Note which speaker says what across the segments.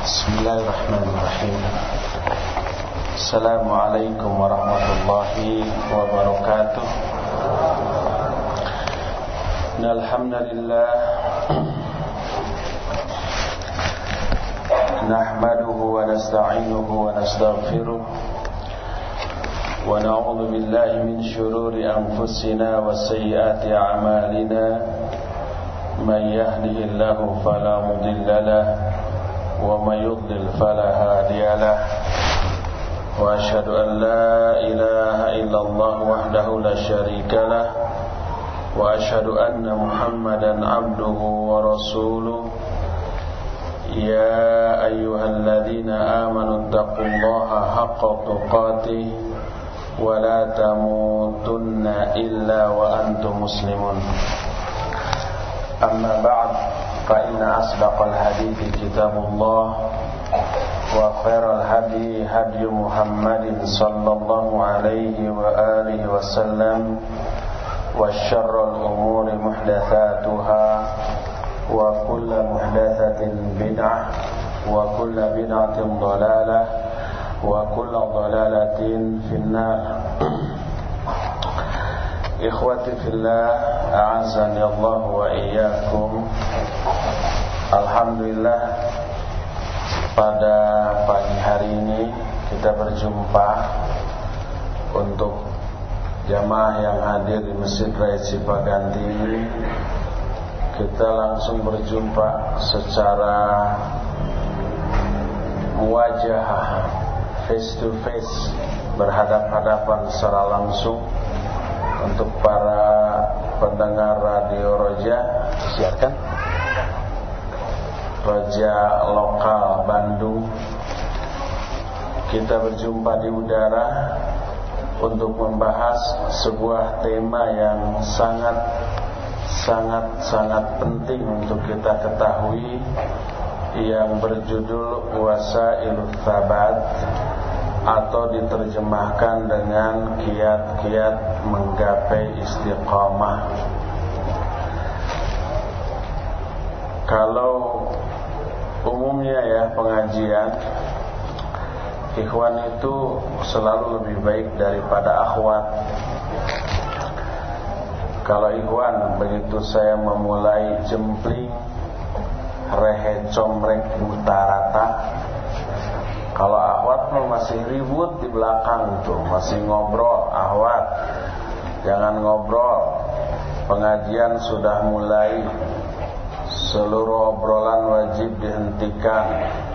Speaker 1: Bismillahirrahmanirrahim. Assalamualaikum warahmatullahi wabarakatuh. Alhamdulillah nahmaduhu wa nasta'inuhu wa nastaghfiruh wa na'udzu billahi min shururi anfusina wa sayyiati a'malina. Man yahdihillahu fala mudilla lahu ومن يضلل فلا هادي له وأشهد أن لا إله إلا الله وحده لا شريك له وأشهد أن محمدا عبده ورسوله يا أيها الذين آمنوا اتقوا الله حق تقاته ولا تموتن إلا وأنتم مسلمون. أما بعد فإن أصدق الحديث كتاب الله وخير الهدي هدي محمد صلى الله عليه وآله وسلم وشر الأمور محدثاتها وكل محدثة بدعة وكل بدعة ضلالة وكل ضلالة في النار. Ikhwati fillah, a'azzani Allah wa iyyakum. Alhamdulillah, pada pagi hari ini kita berjumpa untuk jamaah yang hadir di Masjid Raya Cipaganti ini. Kita langsung berjumpa secara muwajah, face to face, berhadap-hadapan secara langsung. Untuk para pendengar Radio Roja, siarkan Roja lokal Bandung, kita berjumpa di udara untuk membahas sebuah tema yang sangat penting untuk kita ketahui, yang berjudul Wasailus Tsabat, atau diterjemahkan dengan kiat-kiat menggapai istiqamah. Kalau umumnya ya pengajian, ikhwan itu selalu lebih baik daripada akhwat. Kalau ikhwan, begitu saya memulai jempling, rehe comrek buta rata. Kalau akhwat masih ribut di belakang tuh, masih ngobrol. Akhwat, jangan ngobrol. Pengajian sudah mulai, seluruh obrolan wajib dihentikan.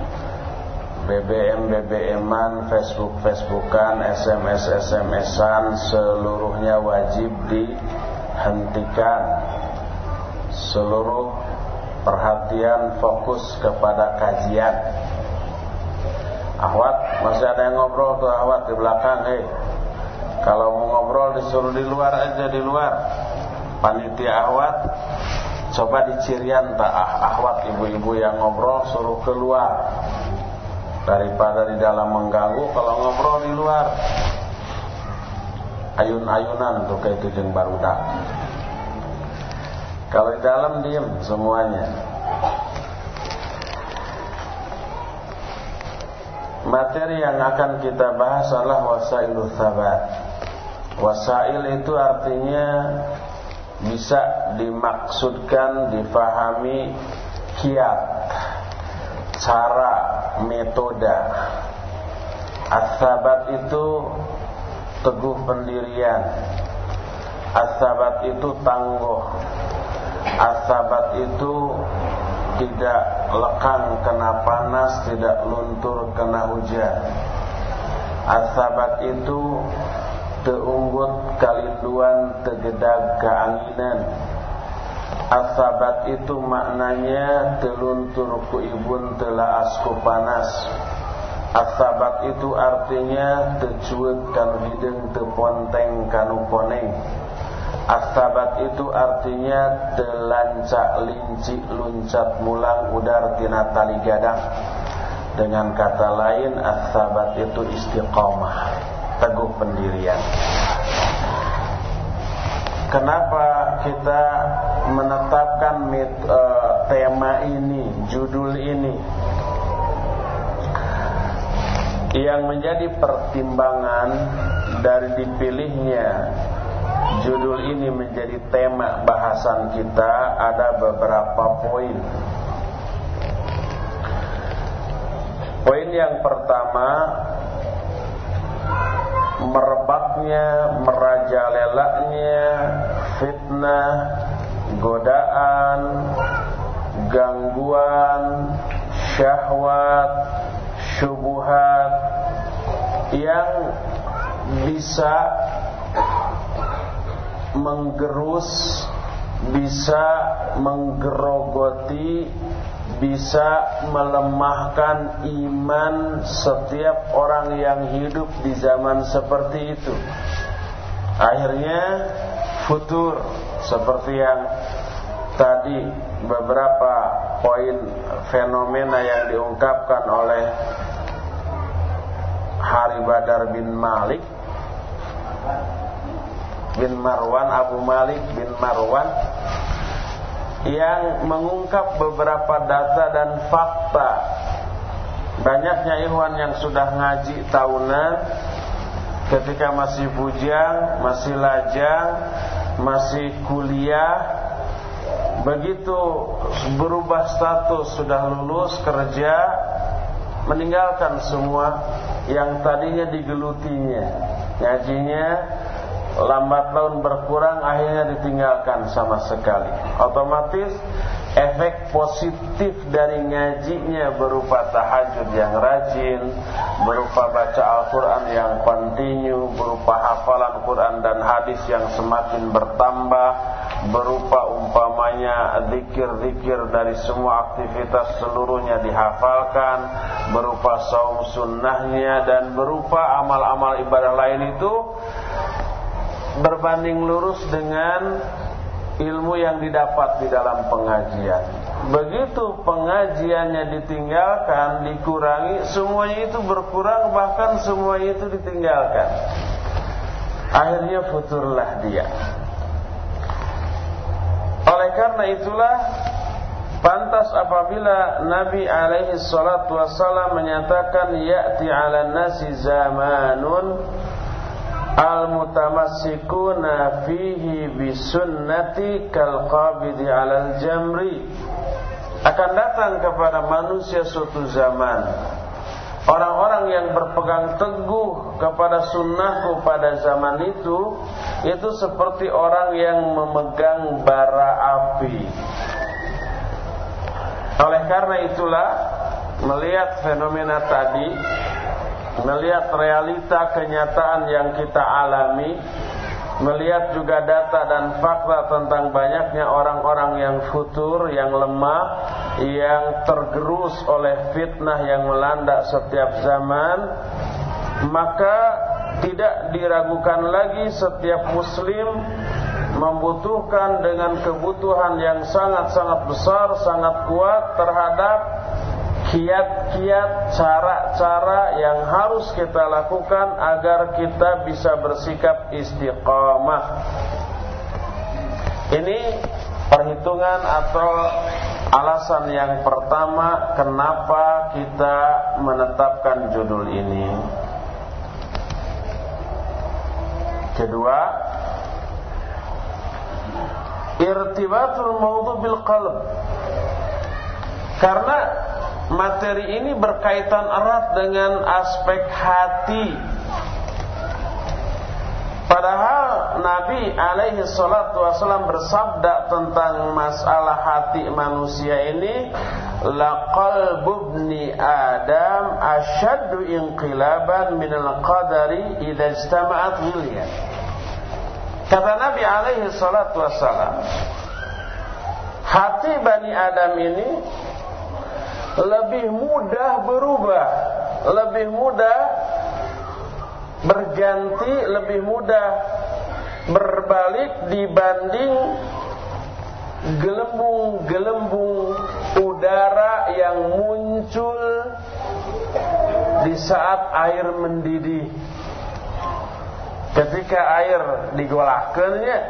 Speaker 1: BBM-an, Facebook-an, SMS-an, seluruhnya wajib dihentikan. Seluruh perhatian fokus kepada kajian. Akhwat, masih ada yang ngobrol tuh akhwat di belakang. Kalau mau ngobrol disuruh di luar aja, di luar. Panitia akhwat, coba dicirian tak akhwat ibu-ibu yang ngobrol suruh keluar, daripada di dalam mengganggu. Kalau ngobrol di luar, ayun-ayunan tuh kayak kijeng barudak. Kalau di dalam diem semuanya. Materi yang akan kita bahas adalah Wasailus Tsabat. Wasail itu artinya bisa dimaksudkan, difahami kiat, cara, metode. As-Tsabat itu teguh pendirian. As-Tsabat itu tangguh. As-Tsabat itu tidak lekang kena panas, tidak luntur kena hujan. As-Tsabat itu teunggut kalinduan, tegedag keanginan. As-Tsabat itu maknanya teluntur ku ibun telaas ku panas. As-Tsabat itu artinya tecueut kanu hideung teu ponteng kanu poneng. As-Tsabat itu artinya telancak linci luncat mulang udar tina tali gadang. Dengan kata lain, as-Tsabat itu istiqamah, teguh pendirian. Kenapa kita menetapkan tema ini, judul ini? Yang menjadi pertimbangan dari dipilihnya judul ini menjadi tema bahasan kita ada beberapa poin. Poin yang pertama, merebaknya, merajalelaknya fitnah, godaan, gangguan, syahwat, syubhat yang bisa menggerus, bisa menggerogoti, bisa melemahkan iman setiap orang yang hidup di zaman seperti itu. Akhirnya futur, seperti yang tadi beberapa poin fenomena yang diungkapkan oleh Hari Badar bin Malik bin Marwan, Abu Malik bin Marwan, yang mengungkap beberapa data dan fakta. Banyaknya ikhwan yang sudah ngaji tahunan ketika masih bujang, masih lajang, masih kuliah, begitu berubah status sudah lulus kerja, meninggalkan semua yang tadinya digelutinya. Ngajinya lambat laun berkurang, akhirnya ditinggalkan sama sekali. Otomatis efek positif dari ngajinya berupa tahajud yang rajin, berupa baca Al-Quran yang kontinu, berupa hafalan Quran dan hadis yang semakin bertambah, berupa umpamanya zikir-zikir dari semua aktivitas seluruhnya dihafalkan, berupa saum sunnahnya, dan berupa amal-amal ibadah lain itu berbanding lurus dengan ilmu yang didapat di dalam pengajian. Begitu pengajiannya ditinggalkan, dikurangi, semuanya itu berkurang, bahkan semuanya itu ditinggalkan. Akhirnya futurlah dia. Oleh karena itulah pantas apabila Nabi alaihi salatu wassalam menyatakan ya'ti 'alan nasi zamanun al-mutamassikuna fihi bisunnati kal-qabidi 'alal jamri. Akan datang kepada manusia suatu zaman orang-orang yang berpegang teguh kepada sunnahku pada zaman itu seperti orang yang memegang bara api. Oleh karena itulah, melihat fenomena tadi, melihat realita kenyataan yang kita alami, melihat juga data dan fakta tentang banyaknya orang-orang yang futur, yang lemah, yang tergerus oleh fitnah yang melanda setiap zaman, maka tidak diragukan lagi setiap muslim membutuhkan dengan kebutuhan yang sangat-sangat besar, sangat kuat terhadap kiat-kiat, cara-cara yang harus kita lakukan agar kita bisa bersikap istiqamah. Ini perhitungan atau alasan yang pertama kenapa kita menetapkan judul ini. Kedua, irtibatul mawdu' bil qalb. Karena materi ini berkaitan erat dengan aspek hati. Padahal Nabi alaihi salatu wasallam bersabda tentang masalah hati manusia ini, la qalbu ibni Adam ashaddu inqilaban minal qadari idza ijtama'at ghilya. Kata Nabi alaihi salatu wasallam, hati Bani Adam ini lebih mudah berubah, lebih mudah berganti, lebih mudah berbalik dibanding gelembung-gelembung udara yang muncul di saat air mendidih. Ketika air digolahkannya,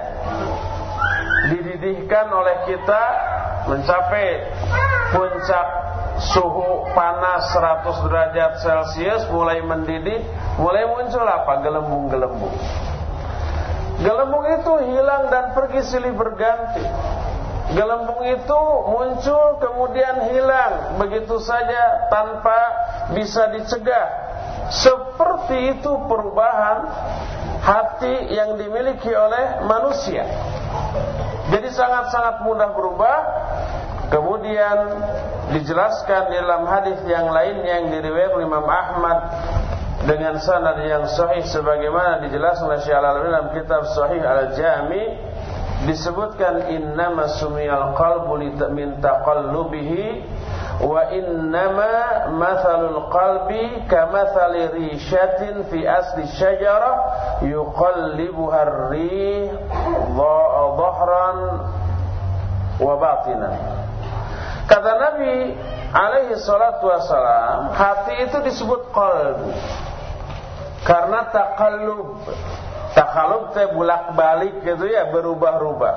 Speaker 1: dididihkan oleh kita mencapai puncak suhu panas 100 derajat Celcius mulai mendidih, mulai muncul apa? Gelembung-gelembung. Gelembung itu hilang dan pergi silih berganti. Gelembung itu muncul kemudian hilang begitu saja tanpa bisa dicegah. Seperti itu perubahan hati yang dimiliki oleh manusia. Jadi sangat-sangat mudah berubah. Kemudian dijelaskan dalam hadis yang lainnya yang diriwayatkan Imam Ahmad dengan sanad yang sahih sebagaimana dijelaskan oleh Syekh Al-Albani dalam kitab Sahih Al-Jami, disebutkan innama sumiyal qalbu min taqallubihi wa innama mathalul qalbi kamathali rishatin fi asli syajarah yuqallibuha ar-rih dhahran wa batinan. Kata Nabi alaihi salatu wassalam, hati itu disebut qalbu karena taqallub. Taqallub itu bolak-balik gitu ya, berubah-ubah.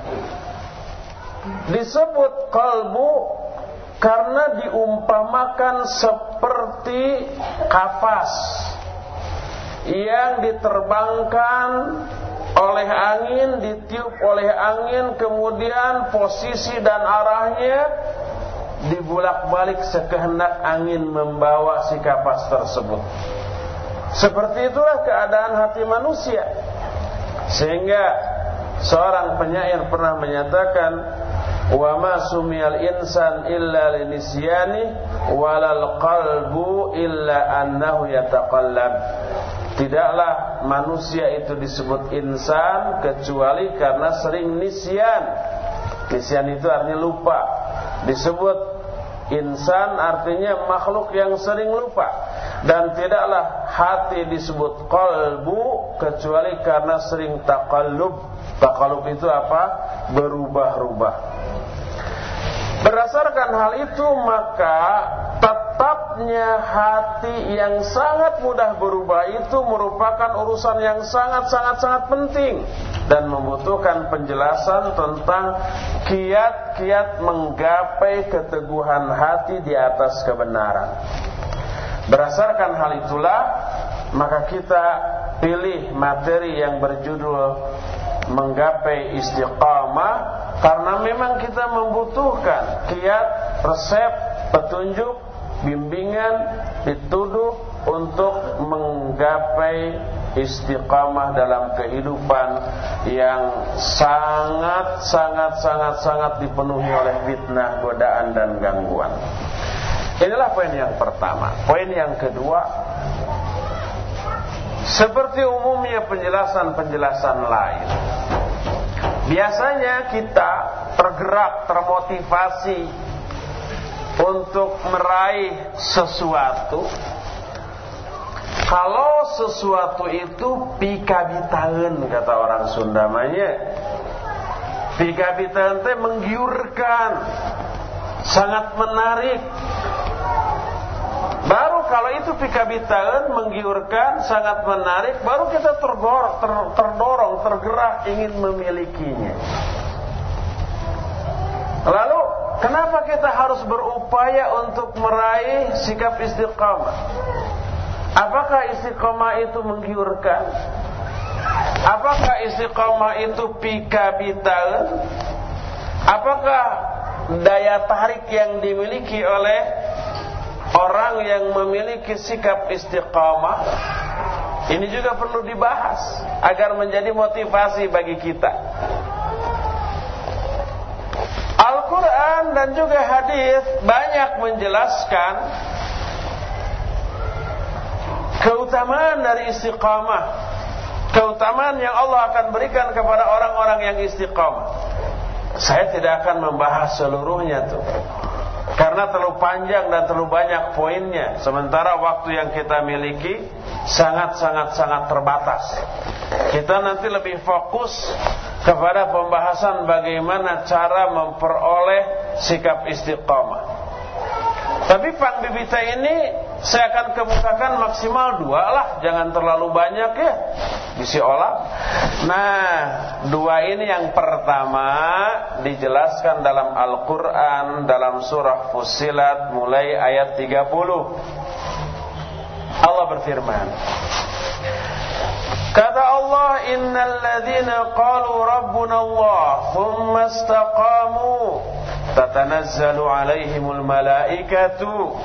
Speaker 1: Disebut qalbu karena diumpamakan seperti kapas yang diterbangkan oleh angin, ditiup oleh angin, kemudian posisi dan arahnya dibulak-balik sekehendak angin membawa si kapas tersebut. Seperti itulah keadaan hati manusia. Sehingga seorang penyair pernah menyatakan, wa ma sumiyal insan illa linisyani walal qalbu illa annahu yataqallab. Tidaklah manusia itu disebut insan kecuali karena sering nisyan. Nisyan itu artinya lupa. Disebut insan artinya makhluk yang sering lupa. Dan tidaklah hati disebut qalbu kecuali karena sering taqallub. Taqallub itu apa? Berubah-ubah. Berdasarkan hal itu maka tetapnya hati yang sangat mudah berubah itu merupakan urusan yang sangat penting dan membutuhkan penjelasan tentang kiat-kiat menggapai keteguhan hati di atas kebenaran. Berdasarkan hal itulah maka kita pilih materi yang berjudul menggapai istiqamah, karena memang kita membutuhkan kiat, resep, petunjuk, bimbingan, dituduh untuk menggapai istiqamah dalam kehidupan yang sangat dipenuhi oleh fitnah, godaan dan gangguan. Inilah poin yang pertama. Poin yang kedua, seperti umumnya penjelasan-penjelasan lain, biasanya kita tergerak, termotivasi untuk meraih sesuatu kalau sesuatu itu pikabitaeun, kata orang Sunda namanya. Pikabitaeun teh menggiurkan, sangat menarik. Baru kalau itu pikabitaeun, menggiurkan, sangat menarik, baru kita terdorong, tergerak ingin memilikinya. Lalu kenapa kita harus berupaya untuk meraih sikap istiqamah? Apakah istiqamah itu menggiurkan? Apakah istiqamah itu pikabitaeun? Apakah daya tarik yang dimiliki oleh orang yang memiliki sikap istiqamah? Ini juga perlu dibahas agar menjadi motivasi bagi kita. Al-Quran dan juga hadis banyak menjelaskan keutamaan dari istiqamah, keutamaan yang Allah akan berikan kepada orang-orang yang istiqamah. Saya tidak akan membahas seluruhnya tuh, karena terlalu panjang dan terlalu banyak poinnya. Sementara waktu yang kita miliki sangat terbatas. Kita nanti lebih fokus kepada pembahasan bagaimana cara memperoleh sikap istiqamah. Tapi pang bibita ini saya akan kemukakan maksimal 2 lah, jangan terlalu banyak ya, bisi olah. Nah, 2 ini yang pertama dijelaskan dalam Al-Quran, dalam surah Fussilat mulai ayat 30. Allah berfirman, kata Allah, innal ladzina qalu rabbuna Allah thumma istaqamu tatanazzalu alaihimul malaikatu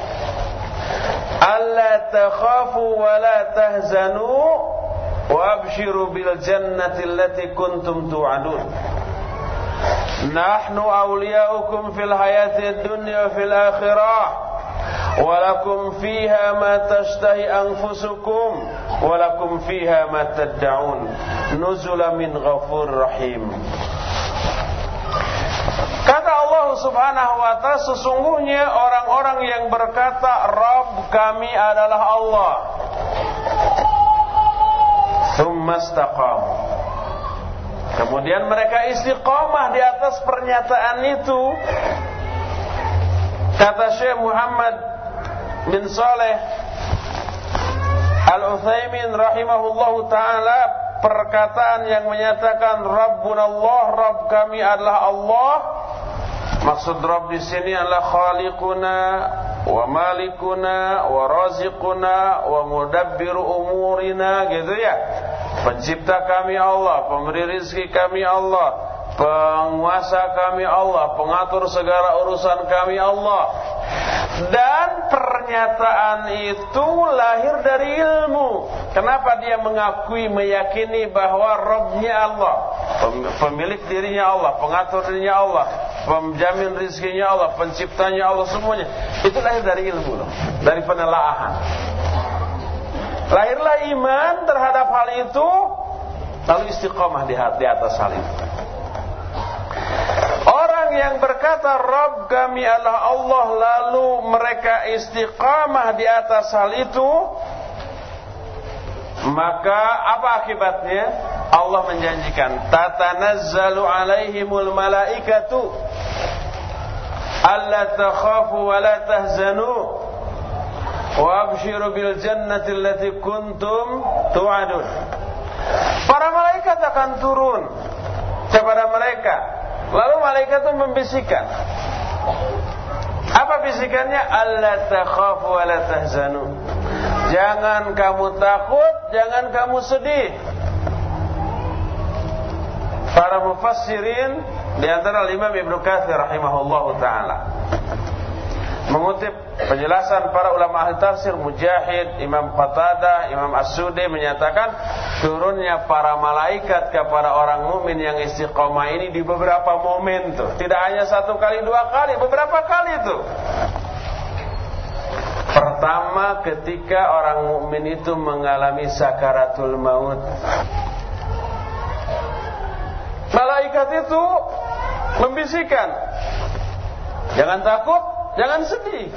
Speaker 1: alla takhafu wa la tahzanu wa abshiru bil jannati allati kuntum tu'adun nahnu awliyaukum fil hayatid dunya wa fil akhirah walakum fiha ma tashtahi anfusukum walakum fiha ma tad'un nuzulan min ghafurur rahim. Kata Allah Subhanahu wa ta'ala, sesungguhnya orang-orang yang berkata Rabb kami adalah Allah, tsumma istaqamu, kemudian mereka istiqamah di atas pernyataan itu. Kata Syekh Muhammad bin Saleh Al-Utsaimin rahimahullahu ta'ala, perkataan yang menyatakan Rabbunallah, Rabb kami adalah Allah, maksud Rabb di sini adalah Khaliquna wa Malikuna wa Raziquna wa Mudabbiru umurina, gitu ya. Pencipta kami Allah, pemberi rezeki kami Allah, penguasa kami Allah, pengatur segala urusan kami Allah. Dan pernyataan itu lahir dari ilmu. Kenapa dia mengakui, meyakini bahwa Rabbnya Allah, pemilik dirinya Allah, pengatur dirinya Allah, penjamin rizkinya Allah, penciptanya Allah, semuanya itu lahir dari ilmu loh, dari penelaahan. Lahirlah iman terhadap hal itu, lalu istiqamah di atas hal itu. Orang yang berkata Rabb kami adalah Allah, lalu mereka istiqamah di atas hal itu, maka apa akibatnya? Allah menjanjikan tatanazzalu alaihimul malaikatu alla takhafu wa la tahzanu wa abshiru bil jannati allati kuntum tu'adun. Para malaikat akan turun kepada mereka, lalu malaikat itu membisikkan. Apa bisikannya? Alla takhafu wa la tahzanu. Jangan kamu takut, jangan kamu sedih. Para mufassirin di antara Imam Ibnu Katsir rahimahullahu taala mengutip penjelasan para ulama ahli tafsir, Mujahid, Imam Qatadah, Imam As-Sudi menyatakan turunnya para malaikat kepada orang mukmin yang istiqomah ini di beberapa momen tuh. Tidak hanya 1 kali 2 kali, beberapa kali tuh. Pertama, ketika orang mukmin itu mengalami sakaratul maut, malaikat itu membisikkan, jangan takut, jangan sedih.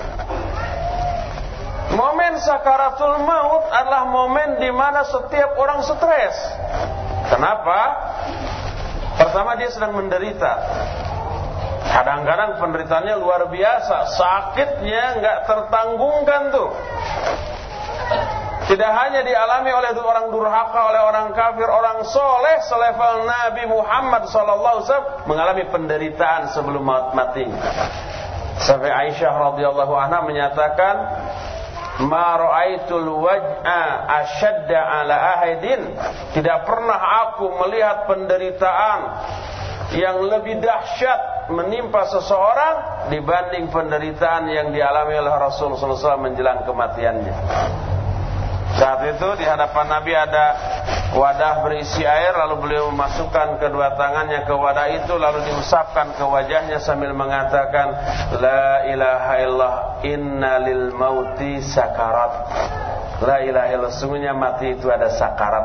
Speaker 1: Momen sakaratul maut adalah momen di mana setiap orang stres. Kenapa? Pertama, dia sedang menderita. Kadang-kadang penderitaannya luar biasa, sakitnya nggak tertanggungkan tuh. Tidak hanya dialami oleh orang durhaka, oleh orang kafir, orang soleh selevel Nabi Muhammad SAW mengalami penderitaan sebelum matinya. Sampai Aisyah radhiyallahu anha menyatakan, ma ra'aitul waj'a ashadda ala ahadin, tidak pernah aku melihat penderitaan yang lebih dahsyat menimpa seseorang dibanding penderitaan yang dialami oleh Rasulullah SAW menjelang kematiannya. Saat itu di hadapan Nabi ada wadah berisi air, lalu beliau memasukkan kedua tangannya ke wadah itu, lalu diusapkan ke wajahnya sambil mengatakan, la ilaha illallah, inna lil mauti sakarat. La ilaha illallah, sungguhnya mati itu ada sakarat.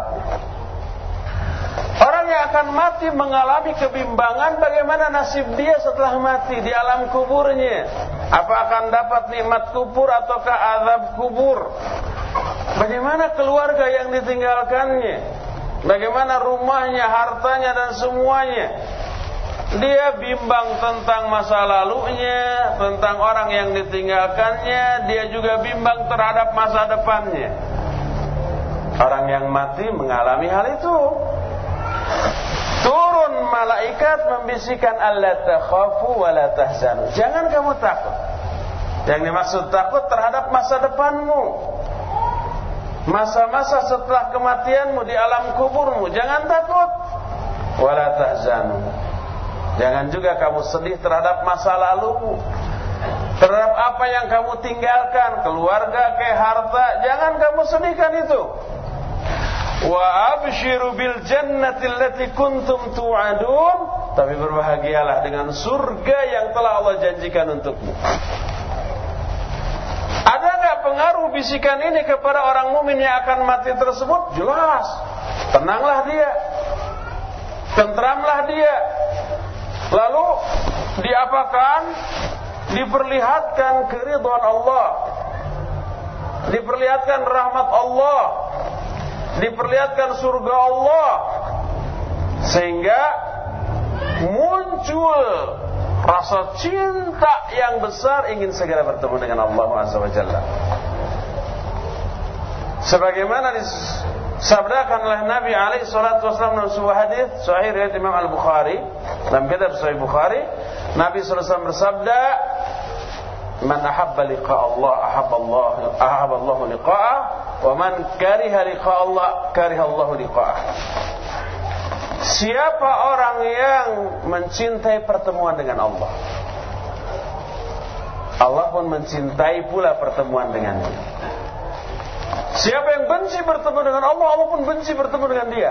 Speaker 1: Orang yang akan mati mengalami kebimbangan bagaimana nasib dia setelah mati di alam kuburnya. Apa akan dapat nikmat kubur ataukah azab kubur? Bagaimana keluarga yang ditinggalkannya? Bagaimana rumahnya, hartanya dan semuanya? Dia bimbang tentang masa lalunya, tentang orang yang ditinggalkannya. Dia juga bimbang terhadap masa depannya. Orang yang mati mengalami hal itu. Turun malaikat membisikkan, alla takhafu wa la tahzanu. Jangan kamu takut. Yang dimaksud takut terhadap masa depanmu, masa-masa setelah kematianmu di alam kuburmu. Jangan takut. Wa la tahzanu. Jangan juga kamu sedih terhadap masa lalumu, terhadap apa yang kamu tinggalkan, keluarga, harta. Jangan kamu sedihkan itu. Wa abshiru bil jannati allati kuntum tu'adun. Tapi berbahagialah dengan surga yang telah Allah janjikan untukmu. Ada enggak pengaruh bisikan ini kepada orang mukmin yang akan mati tersebut? Jelas. Tenanglah dia, tentramlah dia. Lalu diapakan? Diperlihatkan keridhaan Allah, diperlihatkan rahmat Allah, diperlihatkan surga Allah, sehingga muncul rasa cinta yang besar ingin segera bertemu dengan Allah Azza wa Jalla. Sebagaimana disabdakan oleh Nabi alaihi salatu wasallam dalam sebuah hadis sahih riwayat Imam Al-Bukhari, dalam kitab Sahih Bukhari, Nabi sallallahu alaihi wasallam bersabda, "Man ahabba liqa Allah ahabba Allah liqa'ah, wa man kariha liqa Allah kariha Allah liqa'ah." Siapa orang yang mencintai pertemuan dengan Allah, Allah pun mencintai pula pertemuan dengannya. Siapa yang benci bertemu dengan Allah, Allah pun benci bertemu dengan dia.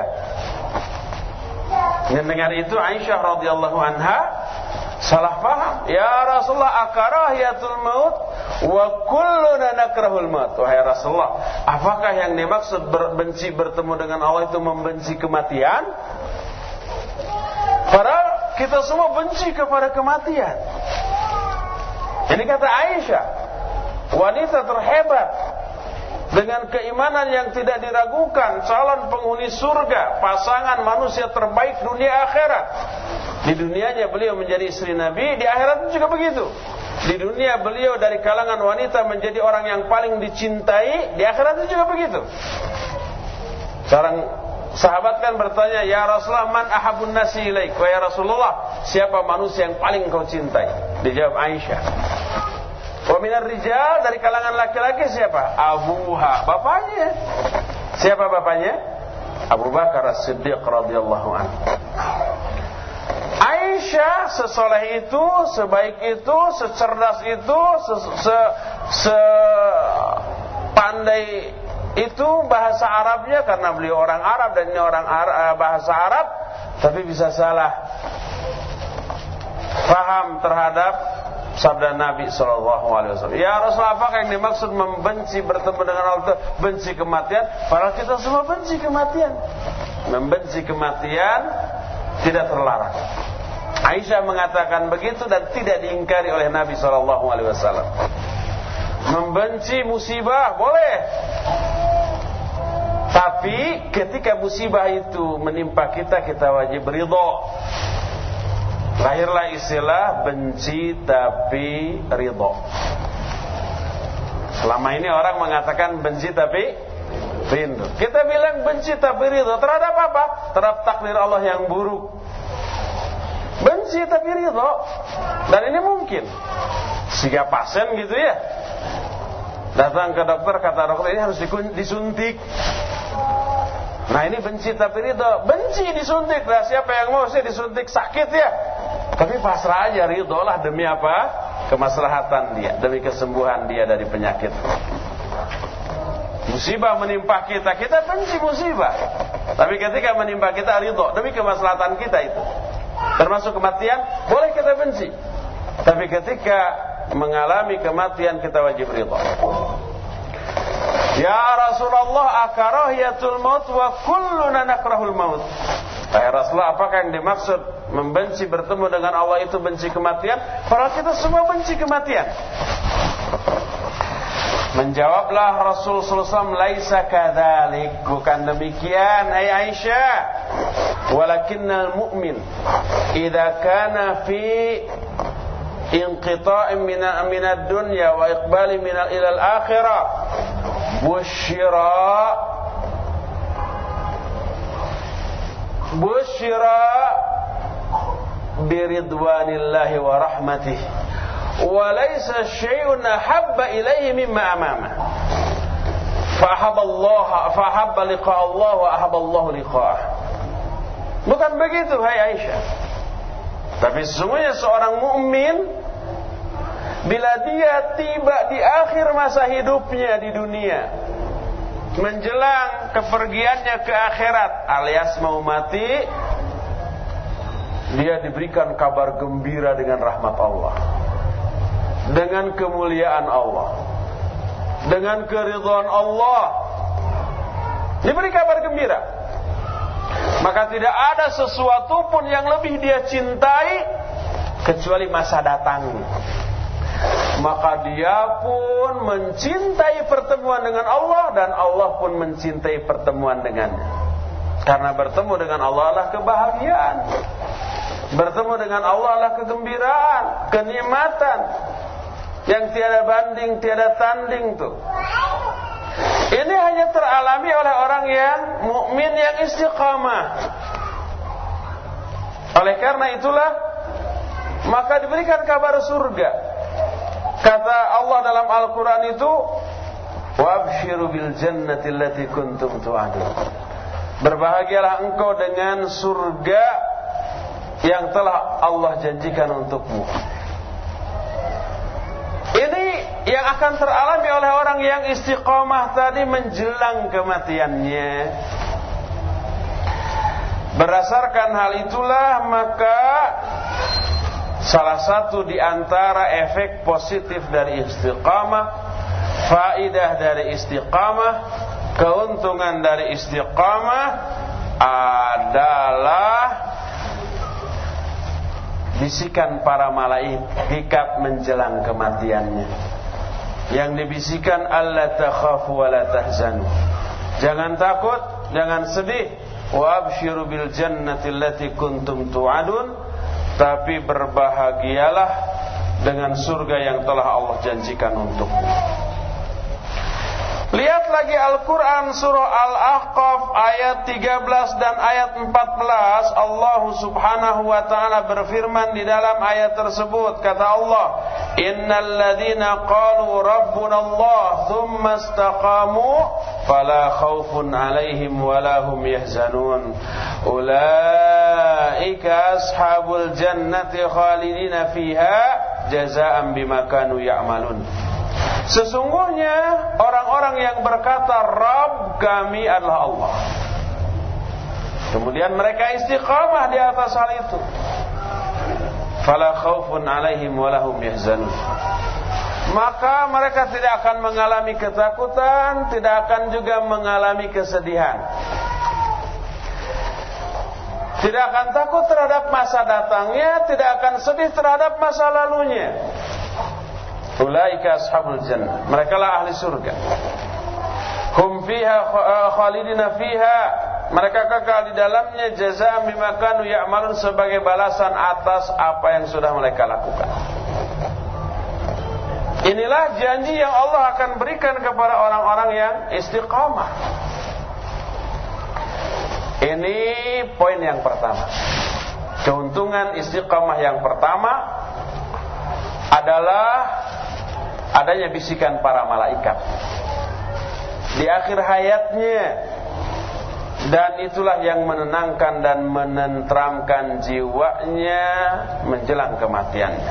Speaker 1: Dan dengan itu Aisyah radhiyallahu anha salah paham. Ya Rasulullah, akarahiyatul maut wa kulluna nakrahul maut. Wahai Rasulullah, apakah yang dimaksud benci bertemu dengan Allah itu membenci kematian? Padahal kita semua benci kepada kematian. Ini kata Aisyah, wanita terhebat dengan keimanan yang tidak diragukan, calon penghuni surga, pasangan manusia terbaik dunia akhirat. Di dunianya beliau menjadi istri Nabi, di akhirat juga begitu. Di dunia beliau dari kalangan wanita menjadi orang yang paling dicintai, di akhirat juga begitu. Seorang sahabat kan bertanya, "Ya Rasulullah, man ahabun nasi ilaik?" Wahai Rasulullah, siapa manusia yang paling kau cintai? Dijawab Aisyah. Wa minar rijal, dari kalangan laki-laki siapa? Abuha, bapaknya. Siapa bapaknya? Abu Bakar As-Siddiq radhiyallahu anhu. Aisyah sesoleh itu, sebaik itu, secerdas itu, sepandai itu bahasa Arabnya, karena beliau orang Arab dan ini orang bahasa Arab, tapi bisa salah paham terhadap sabda Nabi SAW. Ya Rasulullah, apakah yang dimaksud membenci bertemu dengan Allah, benci kematian? Padahal kita semua benci kematian. Membenci kematian tidak terlarang. Aisyah mengatakan begitu dan tidak diingkari oleh Nabi SAW. Membenci musibah boleh, tapi ketika musibah itu menimpa kita, kita wajib ridho. Lahirlah istilah benci tapi ridho. Selama ini orang mengatakan benci tapi rindu. Kita bilang benci tapi ridho terhadap apa? Terhadap takdir Allah yang buruk. Benci tapi ridho. Dan ini mungkin. Sehingga pasien gitu ya, datang ke dokter, kata dokter ini harus disuntik. Nah ini benci tapi ridho. Benci disuntik, nah siapa yang mau sih disuntik, sakit ya. Tapi pasrah aja, ridho lah, demi apa? Kemaslahatan dia, demi kesembuhan dia dari penyakit. Musibah menimpa kita, kita benci musibah. Tapi ketika menimpa kita ridho, demi kemaslahatan kita itu. Termasuk kematian, boleh kita benci. Tapi ketika mengalami kematian, kita wajib ridho. Ya Rasulullah, akarahiyatul maut wa kulluna nakrahul maut. Ya Rasulullah, apakah yang dimaksud membenci bertemu dengan Allah itu benci kematian? Padahal kita semua benci kematian. Menjawablah Rasul sallallahu alaihi wasallam, laisa kadzalik, bukan demikian hai Aisyah. Walakinnal mu'min idza kana fi inqita'in minad dunya wa iqbali ila al-akhirah busyira biridwanillahi wa rahmatih wa laysa syai'un ahabba ilaihi mimma amama fahabba liqa Allah wa ahabba Allah liqa'ah. Bukan begitu hai Aisyah, tapi sesungguhnya seorang mukmin bila dia tiba di akhir masa hidupnya di dunia, menjelang kepergiannya ke akhirat alias mau mati, dia diberikan kabar gembira dengan rahmat Allah, dengan kemuliaan Allah, dengan keridhaan Allah, diberi kabar gembira. Maka tidak ada sesuatu pun yang lebih dia cintai kecuali masa datang. Maka dia pun mencintai pertemuan dengan Allah, dan Allah pun mencintai pertemuan dengannya. Karena bertemu dengan Allah adalah kebahagiaan, bertemu dengan Allah adalah kegembiraan, kenikmatan yang tiada banding, tiada tanding tuh. Ini hanya teralami oleh orang yang mukmin yang istiqamah. Oleh karena itulah maka diberikan kabar surga. Kata Allah dalam Al-Quran itu, wabshiru bil jannati allati kuntum tu'adun. Berbahagialah engkau dengan surga yang telah Allah janjikan untukmu. Ini yang akan teralami oleh orang yang istiqamah tadi menjelang kematiannya. Berdasarkan hal itulah maka salah satu di antara efek positif dari istiqamah, faidah dari istiqamah, keuntungan dari istiqamah adalah bisikan para malaikat menjelang kematiannya. Yang dibisikan, alla takhafu wa la tahzanu. Jangan takut, jangan sedih. Wa abshiru bil jannati allati kuntum tu'adun. Tapi berbahagialah dengan surga yang telah Allah janjikan untukmu. Lihat lagi Al-Quran surah Al-Ahqaf ayat 13 dan ayat 14. Allah subhanahu wa ta'ala berfirman di dalam ayat tersebut. Kata Allah, innal ladhina qalu rabbuna Allah thumma istaqamu fala khawfun alaihim walahum yahzanun ulaika ashabul jannati khalidina fiha jazaan bima kanu ya'malun. Sesungguhnya orang-orang yang berkata Rabb kami adalah Allah, kemudian mereka istiqamah di atas hal itu, fala khaufun alaihim walahum yahzanun, maka mereka tidak akan mengalami ketakutan, tidak akan juga mengalami kesedihan, tidak akan takut terhadap masa datangnya, tidak akan sedih terhadap masa lalunya. Ulaika ashabul jannah, mereka lah ahli surga. Hum fiha khalidina fiha, mereka kekal di dalamnya, jazaa'an bima kanu ya'malun, sebagai balasan atas apa yang sudah mereka lakukan. Inilah janji yang Allah akan berikan kepada orang-orang yang istiqamah. Ini poin yang pertama. Keuntungan istiqamah yang pertama adalah adanya bisikan para malaikat di akhir hayatnya, dan itulah yang menenangkan dan menenteramkan jiwanya menjelang kematiannya.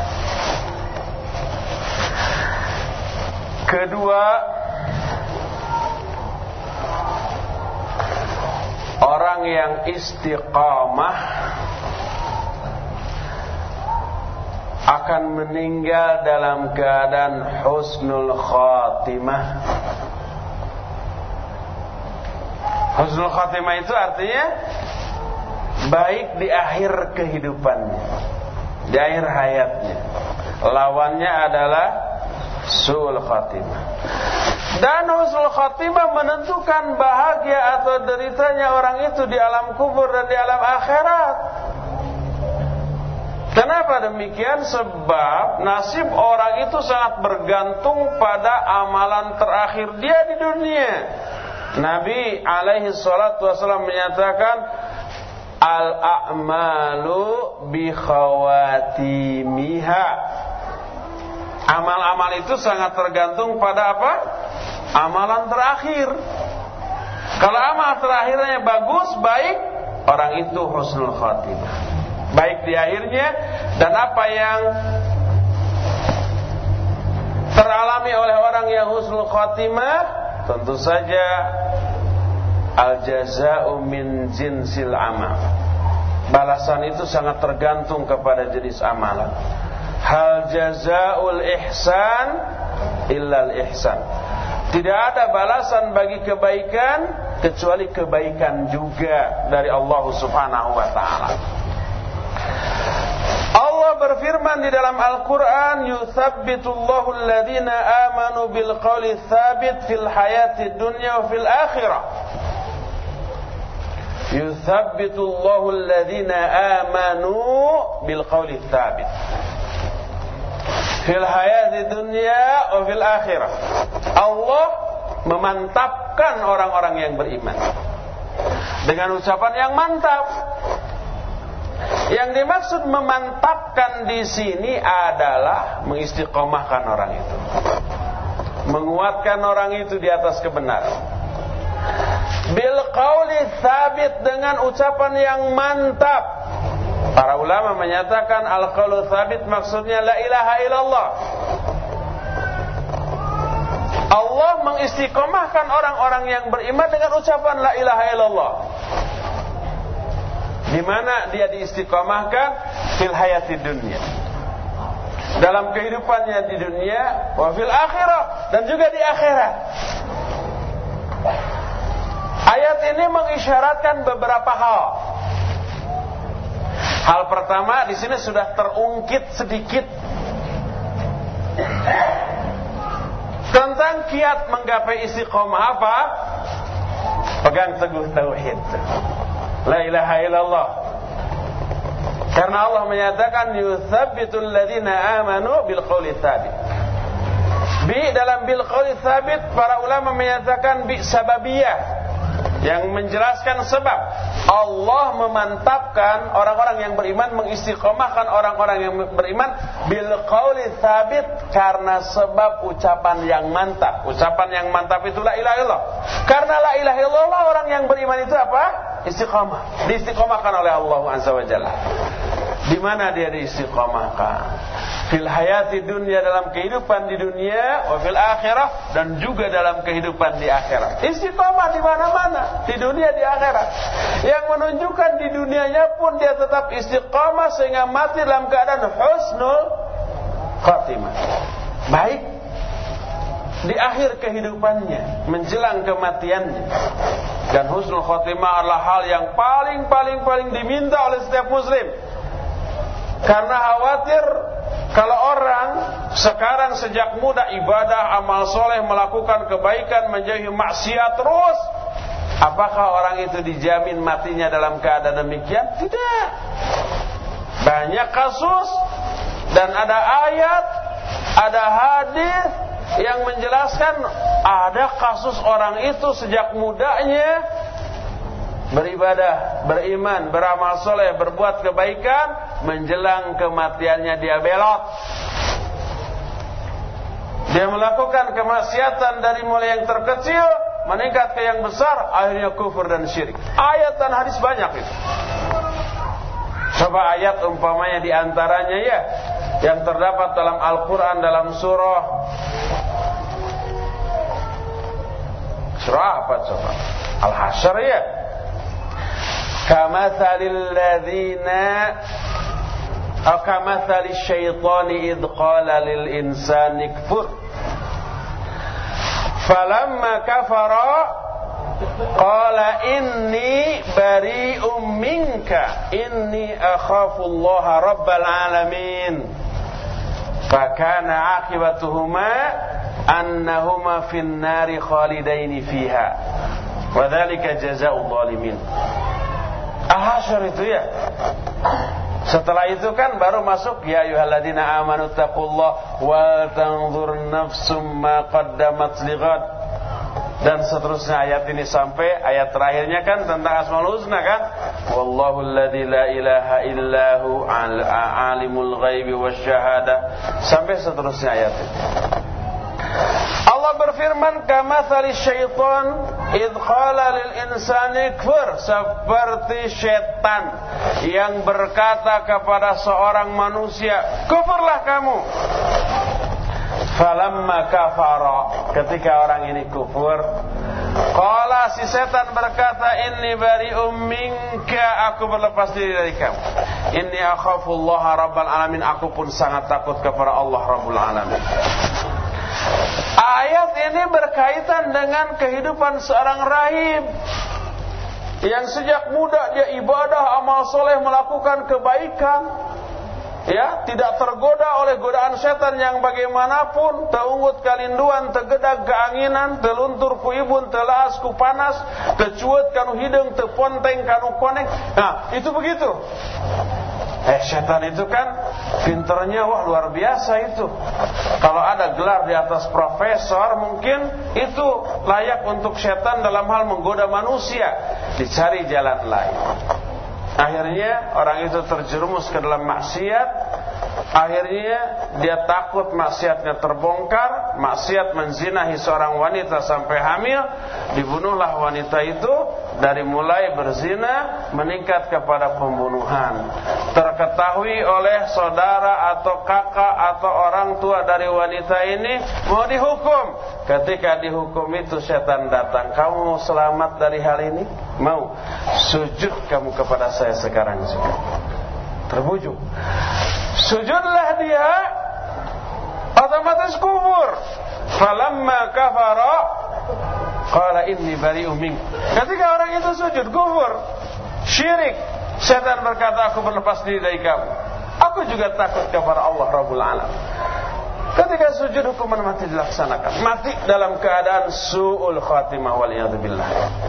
Speaker 1: Kedua, orang yang istiqamah akan meninggal dalam keadaan husnul khatimah. Husnul khatimah itu artinya baik di akhir kehidupannya, di akhir hayatnya. Lawannya adalah su'ul khatimah. Dan husnul khatimah menentukan bahagia atau deritanya orang itu di alam kubur dan di alam akhirat. Kenapa demikian? Sebab nasib orang itu sangat bergantung pada amalan terakhir dia di dunia. Nabi alaihi salatu wasallam menyatakan, al-a'malu bi khawatimiha. Amal-amal itu sangat tergantung pada apa? Amalan terakhir. Kalau amal terakhirnya bagus, baik, orang itu husnul khatimah, baik di akhirnya. Dan apa yang teralami oleh orang yang husnul khatimah, tentu saja al-jaza'u min jinsil amal. Balasan itu sangat tergantung kepada jenis amalan. Hal jaza'ul ihsan illal ihsan. Tidak ada balasan bagi kebaikan kecuali kebaikan juga dari Allah Subhanahu wa taala. Allah berfirman di dalam Al-Qur'an, yutsabbitullahu alladhina amanu bil qawli tsabit fil hayatid dunya wa fil akhirah. Yutsabbitullahu alladhina amanu bil qawli tsabit fil hayatid dunya wa fil akhirah. Allah memantapkan orang-orang yang beriman dengan ucapan yang mantap. Yang dimaksud memantapkan di sini adalah mengistiqomahkan orang itu, menguatkan orang itu di atas kebenaran. Bil qauli tsabit, dengan ucapan yang mantap. Para ulama menyatakan al qaulu tsabit maksudnya la ilaha illallah. Allah mengistiqomahkan orang-orang yang beriman dengan ucapan la ilaha illallah. Di mana dia diistiqomahkan? Fil hayatid dunya, dalam kehidupannya di dunia, wa fil akhirah, dan juga di akhirat. Ayat ini mengisyaratkan beberapa hal. Hal pertama, di sini sudah terungkit sedikit tentang kiat menggapai istiqomah. Apa? Pegang teguh tauhid, la ilaha illallah. Karena Allah menyatakan yuthabbitul ladzina amanu bil qauli tsabit. Dalam bil qauli tsabit, para ulama menyatakan bi sababiyah, yang menjelaskan sebab. Allah memantapkan orang-orang yang beriman, mengistiqomahkan orang-orang yang beriman bil qauli tsabit, karena sebab ucapan yang mantap. Ucapan yang mantap itu la ilaha illallah. Karena la ilaha illallah, orang yang beriman itu apa? Istiqomah. Diistiqomahkan oleh Allah Azza wa Jalla. Di mana dia diistiqomahkan? Fil hayati dunia, dalam kehidupan di dunia, wa fil akhirah, dan juga dalam kehidupan di akhirat. Istiqomah di mana-mana, di dunia, di akhirat. Yang menunjukkan di dunianya pun dia tetap istiqomah sehingga mati dalam keadaan husnul khatimah, baik di akhir kehidupannya menjelang kematiannya. Dan husnul khatimah adalah hal yang paling diminta oleh setiap muslim. Karena khawatir kalau orang sekarang sejak muda ibadah, amal soleh, melakukan kebaikan, menjauhi maksiat terus, apakah orang itu dijamin matinya dalam keadaan demikian? Tidak. Banyak kasus dan ada ayat, ada hadis yang menjelaskan ada kasus orang itu sejak mudanya beribadah, beriman, beramal soleh, berbuat kebaikan, menjelang kematiannya dia belot. Dia melakukan kemaksiatan dari mulai yang terkecil meningkat ke yang besar, akhirnya kufur dan syirik. Ayat dan hadis banyak itu. Coba ayat umpamanya di antaranya ya, yang terdapat dalam Al-Quran dalam surah apa coba? Al-Hasyr ya. Kamathalil ladzina aw kamathalil syaitani idh qala lil insani kfur falamma kafara qala inni bari'um minka inni akhafullaha rabbal alamin fakana aqibatuhuma annahuma fin nari khalidaini fiha wa dzalika jazaa'ul zalimin. Al-Hasyr itu ya. Setelah itu kan baru masuk ya ayyuhalladzina amanu taqullaha wa tanzur nafsum ma qaddamat lighad. Dan seterusnya ayat ini sampai ayat terakhirnya kan tentang Asmaul Husna kan. Wallahu alladzi la ilaha illahu alimul ghaibi wasyahadah sampai seterusnya ayat ini. Allah berfirman kamatsali syaitan idh qala lil insani kfur, seperti setan yang berkata kepada seorang manusia, kufurlah kamu. Falamma kafara, ketika orang ini kufur, qala, si setan berkata, inni bari'um minka, aku berlepas diri dari kamu. Inni akhafullaha rabbal alamin, aku pun sangat takut kepada Allah Rabbul Alamin. Ayat ini berkaitan dengan kehidupan seorang rahib yang sejak muda dia ibadah, amal soleh, melakukan kebaikan, ya, tidak tergoda oleh godaan setan yang bagaimanapun, teunggut kalinduan, tegedag keanginan, teluntur ku ibun, telaas ku panas, tecuet kanu hidung, teponteng kanu koneng. Nah, itu begitu. Setan itu kan pinternya wah luar biasa itu. Kalau ada gelar di atas profesor, mungkin itu layak untuk setan dalam hal menggoda manusia. Dicari jalan lain. Akhirnya orang itu terjerumus ke dalam maksiat. Akhirnya dia takut maksiatnya terbongkar, maksiat menzinahi seorang wanita sampai hamil. Dibunuhlah wanita itu. Dari mulai berzina meningkat kepada pembunuhan. Terketahui oleh saudara atau kakak atau orang tua dari wanita ini, mau dihukum. Ketika dihukum itu setan datang, kamu mau selamat dari hal ini? Mau? Sujud kamu kepada saya sekarang juga. Terbujuk. Sujudlah dia, otomatis kufur. Falamma kafara qala inni bari'um mink. Ketika orang itu sujud kufur, syirik, setan berkata, aku berlepas diri dari kamu. Aku juga takut kepada Allah Rabbul Alamin. Ketika sujud hukuman mati dilaksanakan. Mati dalam keadaan su'ul khatimah waliyadzubillah.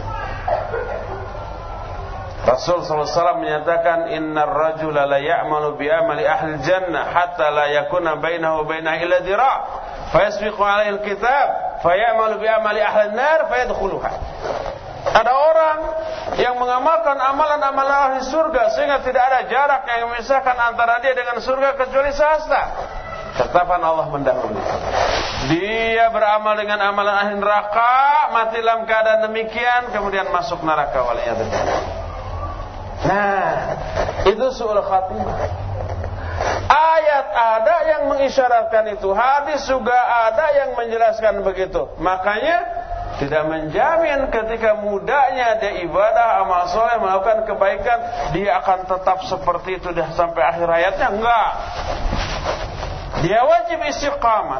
Speaker 1: Rasul SAW menyatakan, innar rajula la ya'malu bi amali ahli jannah hatta la yakuna bainahu wa bainaha illa dhira'. Fayasbiqu alaihi alkitab fayamalu bi amali ahli an-nar fayadkhuluha. Ada orang yang mengamalkan amalan-amalan ahli surga sehingga tidak ada jarak yang memisahkan antara dia dengan surga kecuali sehasta. Ketetapan Allah mendahului. Dia beramal dengan amalan ahli neraka, mati dalam keadaan demikian, kemudian masuk neraka waliyadzubillah. Nah, itu su'ul khatimah. Ayat ada yang mengisyaratkan itu, hadis juga ada yang menjelaskan begitu. Makanya tidak menjamin ketika mudanya dia ibadah, amal soleh, melakukan kebaikan, dia akan tetap seperti itu sampai akhir hayatnya. Enggak. Dia wajib istiqamah.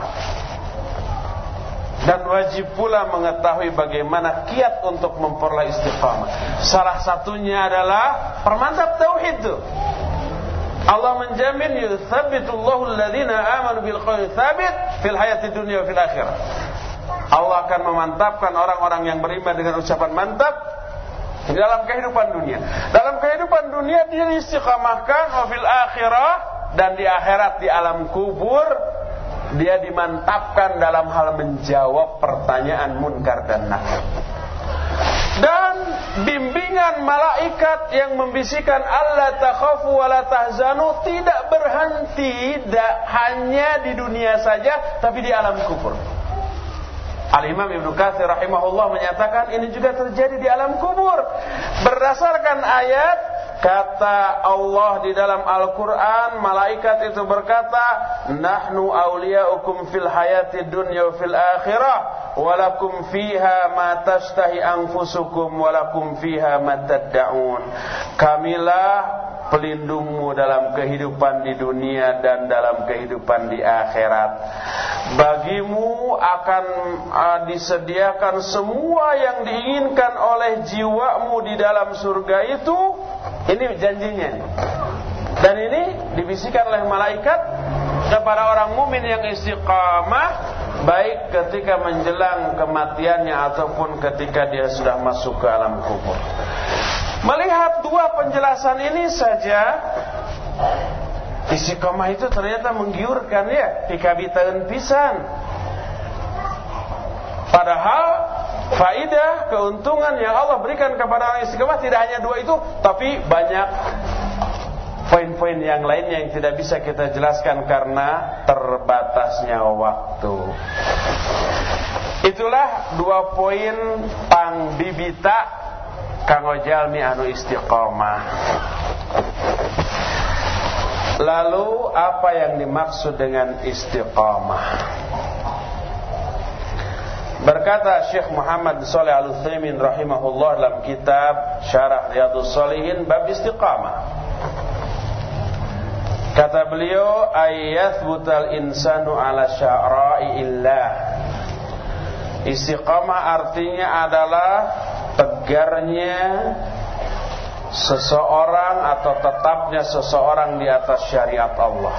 Speaker 1: Dan wajib pula mengetahui bagaimana kiat untuk memperoleh istiqamah. Salah satunya adalah permantap tauhid itu. Allah menjamin yutsabbitullahu alladhina amanu bil qawli tsabit fil hayatid dunya wa fil akhirah. Allah akan memantapkan orang-orang yang beriman dengan ucapan mantap di dalam kehidupan dunia. Dalam kehidupan dunia dia istiqamahkan, wa fil akhirah, dan di akhirat di alam kubur dia dimantapkan dalam hal menjawab pertanyaan munkar dan nakir. Dan bimbingan malaikat yang membisikkan alla takhafu wa la tahzanu tidak berhenti hanya di dunia saja, tapi di alam kubur. Al-Imam Ibnu Katsir rahimahullah menyatakan ini juga terjadi di alam kubur. Berdasarkan ayat, kata Allah di dalam Al-Quran, malaikat itu berkata, nahnu awliyaukum fil hayati dunya wa fil akhirah, walakum fiha ma tashtahi anfusukum, walakum fiha ma tad'un. Kamilah pelindungmu dalam kehidupan di dunia dan dalam kehidupan di akhirat. Bagimu akan disediakan semua yang diinginkan oleh jiwamu di dalam surga itu. Ini janjinya. Dan ini dibisikkan oleh malaikat kepada orang mukmin yang istiqamah, baik ketika menjelang kematiannya ataupun ketika dia sudah masuk ke alam kubur. Melihat dua penjelasan ini saja, istiqomah itu ternyata menggiurkan ya, pikabitaeun pisan. Padahal faidah, keuntungan yang Allah berikan kepada orang istiqomah tidak hanya dua itu, tapi banyak poin-poin yang lain yang tidak bisa kita jelaskan karena terbatasnya waktu. Itulah dua poin pang bibita kanggo jalmi anu istiqomah. Lalu apa yang dimaksud dengan istiqomah? Berkata Syekh Muhammad Shalih Al-Utsaimin rahimahullah dalam kitab Syarah Riyadhus Shalihin bab istiqamah. Kata beliau, ayathbutal insanu ala syara'iillah. Istiqamah artinya adalah tegarnya seseorang atau tetapnya seseorang di atas syariat Allah.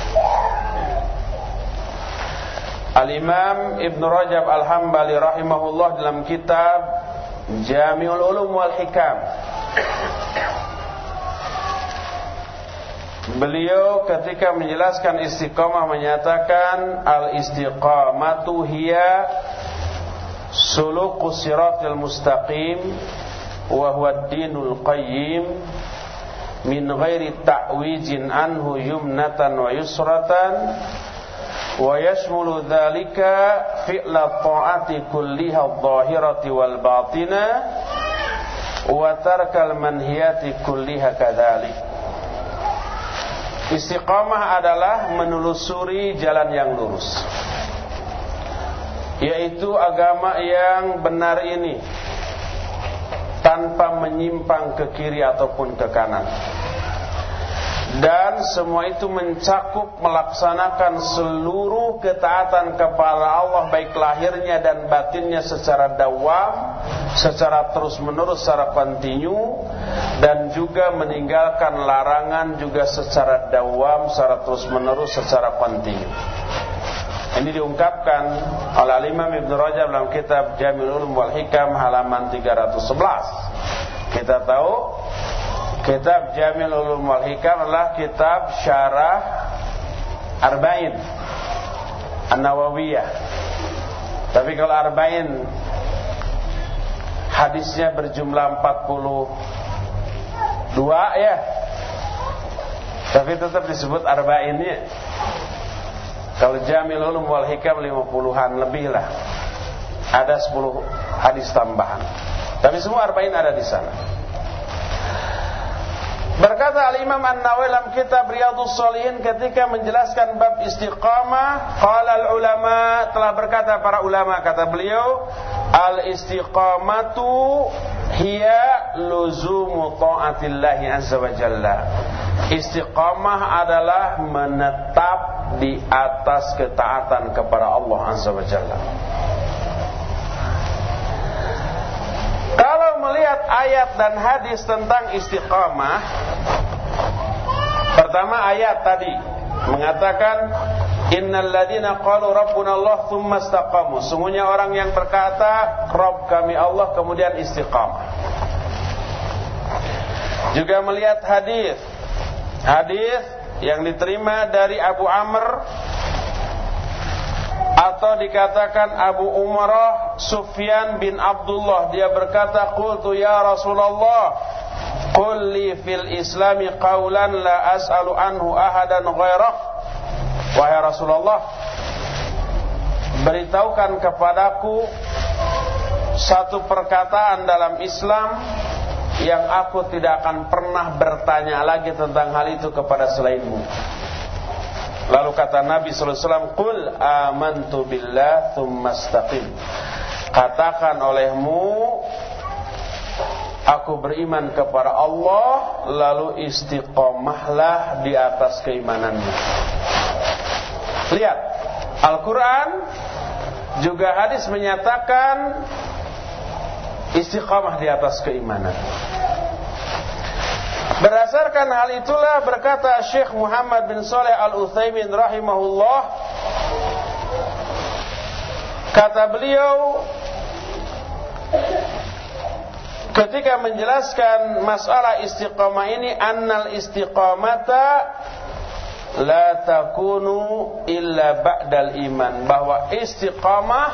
Speaker 1: Al-Imam Ibn Rajab Al-Hambali rahimahullah dalam kitab Jami'ul Ulum wal Hikam, beliau ketika menjelaskan istiqamah menyatakan al-istiqamatu hiya suluqus siratal mustaqim wa huwa ad-dinul qayyim min ghairi ta'wijin anhu yumnatan wa yusratan wa yashmulu dhalika fi'la ta'ati kulliha adh-dhahirati wal batina wa tarkal manhiyati kulliha kadzalik. Istiqamah adalah menelusuri jalan yang lurus, yaitu agama yang benar ini tanpa menyimpang ke kiri ataupun ke kanan. Dan semua itu mencakup melaksanakan seluruh ketaatan kepada Allah, baik lahirnya dan batinnya secara dawam, secara terus menerus, secara kontinu, dan juga meninggalkan larangan juga secara dawam, secara terus menerus, secara kontinu. Ini diungkapkan oleh Imam Ibn Rajab dalam kitab Jami'ul Ulum wal Hikam halaman 311. Kita tahu kitab Jami'ul Ulum wal Hikam adalah kitab syarah Arba'in An-Nawawiyah. Tapi kalau Arba'in hadisnya berjumlah 42 ya, tapi tetap disebut Arba'innya. Kalau Jami'ul Ulum wal Hikam 50-an lebih lah, ada 10 hadis tambahan. Tapi semua Arba'in ada di sana. Berkata Al-Imam An-Nawawi dalam kitab Riyadhus Shalihin ketika menjelaskan bab istiqamah, qala al-ulama, telah berkata para ulama, kata beliau, al-istiqamatu hiya luzumu ta'atillahi azza wa jalla. Istiqamah adalah menetap di atas ketaatan kepada Allah azza wa jalla. Kalau melihat ayat dan hadis tentang istiqamah, pertama ayat tadi mengatakan innal ladzina qalu rabbuna Allah tsumma istaqamu, sungguhnya orang yang berkata Rabb kami Allah kemudian istiqamah. Juga melihat hadis yang diterima dari Abu Amr atau dikatakan Abu Umarah Sufyan bin Abdullah, dia berkata qultu ya Rasulullah qul li fil islami qawlan la as'alu anhu ahadan ghairak. Wahai Rasulullah, beritahukan kepadaku satu perkataan dalam Islam yang aku tidak akan pernah bertanya lagi tentang hal itu kepada selainmu. Lalu kata Nabi sallallahu alaihi wasallam, "Qul amantu billah tsumma istaqim." Katakan olehmu, aku beriman kepada Allah, lalu istiqomahlah di atas keimananmu. Lihat, Al-Quran juga hadis menyatakan istiqomah di atas keimanan. Berdasarkan hal itulah berkata Syekh Muhammad bin Shalih Al-Utsaimin rahimahullah, Kata beliau ketika menjelaskan masalah istiqamah ini, annal istiqamata la takunu illa ba'dal iman, bahwa istiqamah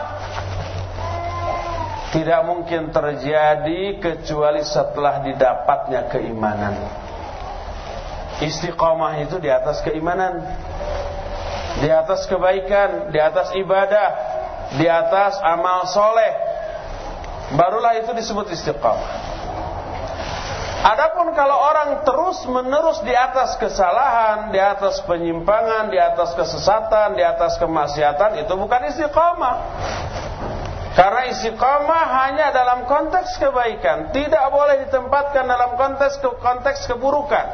Speaker 1: tidak mungkin terjadi kecuali setelah didapatnya keimanan. Istiqamah itu di atas keimanan, di atas kebaikan, di atas ibadah, di atas amal soleh, barulah itu disebut istiqamah. Adapun kalau orang terus menerus di atas kesalahan, di atas penyimpangan, di atas kesesatan, di atas kemaksiatan, itu bukan istiqamah. Karena istiqamah hanya dalam konteks kebaikan, tidak boleh ditempatkan dalam konteks keburukan.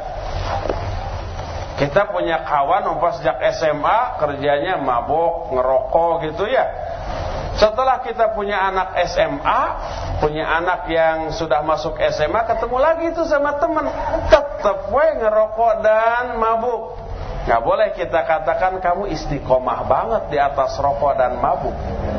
Speaker 1: Kita punya kawan pas sejak SMA kerjanya mabok, ngerokok gitu ya. Setelah kita punya anak SMA, punya anak yang sudah masuk SMA, ketemu lagi itu sama teman, tetap ngerokok dan mabuk. Nggak boleh kita katakan kamu istiqomah banget di atas rokok dan mabuk.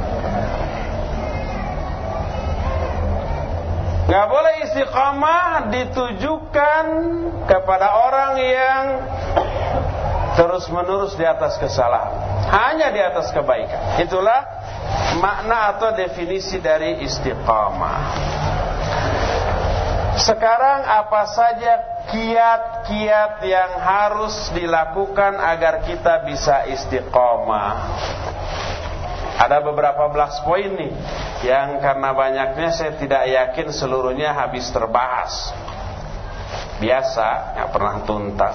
Speaker 1: Nggak boleh istiqomah ditujukan kepada orang yang terus-menerus di atas kesalahan, hanya di atas kebaikan. Itulah makna atau definisi dari istiqamah. Sekarang apa saja kiat-kiat yang harus dilakukan agar kita bisa istiqamah? Ada beberapa belas poin nih, yang karena banyaknya saya tidak yakin seluruhnya habis terbahas. Biasa, nggak pernah tuntas.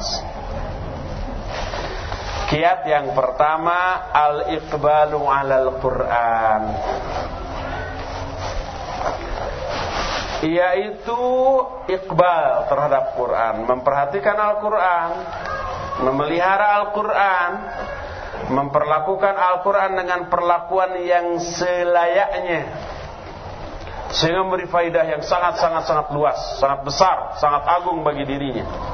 Speaker 1: Kiat yang pertama, al-iqbalu 'alal Qur'an, yaitu iqbal terhadap Quran, memperhatikan Al-Quran, memelihara Al-Quran, memperlakukan Al-Quran dengan perlakuan yang selayaknya, sehingga memberi faidah yang sangat luas, sangat besar, sangat agung bagi dirinya.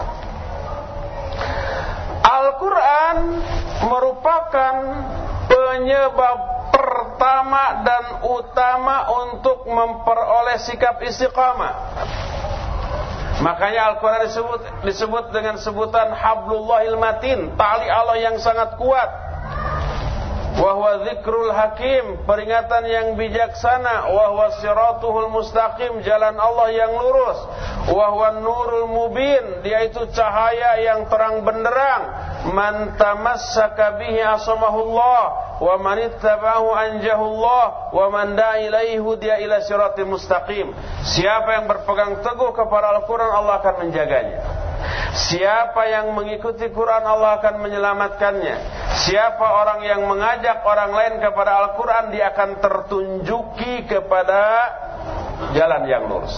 Speaker 1: Al-Quran merupakan penyebab pertama dan utama untuk memperoleh sikap istiqamah. Makanya Al-Quran disebut dengan sebutan Hablullahil Matin, tali Allah yang sangat kuat. Wa huwa dzikrul hakim, peringatan yang bijaksana. Wa huwa siratuhul mustaqim, jalan Allah yang lurus. Wa huwa nurul mubin, dia itu cahaya yang terang benderang. Man tamassaka bihi asamahullah, wa man ittaba'ahu anjahullah, wa man da'a ilaihi hudiya ila siratil mustaqim. Siapa yang berpegang teguh kepada Al-Quran, Allah akan menjaganya. Siapa yang mengikuti Quran, Allah akan menyelamatkannya. Siapa orang yang mengajak orang lain kepada Al-Quran, dia akan tertunjuki kepada jalan yang lurus.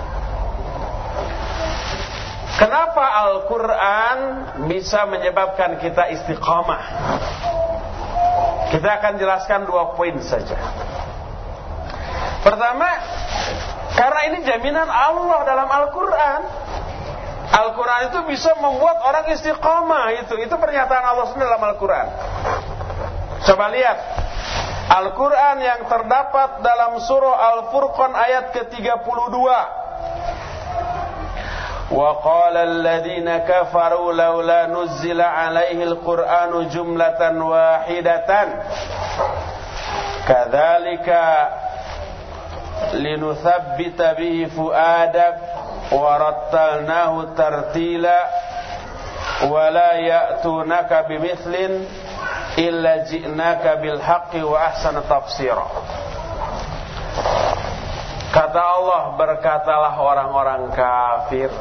Speaker 1: Kenapa Al-Quran bisa menyebabkan kita istiqamah? Kita akan jelaskan 2 poin saja. Pertama, karena ini jaminan Allah dalam Al-Quran. Al-Quran itu bisa membuat orang istiqamah. Itu pernyataan Allah sendiri dalam Al-Quran. Coba lihat Al-Quran yang terdapat dalam surah Al-Furqan ayat ke-32. Wa qala alladhina kafaru laula nuzzila alaihi al-Qur'anu jumlatan wahidatan kadzalika linuthabbita bihi fuadak warattalnahu tartila wala ya'tunaka bimithlin illa ji'naka bil haqqi wa ahsana tafsira. Kata Allah, berkatalah orang-orang kafir.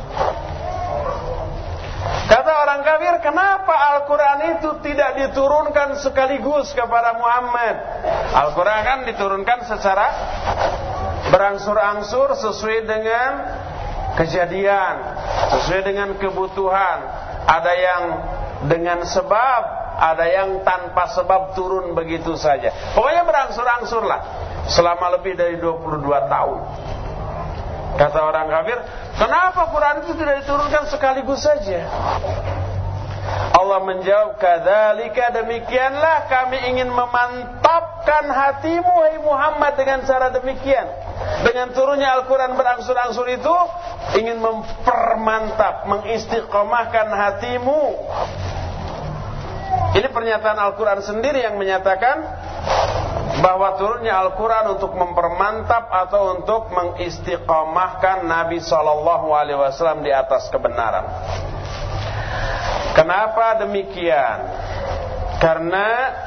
Speaker 1: Kata orang kafir, kenapa Al-Quran itu tidak diturunkan sekaligus kepada Muhammad? Al-Quran kan diturunkan secara berangsur-angsur sesuai dengan kejadian, sesuai dengan kebutuhan. Ada yang dengan sebab, ada yang tanpa sebab turun begitu saja. Pokoknya berangsur-angsur lah, selama lebih dari 22 tahun. Kata orang kafir, kenapa Quran itu tidak diturunkan sekaligus saja? Allah menjawab, kadzalika, demikianlah kami ingin memantapkan hatimu wahai Muhammad dengan cara demikian. Dengan turunnya Al-Quran berangsur-angsur itu ingin mempermantap, mengistiqomahkan hatimu. Ini pernyataan Al-Quran sendiri yang menyatakan bahwa turunnya Al-Quran untuk mempermantap atau untuk mengistiqomahkan Nabi SAW di atas kebenaran. Kenapa demikian? Karena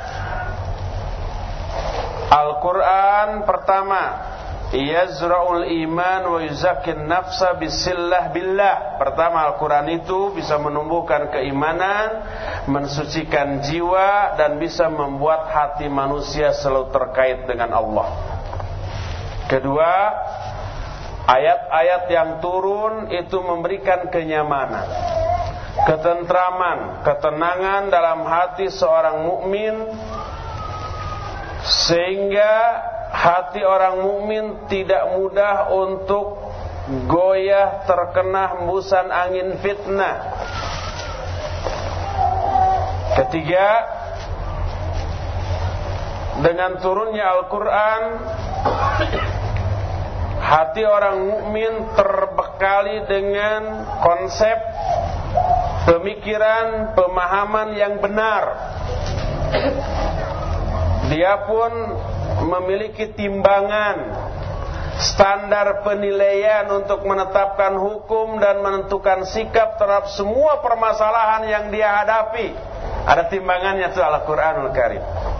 Speaker 1: Al-Quran pertama, yazra'ul iman wa yuzakkin nafsa bisillah billah. Pertama, Al-Quran itu bisa menumbuhkan keimanan, mensucikan jiwa, dan bisa membuat hati manusia selalu terkait dengan Allah. Kedua, ayat-ayat yang turun itu memberikan kenyamanan, ketentraman, ketenangan dalam hati seorang mukmin, sehingga hati orang mukmin tidak mudah untuk goyah terkena hembusan angin fitnah. Ketiga, dengan turunnya Al-Quran, hati orang mukmin terbekali dengan konsep, pemikiran, pemahaman yang benar. Dia pun memiliki timbangan, standar penilaian untuk menetapkan hukum dan menentukan sikap terhadap semua permasalahan yang dia hadapi. Ada timbangannya, itu Al-Quranul Karim.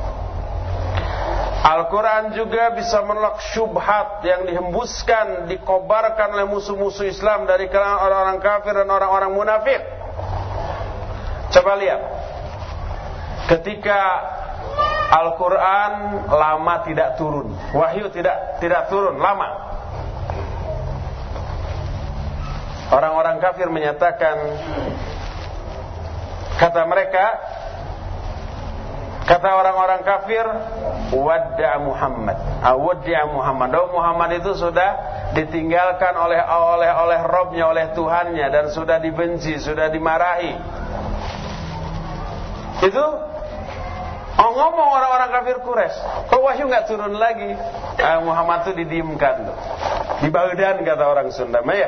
Speaker 1: Al-Quran juga bisa menolak syubhat yang dihembuskan, dikobarkan oleh musuh-musuh Islam dari kalangan orang-orang kafir dan orang-orang munafik. Coba lihat, ketika Al-Quran lama tidak turun, wahyu tidak turun lama, orang-orang kafir menyatakan, kata orang-orang kafir, wadda Muhammad. Oh, Muhammad itu sudah ditinggalkan oleh Robnya, oleh Tuhannya, dan sudah dibenci, sudah dimarahi. Itu ngomong orang-orang kafir Quraisy. Kok wahyu nggak turun lagi? Muhammad itu didiamkan tuh, di Baghdad, kata orang Sunda, ya.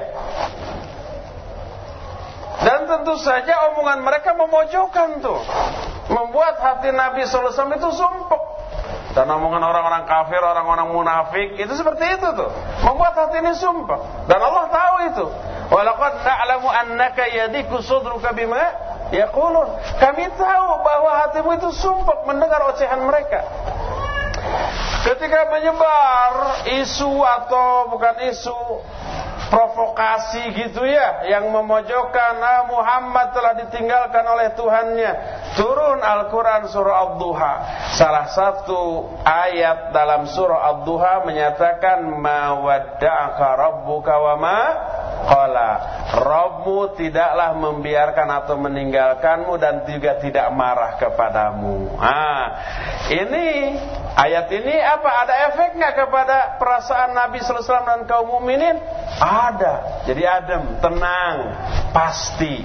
Speaker 1: Dan tentu saja omongan mereka memojokkan tuh, membuat hati Nabi SAW itu sumpek. Dan omongan orang-orang kafir, orang-orang munafik itu seperti itu tuh, membuat hati ini sumpek. Dan Allah tahu itu. Walaqad na'lamu annaka yadiku sudruka bima yaqulun. Kami tahu bahwa hatimu itu sumpek mendengar ocehan mereka. Ketika menyebar isu atau bukan isu, provokasi gitu ya, yang memojokkan Muhammad telah ditinggalkan oleh Tuhannya, turun Al-Quran surah Ad-Duha. Salah satu ayat dalam surah Ad-Duha menyatakan, ma wadda'aka rabbuka wa ma qala. Rabbmu tidaklah membiarkan atau meninggalkanmu, dan juga tidak marah kepadamu. Ini ayat ini apa? Ada efeknya kepada perasaan Nabi sallallahu alaihi wasallam dan kaum mukminin? Ada. Jadi adem, tenang, pasti.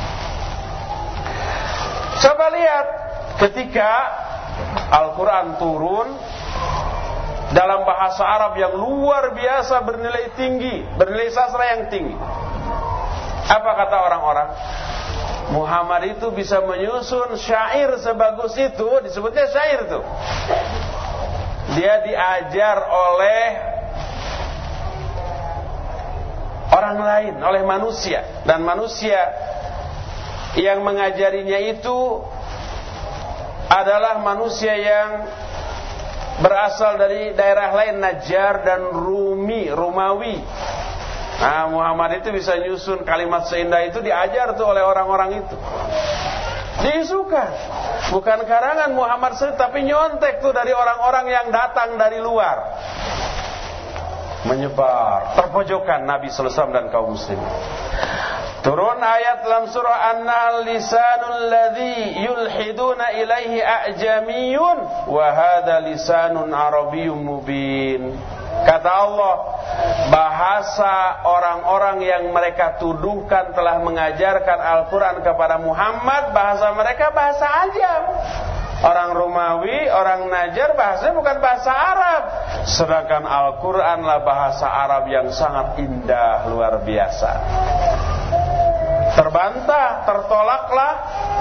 Speaker 1: Coba lihat ketika Al-Quran turun dalam bahasa Arab yang luar biasa, bernilai tinggi, bernilai sastra yang tinggi. Apa kata orang-orang? Muhammad itu bisa menyusun syair sebagus itu, disebutnya syair tuh. Dia diajar oleh orang lain, oleh manusia, dan manusia yang mengajarinya itu adalah manusia yang berasal dari daerah lain, Najjar dan Romawi. Muhammad itu bisa nyusun kalimat seindah itu, diajar tuh oleh orang-orang itu. Diisukan, bukan karangan Muhammad sendiri, tapi nyontek tuh dari orang-orang yang datang dari luar, menyebar, terpojokan Nabi sallallahu alaihi wasallam dan kaum muslimin. Turun ayat dalam surah An-Nahl, lisanul ladzi yulhiduna ilaihi a'jamiyun wa hadza lisanun arabiyyun mubin. Kata Allah, bahasa orang-orang yang mereka tuduhkan telah mengajarkan Al-Quran kepada Muhammad, bahasa mereka bahasa Ajam. Orang Romawi, orang Najar, bahasanya bukan bahasa Arab. Sedangkan Al-Quranlah bahasa Arab yang sangat indah, luar biasa. Terbantah, tertolaklah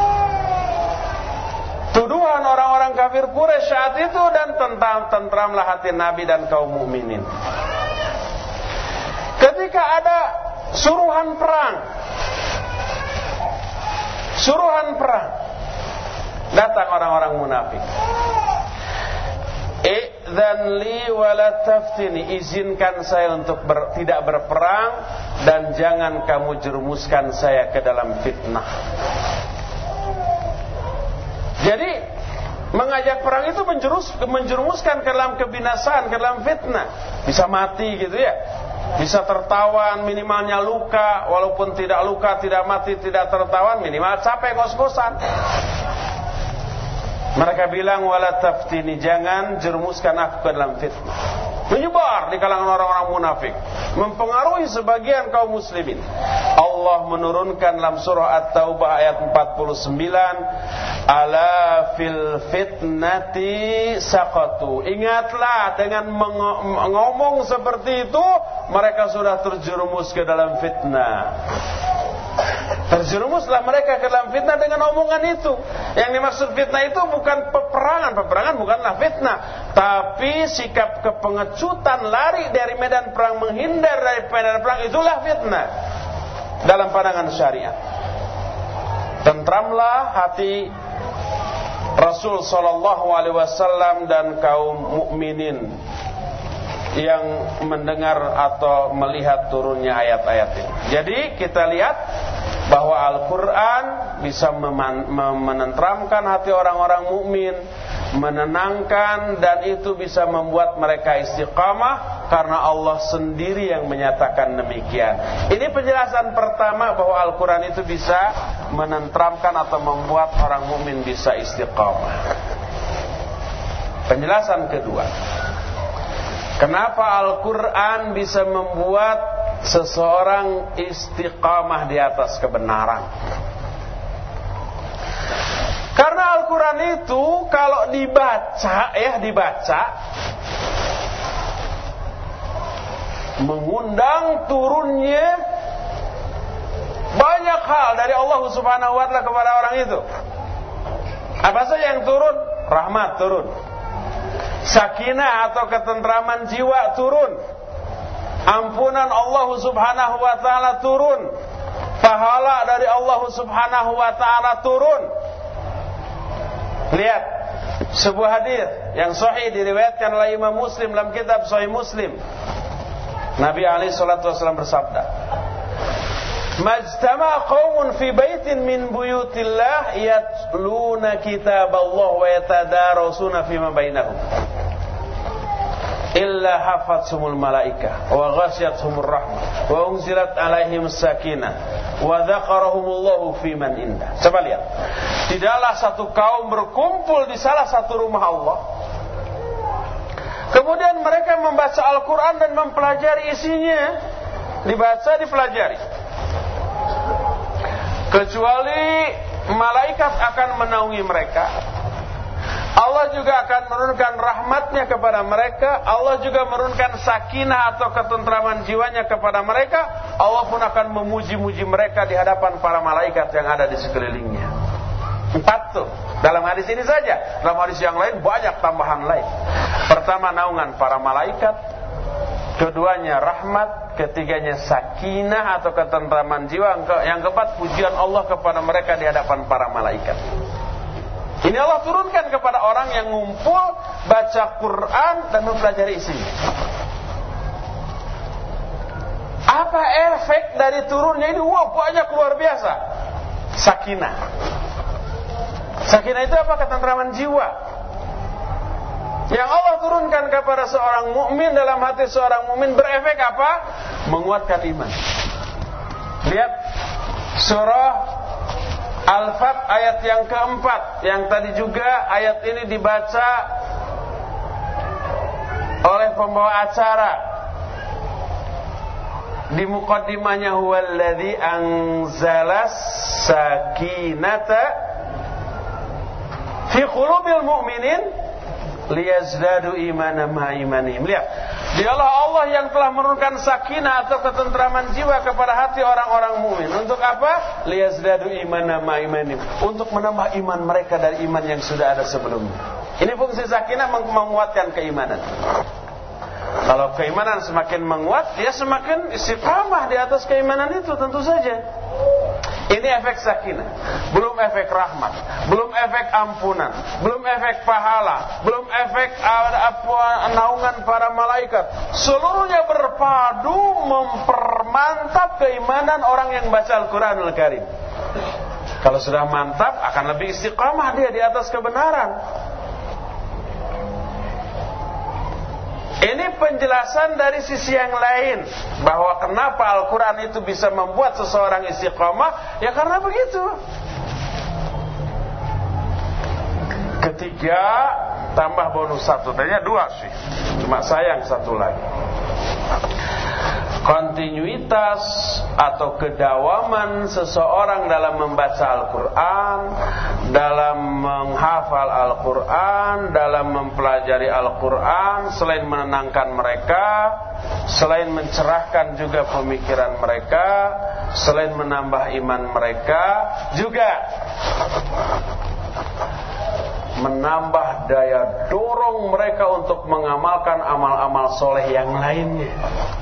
Speaker 1: tuduhan orang-orang kafir Quraisy saat itu, dan tentramlah hati Nabi dan kaum mukminin. Ketika ada suruhan perang, datang orang-orang munafik. Idzan li wala taftini, izinkan saya untuk tidak berperang dan jangan kamu jerumuskan saya ke dalam fitnah. Jadi mengajak perang itu menjerumuskan ke dalam kebinasaan, ke dalam fitnah. Bisa mati gitu ya, bisa tertawan, minimalnya luka. Walaupun tidak luka, tidak mati, tidak tertawan, minimal capek ngos-ngosan. Mereka bilang, wala taftini, jangan jerumuskan aku ke dalam fitnah. Menyebar di kalangan orang-orang munafik, mempengaruhi sebagian kaum muslimin. Allah menurunkan dalam surah At-Taubah ayat 49, ala fil fitnati saqatu. Ingatlah, dengan ngomong seperti itu mereka sudah terjerumus ke dalam fitnah. Terjerumuslah mereka ke dalam fitnah dengan omongan itu. Yang dimaksud fitnah itu bukan peperangan. Peperangan bukanlah fitnah, tapi sikap kepengecutan, lari dari medan perang, menghindar dari medan perang, itulah fitnah dalam pandangan syariat. Tentramlah hati Rasul sallallahu alaihi wasallam dan kaum mukminin yang mendengar atau melihat turunnya ayat-ayat ini. Jadi kita lihat bahwa Al-Quran bisa menenteramkan hati orang-orang mukmin, menenangkan, dan itu bisa membuat mereka istiqamah karena Allah sendiri yang menyatakan demikian. Ini penjelasan pertama bahwa Al-Quran itu bisa menenteramkan atau membuat orang mukmin bisa istiqamah. Penjelasan kedua, kenapa Al-Quran bisa membuat seseorang istiqamah di atas kebenaran? Karena Al-Quran itu kalau dibaca mengundang turunnya banyak hal dari Allah Subhanahu wa ta'ala kepada orang itu. Apa saja yang turun? Rahmat turun, sakinah atau ketentraman jiwa turun, ampunan Allah Subhanahu wa ta'ala turun, pahala dari Allah Subhanahu wa ta'ala turun. Lihat sebuah hadis yang sahih diriwayatkan oleh Imam Muslim dalam kitab Sahih Muslim. Nabi alaihi salatu wasallam bersabda, majtama qaumun fi baitin min buyutillah yatluna kitaballah wa yatadarasuna fima bainahum illa hafathumul malaikah wa ghasyiyatuhumur rahmah wa unzilat alaihim sakinah wa dzakarahumullahu fi man indah. Coba lihat, tidaklah satu kaum berkumpul di salah satu rumah Allah, kemudian mereka membaca Al-Quran dan mempelajari isinya, dibaca, dipelajari, kecuali malaikat akan menaungi mereka. Allah juga akan menurunkan rahmatnya kepada mereka. Allah juga menurunkan sakinah atau ketentraman jiwanya kepada mereka. Allah pun akan memuji-muji mereka di hadapan para malaikat yang ada di sekelilingnya. 4 tuh dalam hadis ini saja. Dalam hadis yang lain banyak tambahan lain. Pertama, naungan para malaikat. Keduanya rahmat. Ketiganya sakinah atau ketentraman jiwa. Yang keempat, pujian Allah kepada mereka di hadapan para malaikat. Ini Allah turunkan kepada orang yang ngumpul baca Quran dan mempelajari isinya. Apa efek dari turunnya ini? Wah, banyak, luar biasa. Sakinah. Sakinah itu apa? Ketentraman jiwa. Yang Allah turunkan kepada seorang mukmin, dalam hati seorang mukmin, berefek apa? Menguatkan iman. Lihat surah Al-Fat ayat yang keempat, yang tadi juga ayat ini dibaca oleh pembawa acara. Di muqaddimahnya huwallazi anzalas sakinata fi qulubil mu'minin liyazdadu imanan ma imanihim. Lihat, dialah Allah yang telah menurunkan sakinah atau ketentraman jiwa kepada hati orang-orang mukmin. Untuk apa? Liyazdadu imanan ma imanihim, untuk menambah iman mereka dari iman yang sudah ada sebelumnya. Ini fungsi sakinah, menguatkan keimanan. Kalau keimanan semakin menguat, dia semakin istiqamah di atas keimanan itu, tentu saja. Ini efek sakinah. Belum efek rahmat, belum efek ampunan, belum efek pahala, belum efek naungan para malaikat. Seluruhnya berpadu mempermantap keimanan orang yang baca Al-Quranul Karim. Kalau sudah mantap, akan lebih istiqamah dia di atas kebenaran. Ini penjelasan dari sisi yang lain, bahwa kenapa Al-Quran itu bisa membuat seseorang istiqamah, ya karena begitu. Ketiga, tambah bonus satu, tadinya dua sih, cuma sayang satu lagi. Kontinuitas atau kedawaman seseorang dalam membaca Al-Quran, dalam menghafal Al-Quran, dalam mempelajari Al-Quran, selain menenangkan mereka, selain mencerahkan juga pemikiran mereka, selain menambah iman mereka, juga menambah daya dorong mereka untuk mengamalkan amal-amal soleh yang lainnya.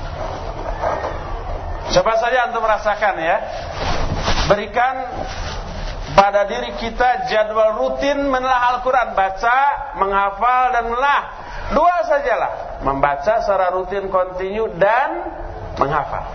Speaker 1: Coba saja antum merasakan ya. Berikan pada diri kita jadwal rutin menelaah Al-Quran, baca, menghafal dan menelaah. Dua sajalah, membaca secara rutin kontinu dan menghafal.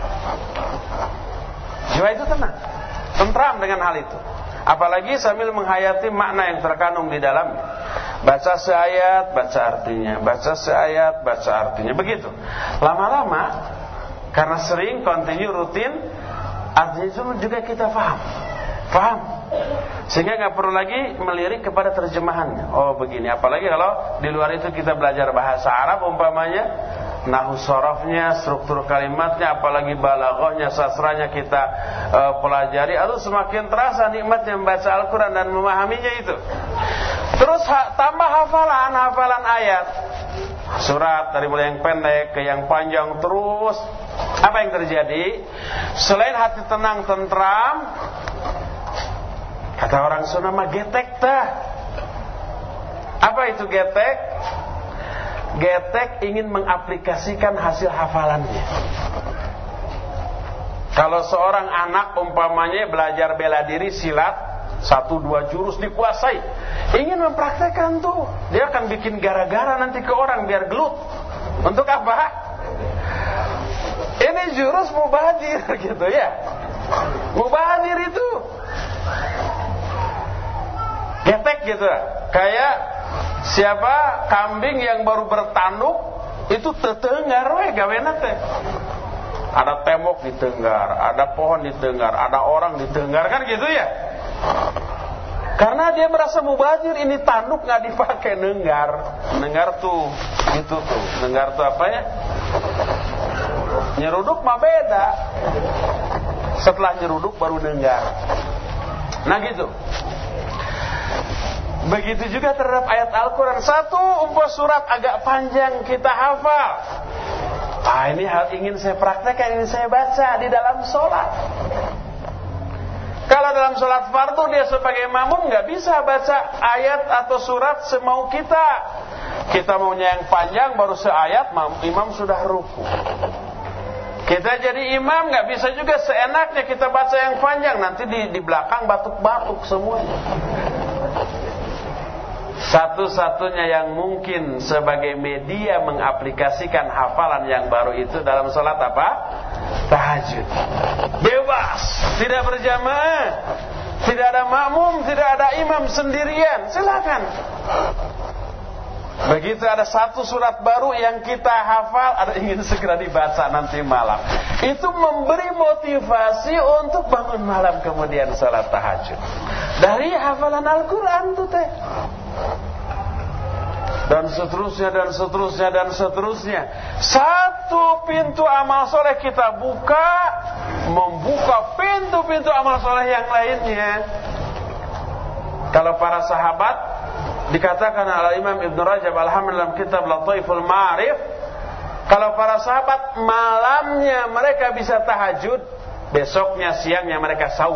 Speaker 1: Jiwa itu tenang, tentram dengan hal itu. Apalagi sambil menghayati makna yang terkandung di dalamnya. Baca seayat, baca artinya. Baca seayat, baca artinya. Begitu. Lama-lama, karena sering, kontinu, rutin, artinya itu juga kita paham. Sehingga gak perlu lagi melirik kepada terjemahannya. Oh begini. Apalagi kalau di luar itu kita belajar bahasa Arab umpamanya, nahu sorofnya, struktur kalimatnya, apalagi balaghahnya, sastranya kita pelajari, lalu semakin terasa nikmatnya membaca Al-Quran dan memahaminya itu. Terus tambah hafalan ayat, surat dari mulai yang pendek ke yang panjang. Terus apa yang terjadi? Selain hati tenang tentram, kata orang Sunda mah getek tah. Apa itu getek? Getek ingin mengaplikasikan hasil hafalannya. Kalau seorang anak umpamanya belajar bela diri silat 1-2 jurus dikuasai, ingin mempraktekkan tuh, dia akan bikin gara-gara nanti ke orang biar gelut. Untuk apa? Ini jurus mubadir gitu ya. Mubadir itu getek gitu. Kayak siapa kambing yang baru bertanduk itu tetenggar we gawena teh. Ada tembok ditenggar, ada pohon ditenggar, ada orang ditenggar, kan gitu ya. Karena dia merasa mubadir, ini tanduk nggak dipakai nenggar tuh gitu tuh. Nenggar tuh apa ya? Nyeruduk mah beda. Setelah nyeruduk baru nenggar. Nah gitu. Begitu juga terhadap ayat Al-Quran. Satu umpah surat agak panjang kita hafal. Ini hal ingin saya praktekkan, ingin saya baca di dalam sholat. Kalau dalam sholat fardu dia sebagai makmum nggak bisa baca ayat atau surat semau kita. Kita maunya yang panjang, baru seayat imam sudah ruku. Kita jadi imam nggak bisa juga seenaknya kita baca yang panjang, nanti di belakang batuk-batuk semuanya. Satu-satunya yang mungkin sebagai media mengaplikasikan hafalan yang baru itu dalam sholat apa? Tahajud. Bebas, tidak berjamaah, tidak ada makmum, tidak ada imam, sendirian. Silakan. Begitu ada satu surat baru yang kita hafal, ada ingin segera dibaca nanti malam. Itu memberi motivasi untuk bangun malam kemudian sholat tahajud. Dari hafalan Al-Quran tuh teh. dan seterusnya dan seterusnya dan seterusnya. Satu pintu amal soleh kita buka, membuka pintu-pintu amal soleh yang lainnya. Kalau para sahabat dikatakan oleh Imam Ibn Rajab Al-Hamd dalam kitab Lataiful Ma'arif, kalau para sahabat malamnya mereka bisa tahajud, besoknya siangnya mereka saum.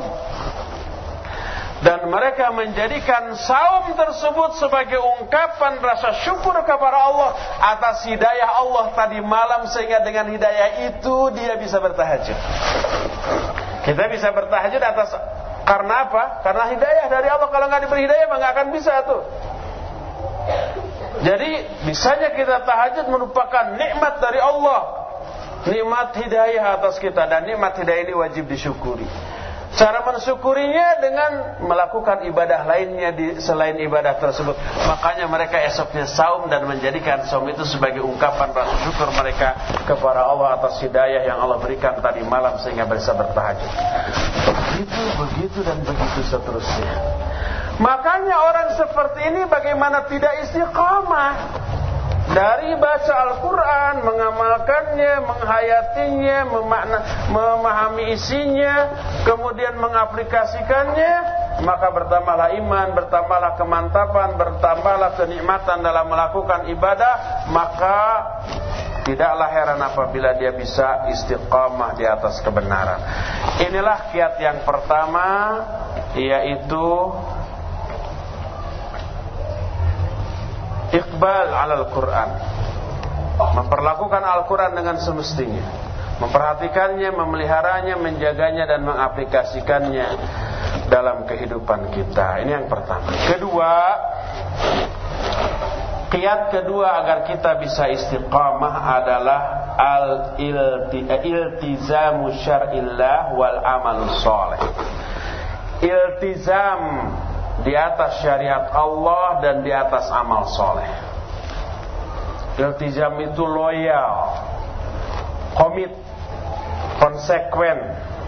Speaker 1: Dan mereka menjadikan saum tersebut sebagai ungkapan rasa syukur kepada Allah atas hidayah Allah tadi malam, sehingga dengan hidayah itu dia bisa bertahajud. Kita bisa bertahajud karena apa? Karena hidayah dari Allah. Kalau nggak diberi hidayah nggak akan bisa tuh. Jadi bisanya kita tahajud merupakan nikmat dari Allah, nikmat hidayah atas kita, dan nikmat hidayah ini wajib disyukuri. Cara mensyukurinya dengan melakukan ibadah lainnya selain ibadah tersebut. Makanya mereka esoknya saum dan menjadikan saum itu sebagai ungkapan rasa syukur mereka kepada Allah atas hidayah yang Allah berikan tadi malam sehingga bisa bertahajud. Begitu dan begitu seterusnya. Makanya orang seperti ini bagaimana tidak istiqamah dari baca Al-Quran, mengamalkannya, menghayatinya, memahami isinya, kemudian mengaplikasikannya, maka bertambahlah iman, bertambahlah kemantapan, bertambahlah kenikmatan dalam melakukan ibadah. Maka tidaklah heran apabila dia bisa istiqamah di atas kebenaran. Inilah kiat yang pertama, yaitu iqbal alal Quran, memperlakukan Al-Quran dengan semestinya, memperhatikannya, memeliharanya, menjaganya, dan mengaplikasikannya dalam kehidupan kita. Ini yang pertama. Kedua, kiat kedua agar kita bisa istiqamah adalah iltizamu syar'illah wal amalus shalih. Iltizam di atas syariat Allah dan di atas amal soleh. Iltizam itu loyal, komit, konsekuen.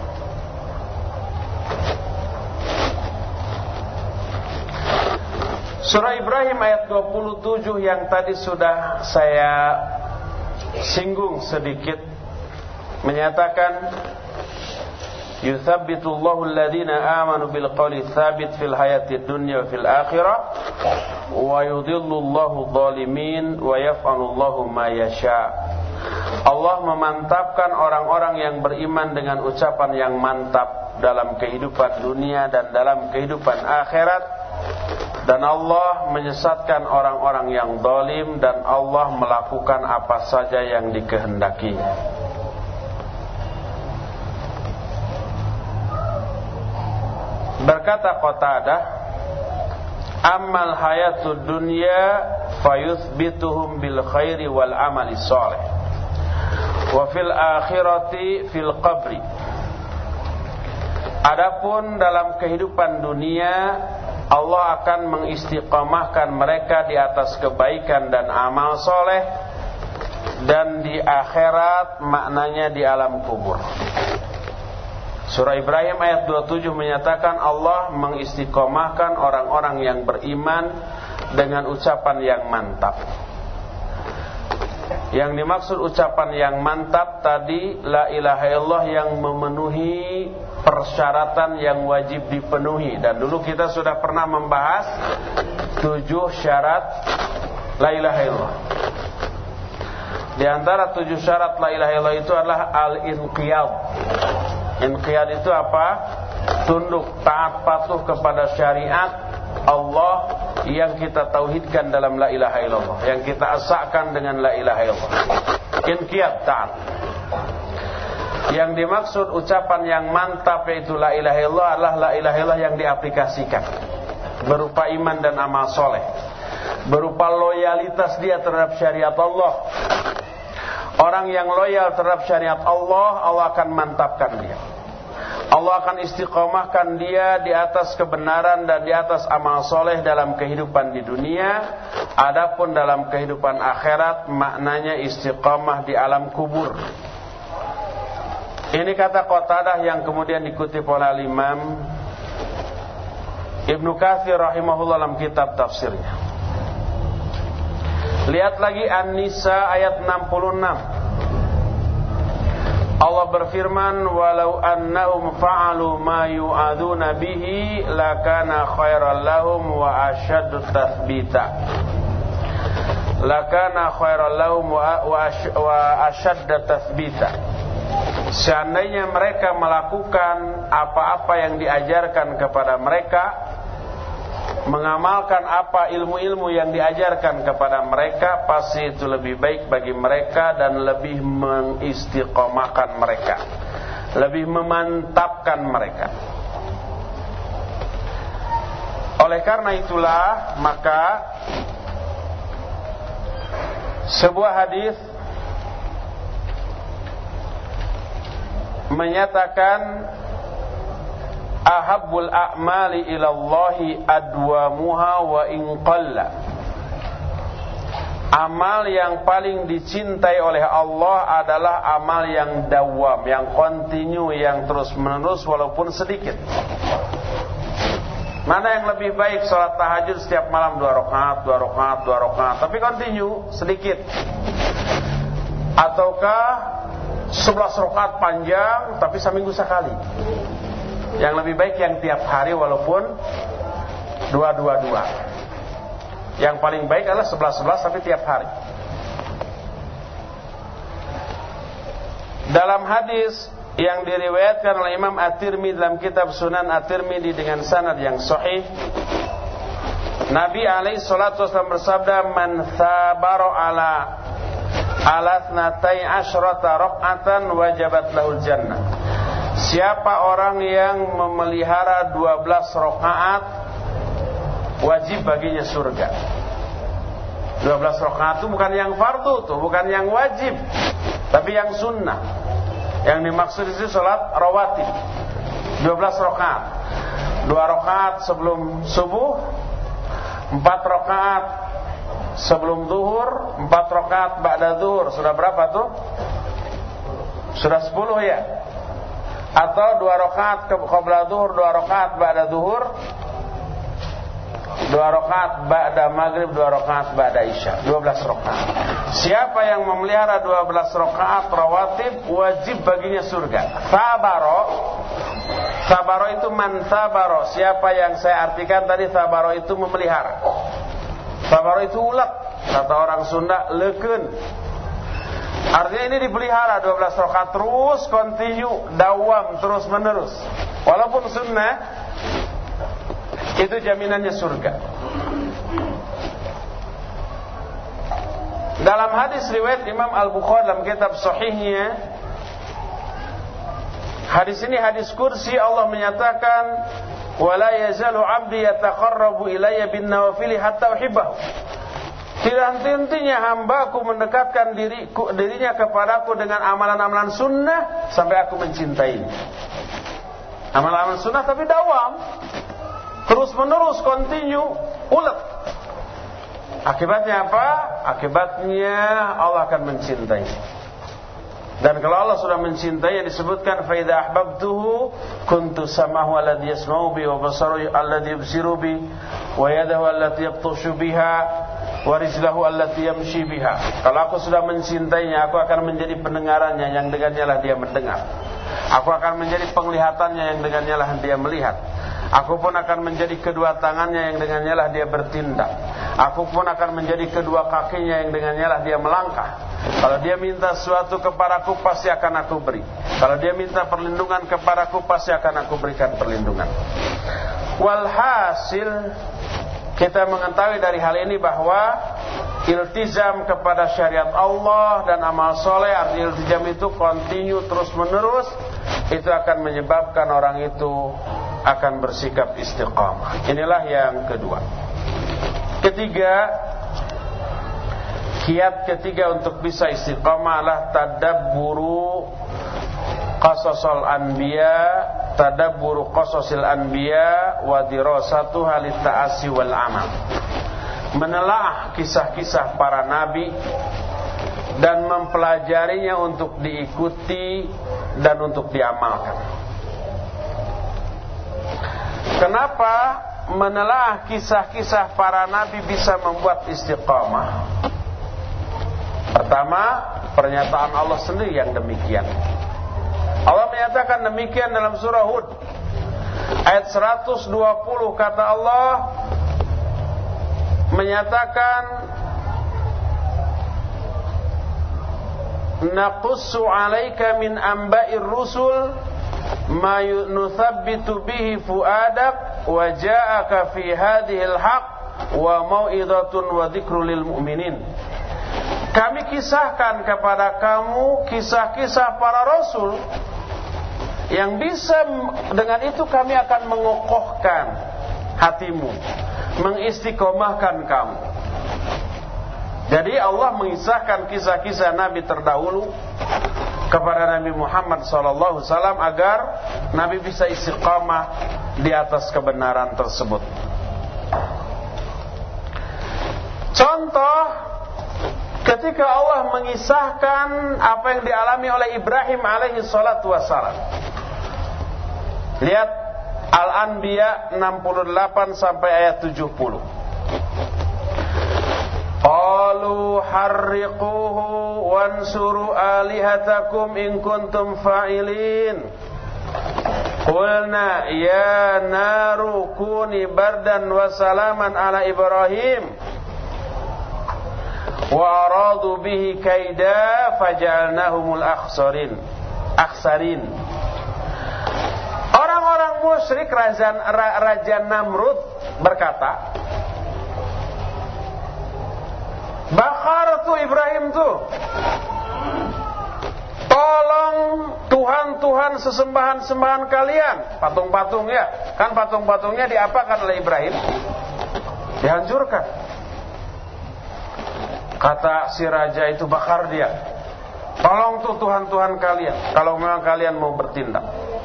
Speaker 1: Surah Ibrahim ayat 27 yang tadi sudah saya singgung sedikit menyatakan, yuthabbitullahu alladhina amanu bil qawli tsabit fil hayatid dunya wa fil akhirah wa yudhillullahu dhalimin wa yaf'alullahu ma yasha. Allah memantapkan orang-orang yang beriman dengan ucapan yang mantap dalam kehidupan dunia dan dalam kehidupan akhirat, dan Allah menyesatkan orang-orang yang zalim, dan Allah melakukan apa saja yang dikehendakinya. Berkata Qatadah, ammal hayatud dunya fayuthbituhum bil khairi wal amali shalih wa fil akhirati fil qabri. Adapun dalam kehidupan dunia, Allah akan mengistiqamahkan mereka di atas kebaikan dan amal soleh, dan di akhirat maknanya di alam kubur. Surah Ibrahim ayat 27 menyatakan Allah mengistiqomahkan orang-orang yang beriman dengan ucapan yang mantap. Yang dimaksud ucapan yang mantap tadi, la ilaha illallah yang memenuhi persyaratan yang wajib dipenuhi. Dan dulu kita sudah pernah membahas 7 syarat la ilaha illallah. Di antara 7 syarat la ilaha illallah itu adalah al-inqiyad. Inqiyad itu apa? Tunduk, taat, patuh kepada syariat Allah yang kita tauhidkan dalam la ilaha illallah, yang kita esahkan dengan la ilaha illallah. Inqiyad, taat. Yang dimaksud ucapan yang mantap yaitu la ilaha illallah adalah la ilaha illallah yang diaplikasikan berupa iman dan amal soleh, berupa loyalitas dia terhadap syariat Allah. Orang yang loyal terhadap syariat Allah, Allah akan mantapkan dia. Allah akan istiqomahkan dia di atas kebenaran dan di atas amal soleh dalam kehidupan di dunia. Adapun dalam kehidupan akhirat, maknanya istiqomah di alam kubur. Ini kata Qatadah yang kemudian dikutip oleh Imam Ibnu Katsir rahimahullah dalam kitab tafsirnya. Lihat lagi An-Nisa ayat 66. Allah berfirman, walau annahum fa'alu ma yu'aduna bihi lakana khairan lahum wa ashaddu tathbita. Lakana khairan lahum wa ashaddu tathbita. Seandainya mereka melakukan apa-apa yang diajarkan kepada mereka, mengamalkan apa ilmu-ilmu yang diajarkan kepada mereka, pasti itu lebih baik bagi mereka dan lebih mengistiqomahkan mereka, lebih memantapkan mereka. Oleh karena itulah, maka sebuah hadis menyatakan ahabbul a'mali ilallahi adwamuha wa in qalla. Amal yang paling dicintai oleh Allah adalah amal yang dawam, yang kontinu, yang terus menerus walaupun sedikit. Mana yang lebih baik? Salat tahajud setiap malam 2 rakaat, 2 rakaat, 2 rakaat, tapi kontinu sedikit, ataukah 11 rakaat panjang tapi seminggu sekali? Yang lebih baik yang tiap hari walaupun 2. Yang paling baik adalah 11 tapi tiap hari. Dalam hadis yang diriwayatkan oleh Imam At-Tirmidzi dalam kitab Sunan At-Tirmidzi dengan sanad yang sahih, Nabi alaihi salatu wasallam bersabda, man sabara ala 12 rak'atan wajabat lahul jannah. Siapa orang yang memelihara 12 rakaat, wajib baginya surga. 12 rakaat itu bukan yang fardu tuh, bukan yang wajib, tapi yang sunnah. Yang dimaksud itu salat rawatib. 12 rakaat. 2 rakaat sebelum subuh, 4 rakaat sebelum zuhur, 4 rakaat ba'da zuhur. Sudah berapa tuh? Sudah 10 ya? Atau 2 rakaat qabla zuhur, 2 rakaat ba'da zuhur, 2 rakaat ba'da maghrib, 2 rakaat ba'da isya. 12 rakaat. Siapa yang memelihara 12 rakaat rawatib, wajib baginya surga. Sabaro itu man sabaro. Siapa yang saya artikan tadi, sabaro itu memelihara. Sabaro itu ulet, kata orang Sunda, leukeun. Artinya ini dipelihara 12 rakaat terus, kontinu, dawam, terus menerus. Walaupun sunnah, itu jaminannya surga. Dalam hadis riwayat Imam Al-Bukhari dalam kitab sahihnya, hadis ini hadis kursi, Allah menyatakan, wala yazalu 'abdi yataqarrabu ilayya bin nawafili hatta uhibbahu. Tidak henti-hentinya hambaku mendekatkan dirinya kepadaku dengan amalan-amalan sunnah sampai aku mencintainya. Amalan-amalan sunnah tapi dawam, terus menerus, kontinu, ulet. Akibatnya apa? Akibatnya Allah akan mencintai. Dan kalau Allah sudah mencintai, yang disebutkan fa idza ahbabtuhu kuntu samahu alladhi yasma'u bi wa basaruhu alladhi yubsiru bi wa yadahu allati yabtashu biha wa rijlahu allati yamshi biha. Kalau aku sudah mencintainya, aku akan menjadi pendengarannya yang dengannya lah dia mendengar. Aku akan menjadi penglihatannya yang dengannya lah dia melihat. Aku pun akan menjadi kedua tangannya yang dengannya lah dia bertindak. Aku pun akan menjadi kedua kakinya yang dengannya lah dia melangkah. Kalau dia minta sesuatu kepadaku, pasti akan aku beri. Kalau dia minta perlindungan kepadaku, pasti akan aku berikan perlindungan. Walhasil, kita mengetahui dari hal ini bahwa iltizam kepada syariat Allah dan amal soleh, arti iltizam itu kontinu, terus menerus, itu akan menyebabkan orang itu akan bersikap istiqamah. Inilah yang kedua. Ketiga, kiat ketiga untuk bisa istiqamah adalah tadabburu qasasul anbiya, tadabburu qasasil anbiya wa dirasatuha litta'assi wal amal. Menelaah kisah-kisah para nabi dan mempelajarinya untuk diikuti dan untuk diamalkan. Kenapa menelaah kisah-kisah para nabi bisa membuat istiqamah? Pertama, pernyataan Allah sendiri yang demikian. Allah menyatakan demikian dalam surah Hud ayat 120, kata Allah menyatakan, naqussu 'alaika min amba'ir rusul ma nuthabbitu bihi fuadak wa ja'aka fi hadhil haqq wa mau'izatun wa dzikrul lil mu'minin. Kami kisahkan kepada kamu kisah-kisah para rasul yang bisa dengan itu kami akan mengokohkan hatimu, mengistiqomahkan kamu. Jadi Allah mengisahkan kisah-kisah Nabi terdahulu kepada Nabi Muhammad SAW agar Nabi bisa istiqamah di atas kebenaran tersebut. Contoh, ketika Allah mengisahkan apa yang dialami oleh Ibrahim alaihi salatu wassalam. Lihat Al-Anbiya 68 sampai ayat 70. Qalu harriquhu wansuru alihatakum in kuntum fa'ilin. Qulna ya naru kuni bardan wa salaman ala Ibrahim. Wa aradu bihi kaida faja'alnahumul akhsarin. Orang-orang musyrik Raja Namrud berkata, bakar tuh Ibrahim tuh, tolong Tuhan-Tuhan sesembahan-sembahan kalian, patung-patung ya, kan patung-patungnya diapakan oleh Ibrahim? Dihancurkan. Kata si raja itu, bakar dia, tolong tuh Tuhan-Tuhan kalian, kalau memang kalian mau bertindak.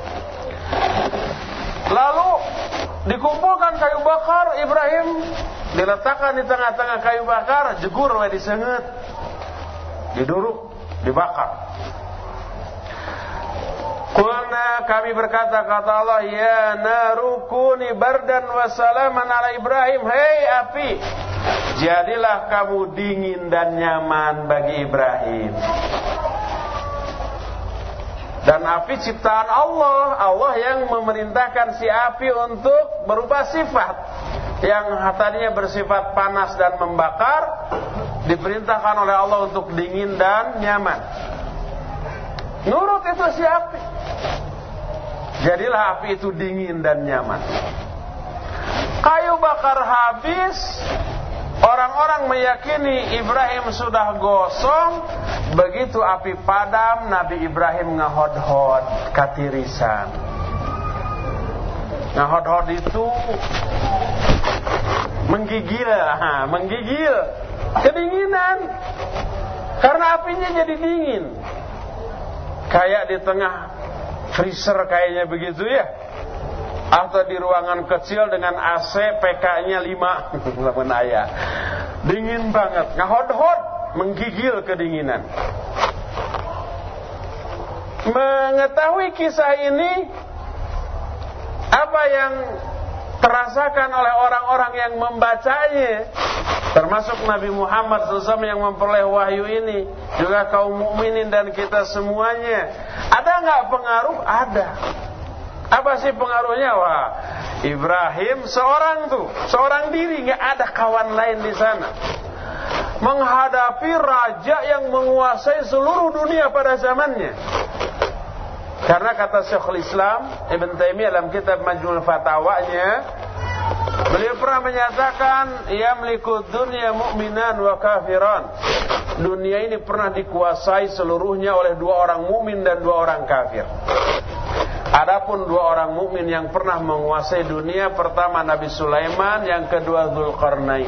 Speaker 1: Lalu dikumpulkan kayu bakar Ibrahim, diletakkan di tengah-tengah kayu bakar, jegur we disenget, diduruk, dibakar. Qulna, kami berkata, kata Allah, ya naru kuni bardan wa salaman ala Ibrahim. Hei api, jadilah kamu dingin dan nyaman bagi Ibrahim. Dan api ciptaan Allah, Allah yang memerintahkan si api untuk berubah sifat. Yang tadinya bersifat panas dan membakar, diperintahkan oleh Allah untuk dingin dan nyaman. Nurut itu si api. Jadilah api itu dingin dan nyaman. Kayu bakar habis, orang-orang meyakini Ibrahim sudah gosong. Begitu api padam, Nabi Ibrahim ngahod-hod katirisan. Ngahod-hod itu menggigil kedinginan, karena apinya jadi dingin. Kayak di tengah freezer kayaknya begitu ya, atau di ruangan kecil dengan AC PK-nya 5 lamun aya. Dingin banget, ngahod-hod, menggigil kedinginan. Mengetahui kisah ini, apa yang terasakan oleh orang-orang yang membacanya, termasuk Nabi Muhammad SAW yang memperoleh wahyu ini, juga kaum mukminin dan kita semuanya, ada nggak pengaruh? Ada. Apa sih pengaruhnya? Wah, Ibrahim seorang diri, nggak ada kawan lain di sana, menghadapi raja yang menguasai seluruh dunia pada zamannya. Karena kata Syekhul Islam Ibn Taimiyah dalam kitab Majmu'ul Fatawanya, beliau pernah menyatakan, yamliku dunya mu'minan wa kafiran. Dunia ini pernah dikuasai seluruhnya oleh 2 orang mukmin dan 2 orang kafir. Adapun 2 orang mukmin yang pernah menguasai dunia, pertama Nabi Sulaiman, yang kedua Dzulqarnain.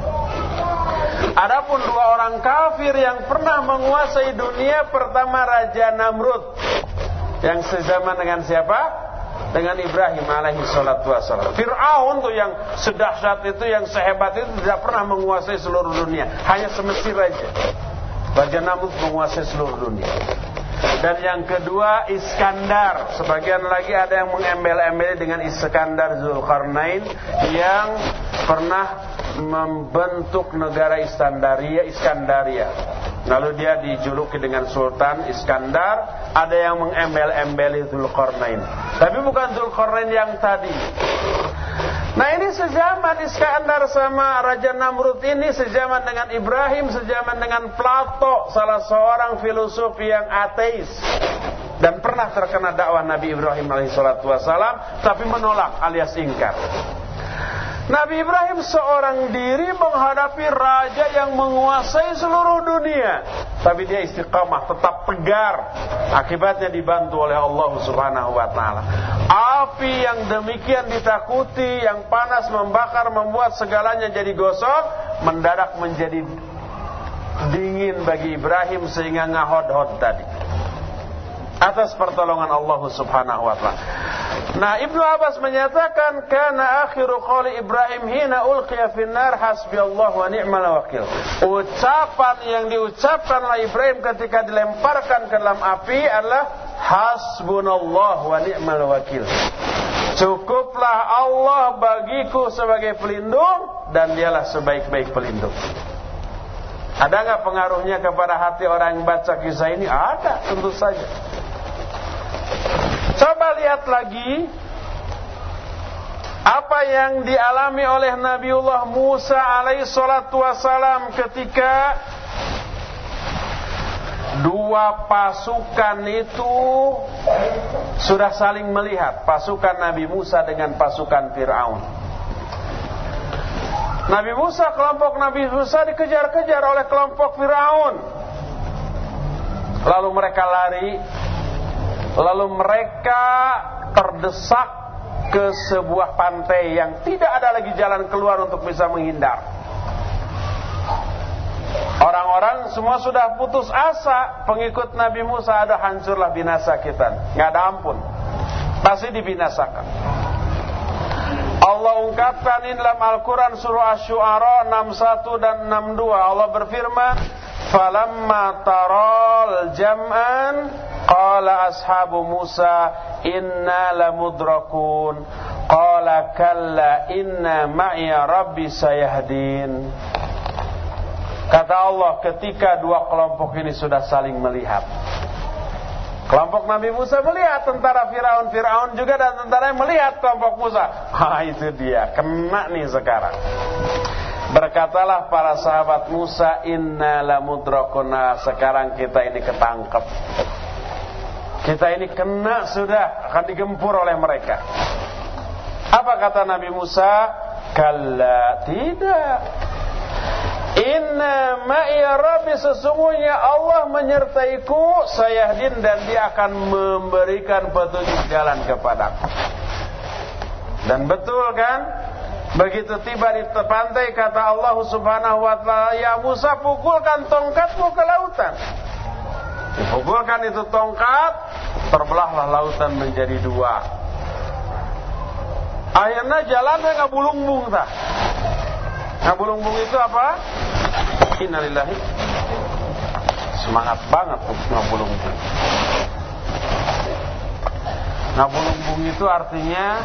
Speaker 1: Adapun 2 orang kafir yang pernah menguasai dunia, pertama Raja Namrud, yang sezaman dengan siapa? Dengan Ibrahim alaihi salatu wassalam. Fir'aun tuh yang sedahsyat itu, yang sehebat itu, tidak pernah menguasai seluruh dunia, hanya semesir aja. Raja Namrud menguasai seluruh dunia. Dan yang kedua Iskandar. Sebagian lagi ada yang mengembel-embel dengan Iskandar Dzulqarnain, yang pernah membentuk negara Iskandaria. Lalu dia dijuluki dengan Sultan Iskandar. Ada yang mengembel-embeli Dzulqarnain, tapi bukan Dzulqarnain yang tadi. Nah, ini sejaman Iskandar sama Raja Namrud ini, sejaman dengan Ibrahim, sejaman dengan Plato, salah seorang filosof yang ateis, dan pernah terkena dakwah Nabi Ibrahim alaihissalam, tapi menolak alias ingkar. Nabi Ibrahim seorang diri menghadapi raja yang menguasai seluruh dunia, tapi dia istiqamah, tetap tegar. Akibatnya dibantu oleh Allah Subhanahu wa taala. Api yang demikian ditakuti, yang panas membakar, membuat segalanya jadi gosong, mendadak menjadi dingin bagi Ibrahim sehingga ngahod-hod tadi, atas pertolongan Allah Subhanahu wa taala. Nah, Ibnu Abbas menyatakan kana akhiru qawli Ibrahim hina ulqiya finnar hasbiyallahu wa ni'mal wakil. Ucapan yang diucapkan oleh Ibrahim ketika dilemparkan ke dalam api adalah hasbunallahu wa ni'mal wakil. Cukuplah Allah bagiku sebagai pelindung, dan dialah sebaik-baik pelindung. Ada enggak pengaruhnya kepada hati orang yang baca kisah ini? Ada, tentu saja. Coba lihat lagi apa yang dialami oleh Nabiullah Musa alaihissalatu wassalam ketika dua pasukan itu sudah saling melihat, pasukan Nabi Musa dengan pasukan Fir'aun. Nabi Musa, kelompok Nabi Musa dikejar-kejar oleh kelompok Fir'aun. Lalu mereka lari. Lalu mereka terdesak ke sebuah pantai yang tidak ada lagi jalan keluar untuk bisa menghindar. Orang-orang semua sudah putus asa. Pengikut Nabi Musa, ada hancurlah binasa kita, nggak ada ampun, pasti dibinasakan. Allah ungkapkan ini dalam Al-Quran surah Asy-Syu'ara 61 dan 62. Allah berfirman, falamma taral jam'an qala ashabu Musa inna lamudrakun qala kalla inna ma'iya rabbi sayahdin. Kata Allah, ketika dua kelompok ini sudah saling melihat, kelompok Nabi Musa melihat tentara Fir'aun juga, dan tentara yang melihat kelompok Musa. Itu dia, kena nih sekarang. Berkatalah para sahabat Musa, inna lamudrakuna, sekarang kita ini ketangkep, kita ini kena, sudah akan digempur oleh mereka. Apa kata Nabi Musa? Kalla, tidak. Inna ma'iya rabbi, sesungguhnya Allah menyertaiku, sayahdin, dan dia akan memberikan petunjuk jalan kepadaku. Dan betul kan? Begitu tiba di pantai, kata Allah Subhanahu wa ta'ala, ya Musa, pukulkan tongkatmu ke lautan. Dipukulkan itu tongkat, terbelahlah lautan menjadi dua. Akhirnya jalannya ngabulungbung tah. Ngabulungbung itu apa? Innalillahi. Semangat banget tuh ngabulungbung. Ngabulungbung itu artinya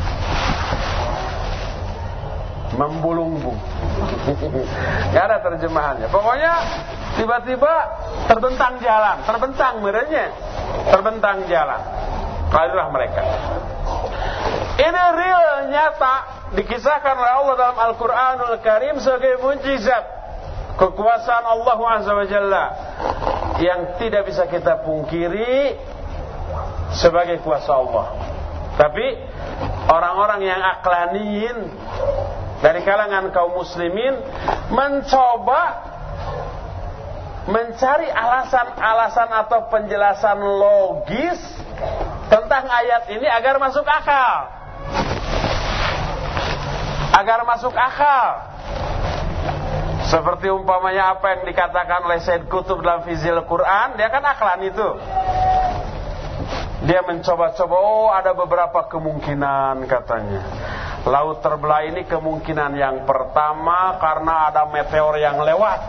Speaker 1: membulungbung. Gak ada terjemahannya. Pokoknya tiba-tiba terbentang jalan, terbentang merenya, terbentang jalan. Larilah mereka. Ini real, nyata, dikisahkan oleh Allah dalam Al-Quranul Karim sebagai mukjizat kekuasaan Allah Azza wa Jalla yang tidak bisa kita pungkiri sebagai kuasa Allah. Tapi orang-orang yang aklaniyin dari kalangan kaum muslimin mencoba mencari alasan-alasan atau penjelasan logis tentang ayat ini agar masuk akal. Agar masuk akal. Seperti umpamanya apa yang dikatakan oleh Said Qutb dalam Fizil Quran, dia kan aklan itu. Dia mencoba-coba, ada beberapa kemungkinan katanya. Laut terbelah ini kemungkinan yang pertama karena ada meteor yang lewat.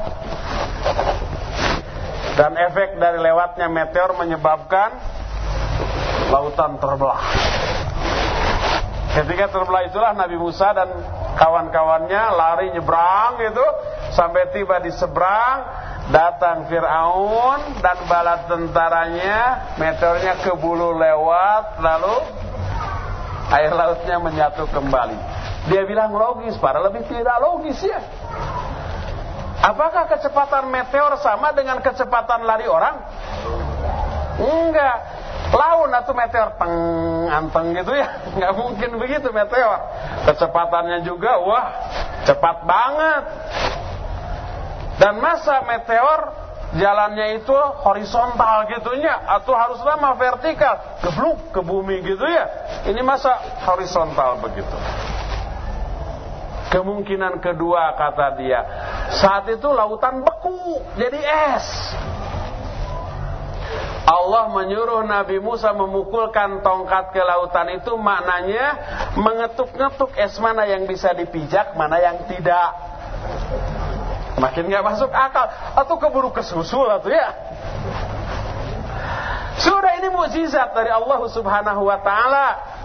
Speaker 1: Dan efek dari lewatnya meteor menyebabkan lautan terbelah. Ketika terbelah itulah Nabi Musa dan kawan-kawannya lari nyebrang gitu, sampai tiba di seberang, Datang Fir'aun dan bala tentaranya, meteornya kebulu lewat, lalu air lautnya menyatu kembali. Dia bilang logis, padahal lebih tidak logis ya. Apakah kecepatan meteor sama dengan kecepatan lari orang? Enggak. Laun atau meteor anteng gitu ya. Enggak mungkin begitu meteor. Kecepatannya juga wah, cepat banget. Dan masa meteor jalannya itu horizontal gitunya, atau harus lama vertikal, gebluk ke bumi gitu ya. Ini masa horizontal begitu. Kemungkinan kedua kata dia, saat itu lautan beku jadi es. Allah menyuruh Nabi Musa memukulkan tongkat ke lautan itu, maknanya mengetuk-ngetuk es mana yang bisa dipijak, mana yang tidak. Makin gak masuk akal, atau keburu kesusul atau ya. Sudah, ini mukjizat dari Allah Subhanahu wa taala.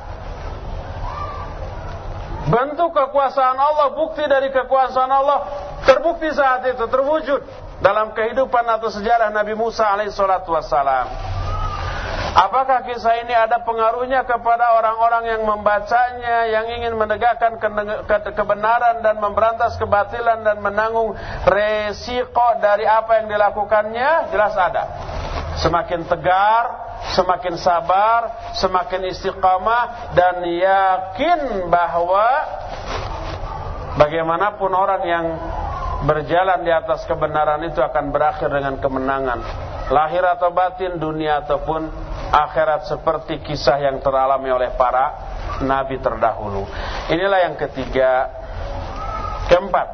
Speaker 1: Bentuk kekuasaan Allah, bukti dari kekuasaan Allah terbukti saat itu, terwujud dalam kehidupan atau sejarah Nabi Musa alaihissalatu wassalam. Apakah kisah ini ada pengaruhnya kepada orang-orang yang membacanya, yang ingin menegakkan kebenaran dan memberantas kebatilan dan menanggung resiko dari apa yang dilakukannya? Jelas ada. Semakin tegar, semakin sabar, semakin istiqamah, dan yakin bahwa bagaimanapun orang yang berjalan di atas kebenaran itu akan berakhir dengan kemenangan, lahir atau batin, dunia ataupun akhirat, seperti kisah yang teralami oleh para nabi terdahulu. Inilah yang ketiga. Keempat,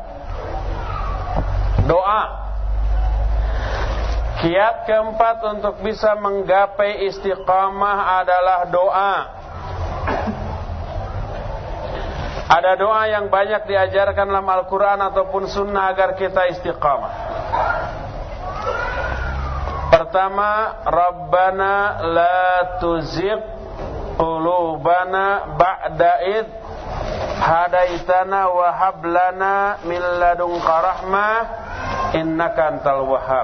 Speaker 1: doa. Kiat keempat untuk bisa menggapai istiqamah adalah doa. Ada doa yang banyak diajarkan dalam Al-Quran ataupun Sunnah agar kita istiqamah. Pertama, Rabbana la tuzigh qulubana ba'da id hadaitana wa hab lana min ladunka rahmah innaka antal wahhab.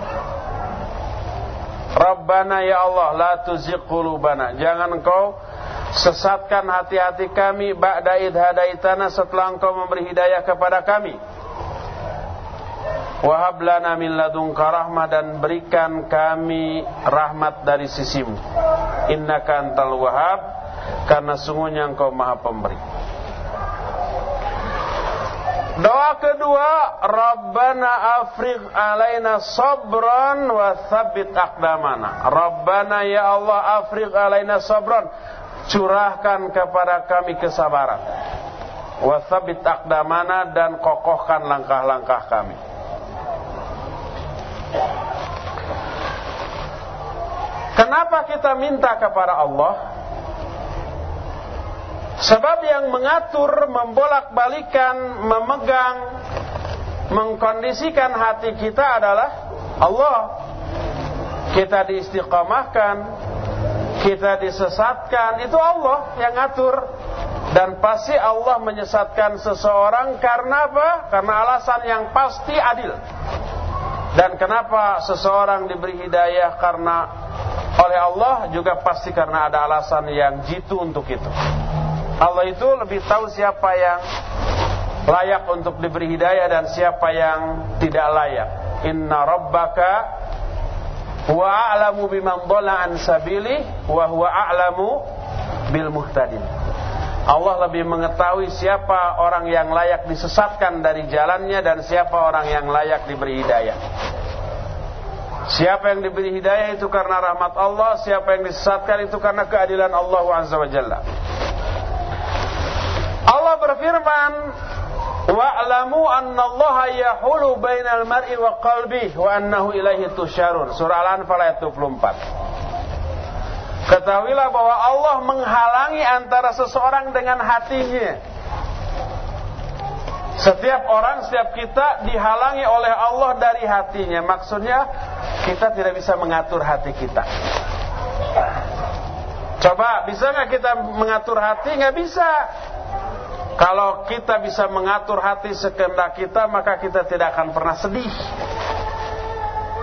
Speaker 1: Rabbana, ya Allah, la tuzigh qulubana, jangan engkau sesatkan hati-hati kami ba'da id hadaitana, setelah engkau memberi hidayah kepada kami. Wa hab lana min ladunka rahmah, dan berikan kami rahmat dari sisimu. Innaka antal wahhab, karena sungguhnya engkau maha pemberi. Doa kedua, Rabbana afrigh alaina sabran wa tsabbit aqdamana. Rabbana, ya Allah, afrigh alaina sabran, curahkan kepada kami kesabaran. Wa tsabbit aqdamana, dan kokohkan langkah-langkah kami. Kenapa kita minta kepada Allah? Sebab yang mengatur, membolak-balikan, memegang, mengkondisikan hati kita adalah Allah. Kita diistiqamahkan, kita disesatkan, itu Allah yang ngatur. Dan pasti Allah menyesatkan seseorang karena apa? Karena alasan yang pasti adil. Dan kenapa seseorang diberi hidayah karena oleh Allah, juga pasti karena ada alasan yang jitu untuk itu. Allah itu lebih tahu siapa yang layak untuk diberi hidayah dan siapa yang tidak layak. Inna rabbaka huwa a'lamu biman dhalla an sabili wa huwa a'lamu bil muhtadin. Allah lebih mengetahui siapa orang yang layak disesatkan dari jalannya dan siapa orang yang layak diberi hidayah. Siapa yang diberi hidayah itu karena rahmat Allah, siapa yang disesatkan itu karena keadilan Allah Azza wa Jalla. Allah berfirman, wa'lamu annallaha yahulu bainal mar'i wa qalbihi wa annahu ilaihi tusyarun. Surah Al-Anfal ayat 24. Ketahuilah bahwa Allah menghalangi antara seseorang dengan hatinya. Setiap orang, setiap kita dihalangi oleh Allah dari hatinya. Maksudnya kita tidak bisa mengatur hati kita. Coba, bisa gak kita mengatur hati? Gak bisa. Kalau kita bisa mengatur hati sekehendak kita, maka kita tidak akan pernah sedih.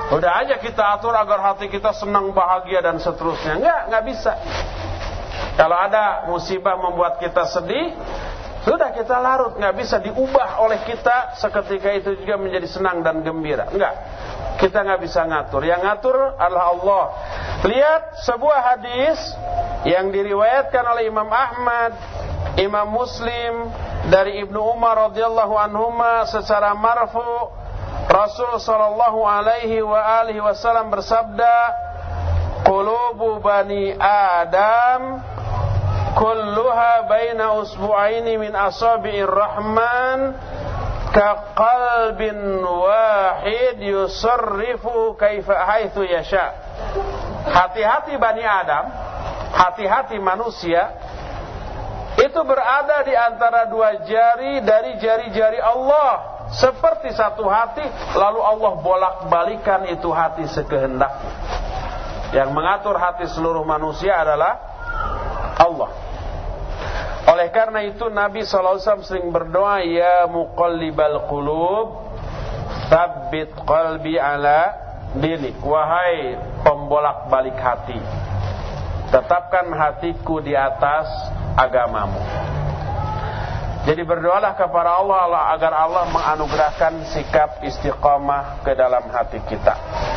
Speaker 1: Udah aja kita atur agar hati kita senang, bahagia dan seterusnya. Enggak bisa. Kalau ada musibah membuat kita sedih, sudah kita larut, enggak bisa diubah oleh kita seketika itu juga menjadi senang dan gembira. Enggak. Kita enggak bisa ngatur. Yang ngatur adalah Allah. Lihat sebuah hadis yang diriwayatkan oleh Imam Ahmad, Imam Muslim dari Ibnu Umar radhiyallahu anhuma secara marfu. Rasul sallallahu alaihi wa alihi wasallam bersabda, "Qulubu bani Adam kulluha baina usbu'aini min asabi'ir rahman ka qalbin wahid yusarrifu kaifa haitsu yasha." Hati-hati bani Adam, hati-hati manusia itu berada di antara dua jari dari jari-jari Allah. Seperti satu hati, lalu Allah bolak-balikan itu hati sekehendaknya. Yang mengatur hati seluruh manusia adalah Allah. Oleh karena itu Nabi SAW sering berdoa, "Ya muqallibal qulub, tsabbit qalbi ala dinik." Wahai pembolak-balik hati, tetapkan hatiku di atas agamamu. Jadi berdoalah kepada Allah agar Allah menganugerahkan sikap istiqamah ke dalam hati kita.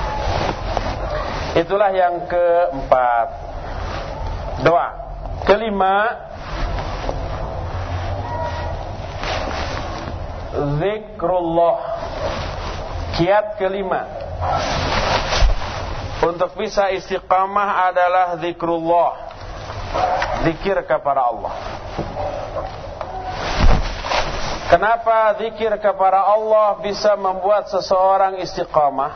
Speaker 1: Itulah yang keempat. Doa. Kelima, zikrullah. Kiat kelima untuk bisa istiqamah adalah zikrullah. Zikir kepada Allah. Kenapa zikir kepada Allah bisa membuat seseorang istiqamah?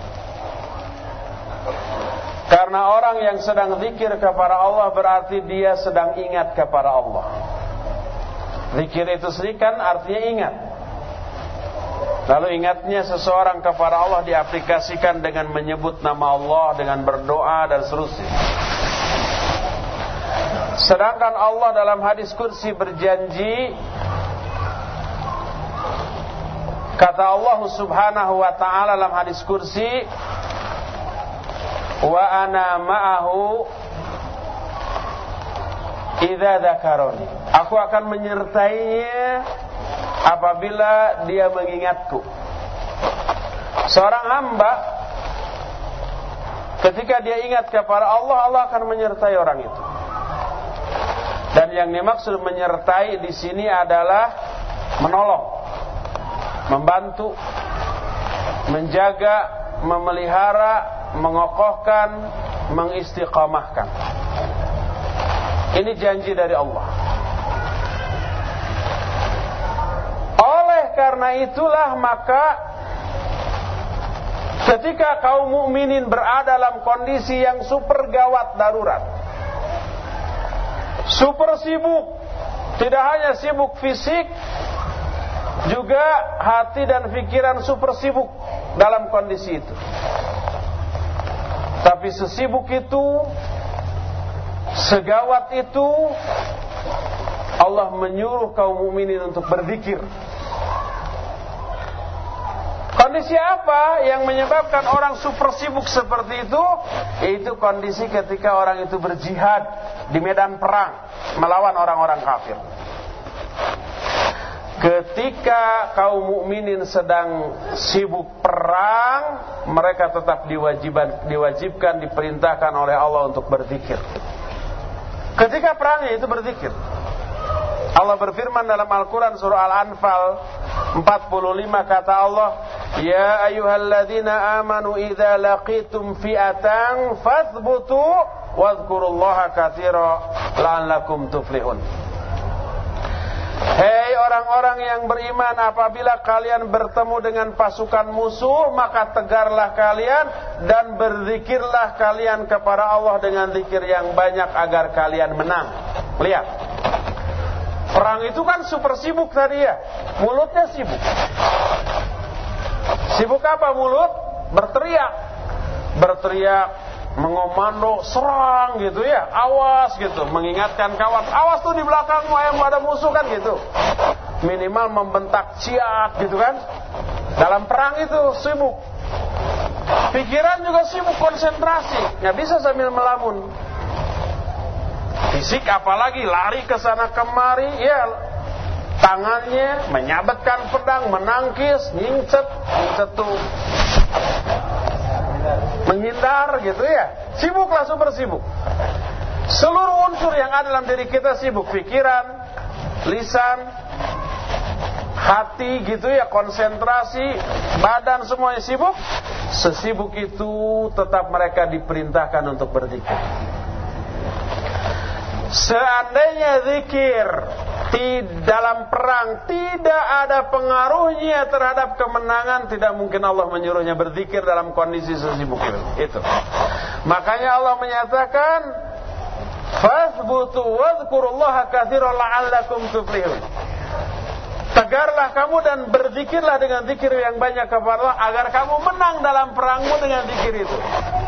Speaker 1: Karena orang yang sedang zikir kepada Allah berarti dia sedang ingat kepada Allah. Zikir itu sendiri kan artinya ingat. Lalu ingatnya seseorang kepada Allah diaplikasikan dengan menyebut nama Allah, dengan berdoa dan seterusnya. Sedangkan Allah dalam hadis kursi berjanji, kata Allah subhanahu wa ta'ala dalam hadis kursi, "Wa ana ma'ahu idza dzakaroni." Aku akan menyertainya apabila dia mengingatku. Seorang hamba ketika dia ingat kepada Allah, Allah akan menyertai orang itu. Dan yang dimaksud menyertai di sini adalah menolong, membantu, menjaga, memelihara, mengokohkan, mengistiqamahkan. Ini janji dari Allah. Oleh karena itulah maka ketika kaum mukminin berada dalam kondisi yang super gawat darurat, super sibuk, tidak hanya sibuk fisik, juga hati dan pikiran super sibuk dalam kondisi itu. Tapi sesibuk itu, segawat itu, Allah menyuruh kaum mukminin untuk berzikir. Kondisi apa yang menyebabkan orang super sibuk seperti itu? Yaitu kondisi ketika orang itu berjihad di medan perang melawan orang-orang kafir. Ketika kaum mukminin sedang sibuk perang, mereka tetap diwajibkan, diperintahkan oleh Allah untuk berzikir. Ketika perangnya itu berzikir. Allah berfirman dalam Al-Quran surah Al-Anfal 45, kata Allah, "Ya ayyuhalladzina amanu idza laqitum fi'atan fathbutu wadhkurullaha katsira la'allakum tuflihun." Hei orang-orang yang beriman, apabila kalian bertemu dengan pasukan musuh, maka tegarlah kalian dan berzikirlah kalian kepada Allah dengan zikir yang banyak agar kalian menang. Lihat, perang itu kan super sibuk tadi ya, mulutnya sibuk. Sibuk apa mulut? Berteriak, mengomando, serang gitu ya, awas gitu, mengingatkan kawan, awas tuh di belakangmu yang ada musuh kan gitu. Minimal membentak siap gitu kan. Dalam perang itu sibuk. Pikiran juga sibuk konsentrasi, nggak bisa sambil melamun. Fisik apalagi lari ke sana kemari, ya tangannya menyabetkan pedang, menangkis, nyincet tuh, menghindar gitu ya. Sibuklah, super sibuk. Seluruh unsur yang ada dalam diri kita sibuk, pikiran, lisan, hati gitu ya, konsentrasi, badan semuanya sibuk. Sesibuk itu tetap mereka diperintahkan untuk berzikir. Seandainya zikir dalam perang tidak ada pengaruhnya terhadap kemenangan, tidak mungkin Allah menyuruhnya berzikir dalam kondisi sesibuk itu. Makanya Allah menyatakan, "Fathbutu wadhkurullaha katsiran la'allakum tuflihun." Tegarlah kamu dan berzikirlah dengan zikir yang banyak kepada Allah agar kamu menang dalam perangmu dengan zikir itu.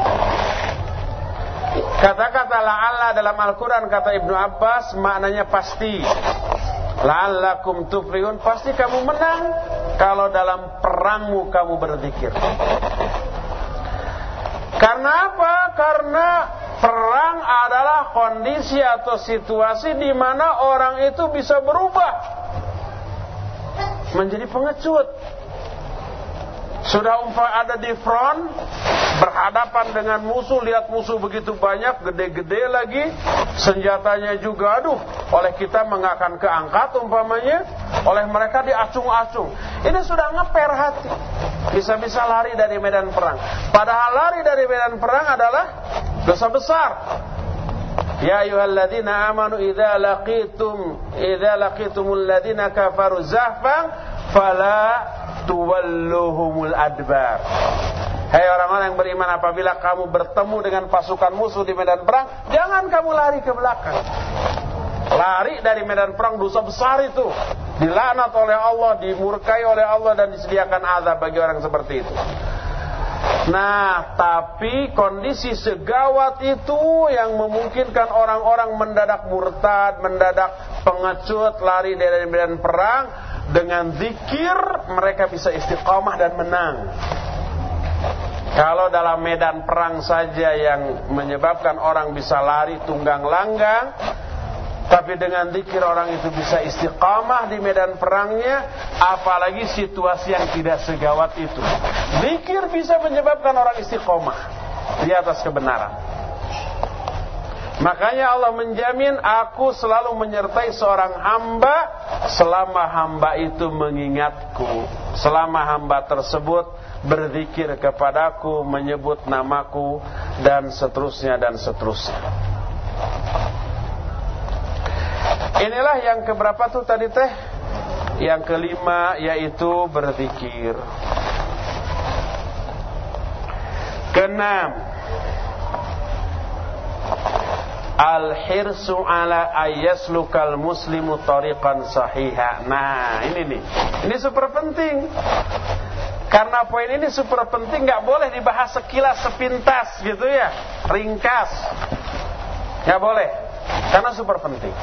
Speaker 1: Kata-kata la'alla dalam Al-Quran, kata Ibnu Abbas, maknanya pasti. La'allakum tuflihun, pasti kamu menang kalau dalam perangmu kamu berzikir. Karena apa? Karena perang adalah kondisi atau situasi di mana orang itu bisa berubah menjadi pengecut. Sudah ada di front, berhadapan dengan musuh, lihat musuh begitu banyak, gede-gede lagi, senjatanya juga, aduh, oleh kita akan keangkat umpamanya, oleh mereka diacung-acung. Ini sudah ngeper hati, bisa-bisa lari dari medan perang. Padahal lari dari medan perang adalah dosa besar. Ya ayyuhalladzina amanu idza laqitumul ladzina kafaru zahfan fala tuwalluhumul adbar. Hai orang-orang yang beriman, apabila kamu bertemu dengan pasukan musuh di medan perang, jangan kamu lari ke belakang. Lari dari medan perang dosa besar itu, dilaknat oleh Allah, dimurkai oleh Allah, dan disediakan azab bagi orang seperti itu. Nah, tapi kondisi segawat itu yang memungkinkan orang-orang mendadak murtad, mendadak pengecut, lari dari medan perang. Dengan zikir mereka bisa istiqamah dan menang. Kalau dalam medan perang saja yang menyebabkan orang bisa lari tunggang langgang, tapi dengan zikir orang itu bisa istiqamah di medan perangnya, apalagi situasi yang tidak segawat itu. Zikir bisa menyebabkan orang istiqamah di atas kebenaran. Makanya Allah menjamin, aku selalu menyertai seorang hamba selama hamba itu mengingatku, selama hamba tersebut berzikir kepadaku, menyebut namaku, dan seterusnya dan seterusnya. Inilah yang keberapa tuh tadi teh? Yang kelima, yaitu berzikir. Keenam, al-hirsu ala ayyaslukal muslimu tariqan sahiha. Nah, ini nih. Ini super penting. Karena poin ini super penting, enggak boleh dibahas sekilas sepintas gitu ya, ringkas. Enggak boleh. Karena super penting.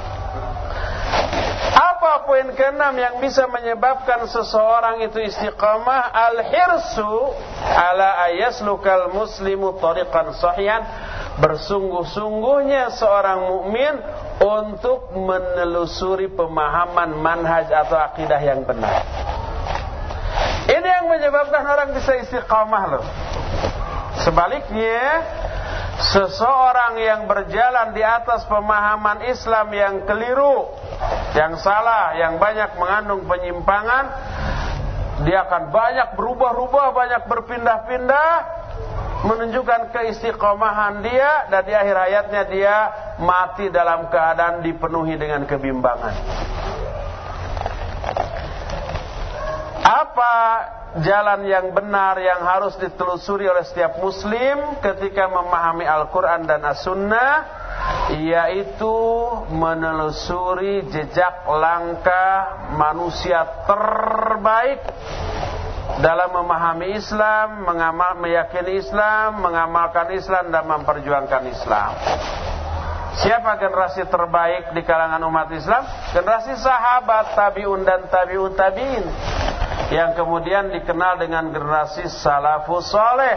Speaker 1: Apa poin keenam yang bisa menyebabkan seseorang itu istiqamah? Al-hirsu ala ayyaslukal muslimu tariqan sahihan. Bersungguh-sungguhnya seorang mukmin untuk menelusuri pemahaman manhaj atau akidah yang benar. Ini yang menyebabkan orang bisa istiqamah loh. Sebaliknya, seseorang yang berjalan di atas pemahaman Islam yang keliru, yang salah, yang banyak mengandung penyimpangan, dia akan banyak berubah-ubah, banyak berpindah-pindah, menunjukkan keistiqomahan dia, dan di akhir hayatnya dia mati dalam keadaan dipenuhi dengan kebimbangan. Apa jalan yang benar yang harus ditelusuri oleh setiap muslim ketika memahami Al-Quran dan As-Sunnah? Yaitu menelusuri jejak langkah manusia terbaik dalam memahami Islam, meyakini Islam, mengamalkan Islam, dan memperjuangkan Islam. Siapa generasi terbaik di kalangan umat Islam? Generasi sahabat, tabi'un dan tabi'un tabi'in. yang kemudian dikenal dengan generasi salafus saleh.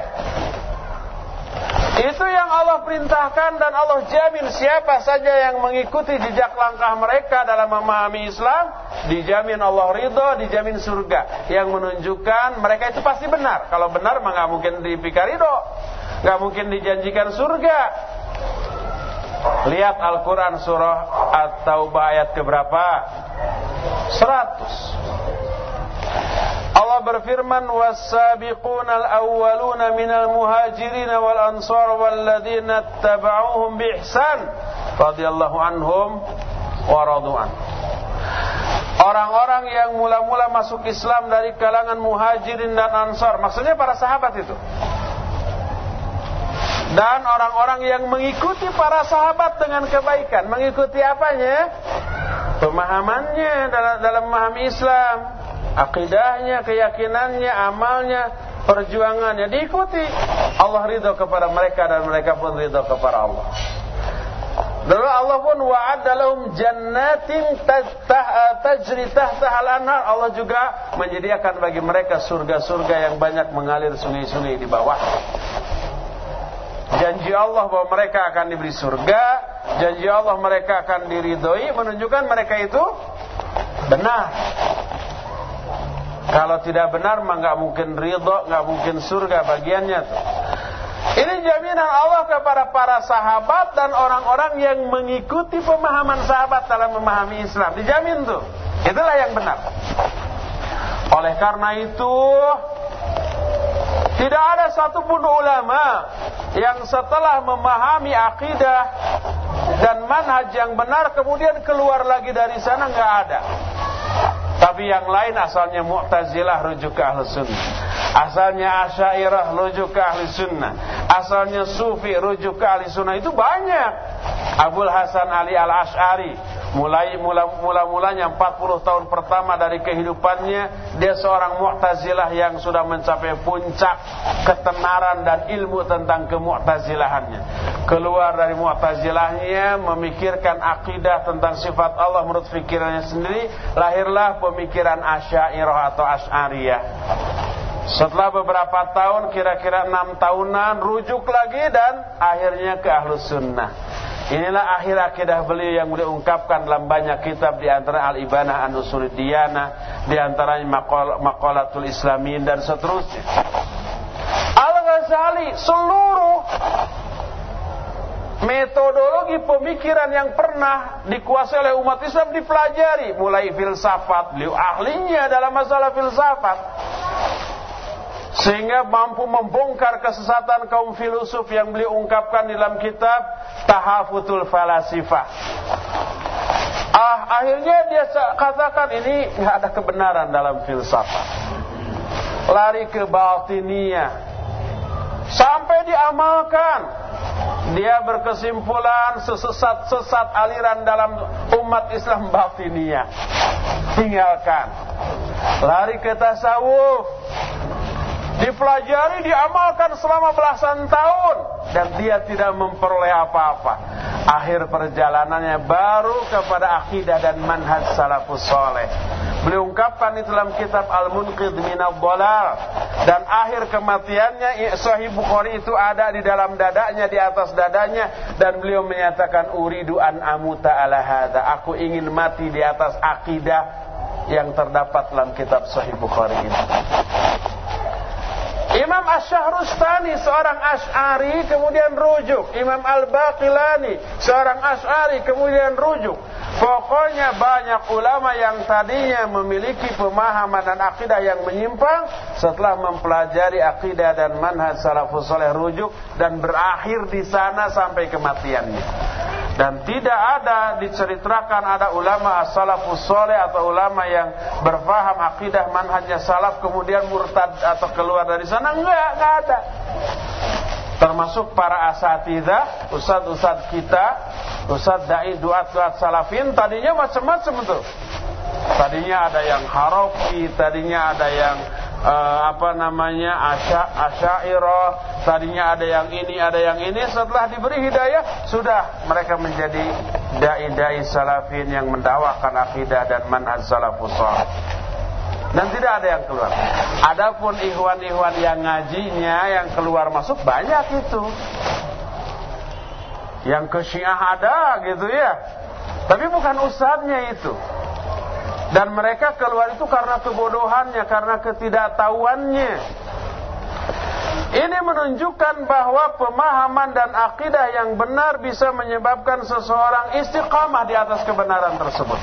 Speaker 1: Itu yang Allah perintahkan dan Allah jamin siapa saja yang mengikuti jejak langkah mereka dalam memahami Islam, dijamin Allah ridho, dijamin surga. Yang menunjukkan mereka itu pasti benar. Kalau benar mah gak mungkin dipikir ridho, gak mungkin dijanjikan surga. Lihat Al-Quran surah At-Taubah ayat keberapa? 100. Allah berfirman, was-sabiqunal awwaluna minal muhajirin wal ansar walladzina ittaba'uuhum biihsan radhiyallahu anhum wa radu'an. Orang-orang yang mula-mula masuk Islam dari kalangan muhajirin dan ansar, maksudnya para sahabat itu. Dan orang-orang yang mengikuti para sahabat dengan kebaikan. Mengikuti apanya? Pemahamannya dalam memahami Islam, akidahnya, keyakinannya, amalnya, perjuangannya diikuti. Allah ridho kepada mereka dan mereka pun ridho kepada Allah. Lalu Allah pun wa'adda lahum jannatin tajri tahtahal anhar. Allah juga menyediakan bagi mereka surga-surga yang banyak mengalir sungai-sungai di bawah. Janji Allah bahwa mereka akan diberi surga, janji Allah mereka akan diridhoi, menunjukkan mereka itu benar. Kalau tidak benar mah nggak mungkin ridho, nggak mungkin surga bagiannya tuh. Ini jaminan Allah kepada para sahabat dan orang-orang yang mengikuti pemahaman sahabat dalam memahami Islam. Dijamin tuh. Itulah yang benar. Oleh karena itu, tidak ada satupun ulama yang setelah memahami akidah dan manhaj yang benar kemudian keluar lagi dari sana, nggak ada. Tapi yang lain asalnya Mu'tazilah rujuk ke Ahlus Sunnah, asalnya Asy'ariyah rujuk ke Ahlus Sunnah, asalnya Sufi rujuk ke Ahli Sunnah, itu banyak. Abul Hasan Ali Al-Asy'ari mulanya 40 tahun pertama dari kehidupannya dia seorang Mu'tazilah yang sudah mencapai puncak ketenaran dan ilmu tentang kemu'tazilahannya. Keluar dari Mu'tazilahnya, memikirkan akidah tentang sifat Allah menurut pikirannya sendiri, lahirlah pemikiran Asy'ariyah atau Asy'ariyah. Setelah beberapa tahun, kira-kira 6 tahunan, rujuk lagi dan akhirnya ke Ahlus Sunnah. Inilah akhir akidah beliau yang beliau ungkapkan dalam banyak kitab, di antara Al-Ibanah an Ushulid Diyanah, di antaranya Maqalatul Islamin dan seterusnya. Al-Ghazali seluruh metodologi pemikiran yang pernah dikuasai oleh umat Islam dipelajari, mulai filsafat, beliau ahlinya dalam masalah filsafat, sehingga mampu membongkar kesesatan kaum filosof yang beliau ungkapkan dalam kitab Tahafutul Falasifah. Akhirnya dia katakan ini nggak ada kebenaran dalam filsafat, lari ke batiniyah, sampai diamalkan. Dia berkesimpulan sesat aliran dalam umat Islam batiniyah, tinggalkan. Lari ke tasawuf, dipelajari, diamalkan selama belasan tahun, dan dia tidak memperoleh apa-apa. Akhir perjalanannya baru kepada akidah dan manhaj salafus saleh. Beliau ungkapkan itu dalam kitab Al-Munqidh Minadh Dhalal, dan akhir kematiannya Sahih Bukhari itu ada di dalam dadanya, di atas dadanya, dan beliau menyatakan uridu an amuta ala hadza, aku ingin mati di atas akidah yang terdapat dalam kitab Sahih Bukhari ini. Imam Asy-Syahrustani seorang Asy'ari kemudian rujuk. Imam Al-Baqilani seorang Asy'ari kemudian rujuk. Pokoknya banyak ulama yang tadinya memiliki pemahaman dan akidah yang menyimpang, setelah mempelajari akidah dan manhaj salafus saleh rujuk dan berakhir di sana sampai kematiannya. Dan tidak ada diceritakan ada ulama as-salafus saleh atau ulama yang berfaham akidah manhajnya salaf kemudian murtad atau keluar dari sana. Enggak ada. Termasuk para asatidzah, ustaz-ustaz kita, ustaz dai, duat salafin, tadinya macam-macam tuh. Tadinya ada yang Harafi, tadinya ada yang Asy'ariyah, tadinya ada yang ini, ada yang ini. Setelah diberi hidayah, sudah mereka menjadi dai-dai salafin yang mendakwakan akidah dan manhaj salafus saleh. Dan tidak ada yang keluar. Adapun ikhwan-ikhwan yang ngajinya yang keluar masuk banyak itu. Yang ke Syiah ada gitu ya. Tapi bukan ustadznya itu. Dan mereka keluar itu karena kebodohannya, karena ketidaktahuannya. Ini menunjukkan bahwa pemahaman dan akidah yang benar bisa menyebabkan seseorang istiqamah di atas kebenaran tersebut.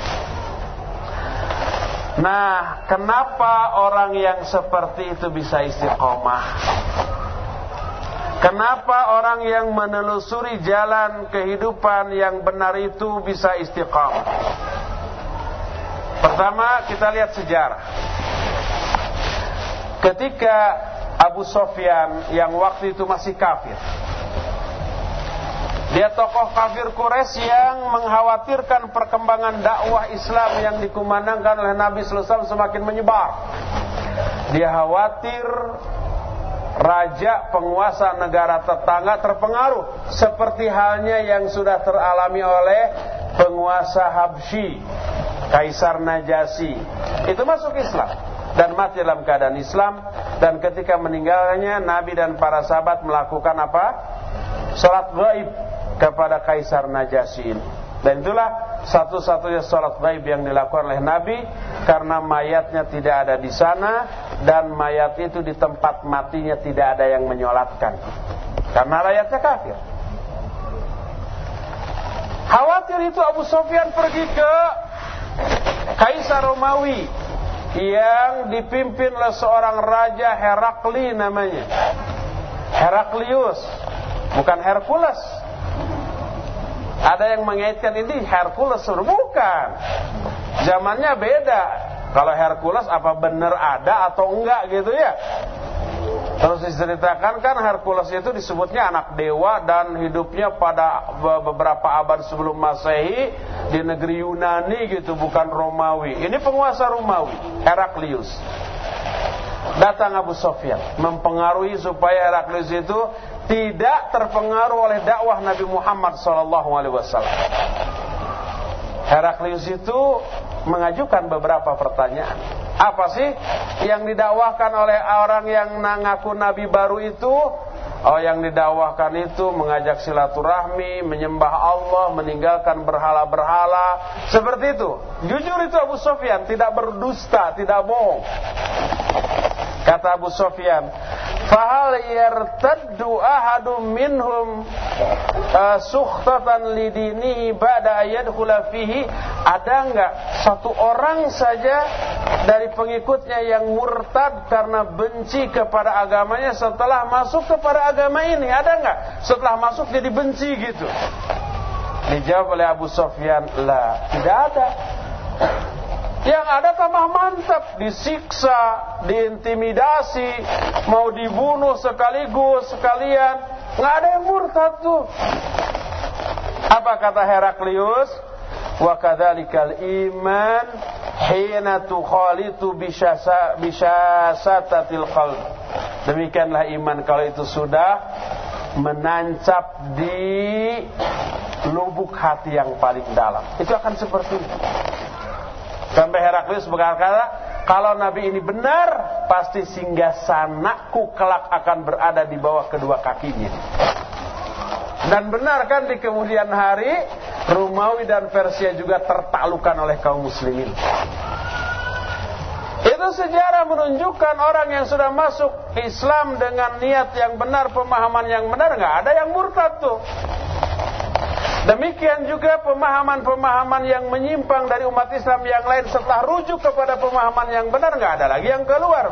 Speaker 1: Nah, kenapa orang yang seperti itu bisa istiqamah? Kenapa orang yang menelusuri jalan kehidupan yang benar itu bisa istiqamah? Pertama, kita lihat sejarah. Ketika Abu Sufyan yang waktu itu masih kafir, dia tokoh kafir Quraisy yang mengkhawatirkan perkembangan dakwah Islam yang dikumandangkan oleh Nabi sallallahu alaihi wasallam semakin menyebar. Dia khawatir raja penguasa negara tetangga terpengaruh seperti halnya yang sudah teralami oleh penguasa Habsyi, Kaisar Najasyi. Itu masuk Islam dan mati dalam keadaan Islam, dan ketika meninggalnya Nabi dan para sahabat melakukan apa? Salat gaib kepada Kaisar Najasyi. Dan itulah satu-satunya salat gaib yang dilakukan oleh Nabi, karena mayatnya tidak ada di sana dan mayat itu di tempat matinya tidak ada yang menyolatkan karena rakyatnya kafir. Khawatir itu Abu Sufyan pergi ke Kaisar Romawi yang dipimpin oleh seorang raja Herakli namanya. Heraklius, bukan Hercules. Ada yang mengaitkan ini Hercules, bukan. Zamannya beda. Kalau Hercules apa benar ada atau enggak gitu ya. Terus diceritakan kan Hercules itu disebutnya anak dewa dan hidupnya pada beberapa abad sebelum Masehi di negeri Yunani gitu, bukan Romawi. Ini penguasa Romawi, Heraklius. Datang Abu Sufyan mempengaruhi supaya Heraklius itu tidak terpengaruh oleh dakwah Nabi Muhammad SAW. Heraklius itu mengajukan beberapa pertanyaan. Apa sih yang didakwahkan oleh orang yang mengaku Nabi baru itu? Oh, yang didakwahkan itu mengajak silaturahmi, menyembah Allah, meninggalkan berhala-berhala. Seperti itu. Jujur itu Abu Sufyan, tidak berdusta, tidak bohong. Kata Abu Sufyan, fahal yartaddu ahadum minhum sukhtatan lidinihi ba'da yadkhula fihi? Ada enggak satu orang saja dari pengikutnya yang murtad karena benci kepada agamanya setelah masuk kepada agama ini? Ada enggak? Setelah masuk jadi benci gitu. Dijawab oleh Abu Sufyan, la, tidak ada. Yang ada tambah mantap, disiksa, diintimidasi, mau dibunuh sekaligus sekalian. Nggak ada yang murtad tuh. Apa kata Heraklius? Wa kadzalikal iman hina tukhalitu bisyasatatil qalb. Demikianlah iman kalau itu sudah menancap di lubuk hati yang paling dalam. Itu akan seperti itu. Sampai Heraklius berkata, kalau Nabi ini benar, pasti singgasanaku kelak akan berada di bawah kedua kakinya. Dan benar kan di kemudian hari, Romawi dan Persia juga tertaklukkan oleh kaum muslimin. Itu sejarah menunjukkan orang yang sudah masuk Islam dengan niat yang benar, pemahaman yang benar, nggak ada yang murtad tuh. Demikian juga pemahaman-pemahaman yang menyimpang dari umat Islam yang lain setelah rujuk kepada pemahaman yang benar, nggak ada lagi yang keluar.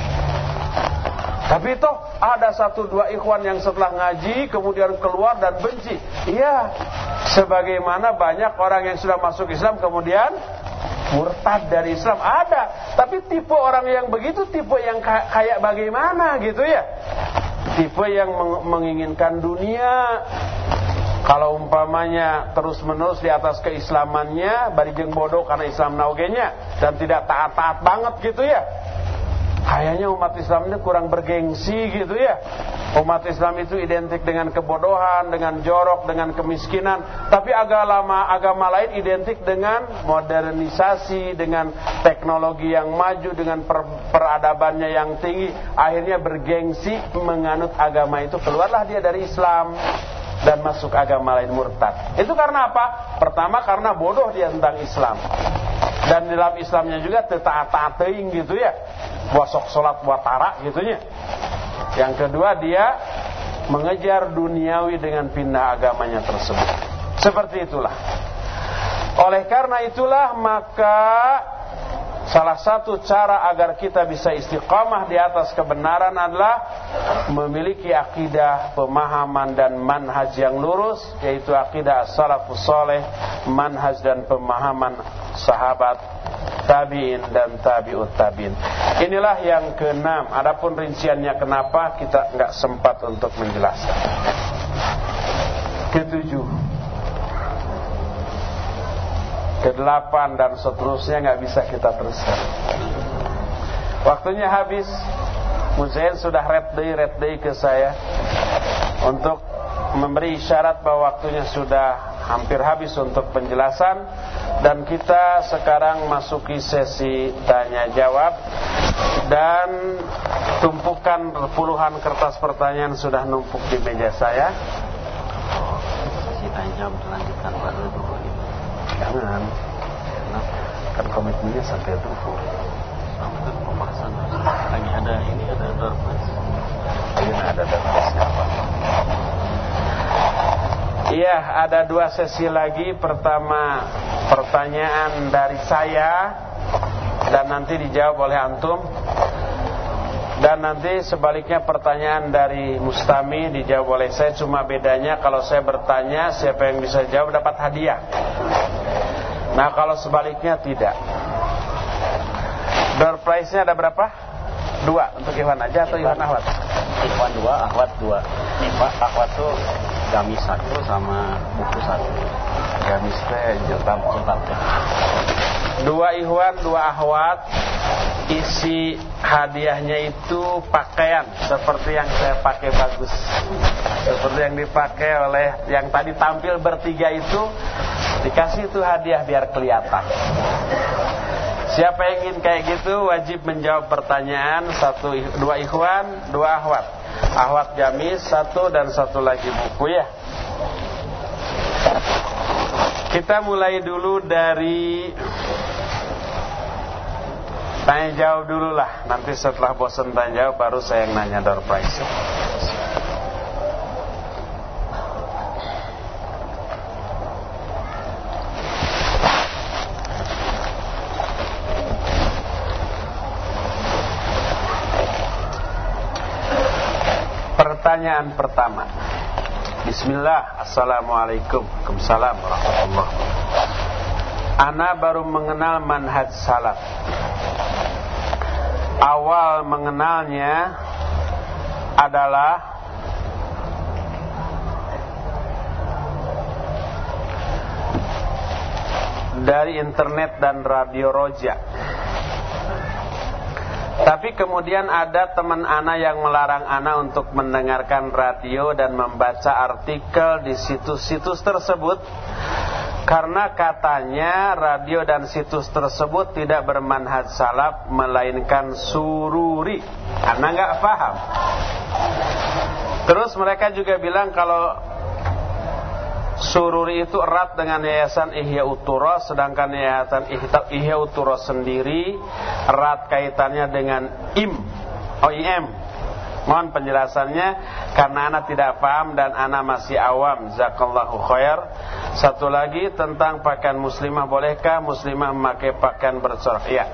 Speaker 1: Tapi toh ada satu dua ikhwan yang setelah ngaji kemudian keluar dan benci. Iya, sebagaimana banyak orang yang sudah masuk Islam kemudian murtad dari Islam, ada. Tapi tipe orang yang begitu tipe yang kayak bagaimana gitu ya? Tipe yang menginginkan dunia. Kalau umpamanya terus-menerus di atas keislamannya, barijeng bodoh karena Islam naugenya dan tidak taat-taat banget gitu ya. kayaknya umat Islam ini kurang bergengsi gitu ya. Umat Islam itu identik dengan kebodohan, dengan jorok, dengan kemiskinan. Tapi agama lain identik dengan modernisasi, dengan teknologi yang maju, dengan peradabannya yang tinggi. Akhirnya bergengsi menganut agama itu. Keluarlah dia dari Islam dan masuk agama lain, murtad. Itu karena apa? Pertama karena bodoh dia tentang Islam. Dan dalam Islamnya juga taat-taat teuing gitu ya. Bosok salat buat tarak gitunya. Yang kedua dia mengejar duniawi dengan pindah agamanya tersebut. Seperti itulah. Oleh karena itulah maka salah satu cara agar kita bisa istiqamah di atas kebenaran adalah memiliki akidah, pemahaman dan manhaj yang lurus, yaitu akidah as-salafus saleh, manhaj dan pemahaman sahabat, tabi'in dan tabi'ut tabi'in. Inilah yang keenam. Adapun rinciannya kenapa kita enggak sempat untuk menjelaskan. Ketujuh, kedelapan dan seterusnya nggak bisa kita teruskan. Waktunya habis. Muzain sudah red day ke saya untuk memberi isyarat bahwa waktunya sudah hampir habis untuk penjelasan, dan kita sekarang masuki sesi tanya jawab, dan tumpukan puluhan kertas pertanyaan sudah numpuk di meja saya.
Speaker 2: Sesi tanya jawab dilanjutkan baru dulu.
Speaker 1: Jangan. Kan komitmennya sampai duhur.
Speaker 2: Sampai pembahasan. Lagi ada door prize.
Speaker 1: Ini ada door prize apa? Iya, ada 2 sesi lagi. Pertama pertanyaan dari saya dan nanti dijawab oleh antum. Dan nanti sebaliknya pertanyaan dari Mustami dijawab oleh saya. Cuma bedanya kalau saya bertanya, siapa yang bisa jawab dapat hadiah. Nah kalau sebaliknya tidak. Door prize-nya ada berapa? 2 untuk Ikhwan aja atau Ikhwan Ahwat?
Speaker 2: Ikhwan 2, Ahwat 2. Ahwat tuh gamis 1 sama buku 1.
Speaker 1: Gamis teh jilbab. 2 Ikhwan, 2 Ahwat. Isi hadiahnya itu pakaian seperti yang saya pakai, bagus. Seperti yang dipakai oleh yang tadi tampil bertiga itu. Dikasih itu hadiah biar kelihatan. Siapa yang ingin kayak gitu wajib menjawab pertanyaan. 2 Ikhwan, 2 Ahwat. Ahwat gamis 1 dan 1 lagi buku ya. Kita mulai dulu dari tanya jawab dulu lah. Nanti setelah bosan tanya jawab baru saya yang nanya door prize. Pertanyaan pertama. Bismillah. Assalamualaikum. Waalaikumsalam warahmatullahi wabarakatuh. Ana baru mengenal manhaj salaf. Awal mengenalnya adalah dari internet dan radio Roja. Tapi kemudian ada teman ana yang melarang ana untuk mendengarkan radio dan membaca artikel di situs-situs tersebut, karena katanya radio dan situs tersebut tidak bermanhaj salaf melainkan sururi. Ana nggak paham. Terus mereka juga bilang kalau sururi itu erat dengan yayasan Ihya Uturos, sedangkan yayasan Ihya Uturos sendiri erat kaitannya dengan OIM. Mohon penjelasannya karena anak tidak paham dan anak masih awam. Jazakallahu khair. Satu lagi tentang pakaian muslimah, bolehkah muslimah memakai pakaian bercorak? Ya.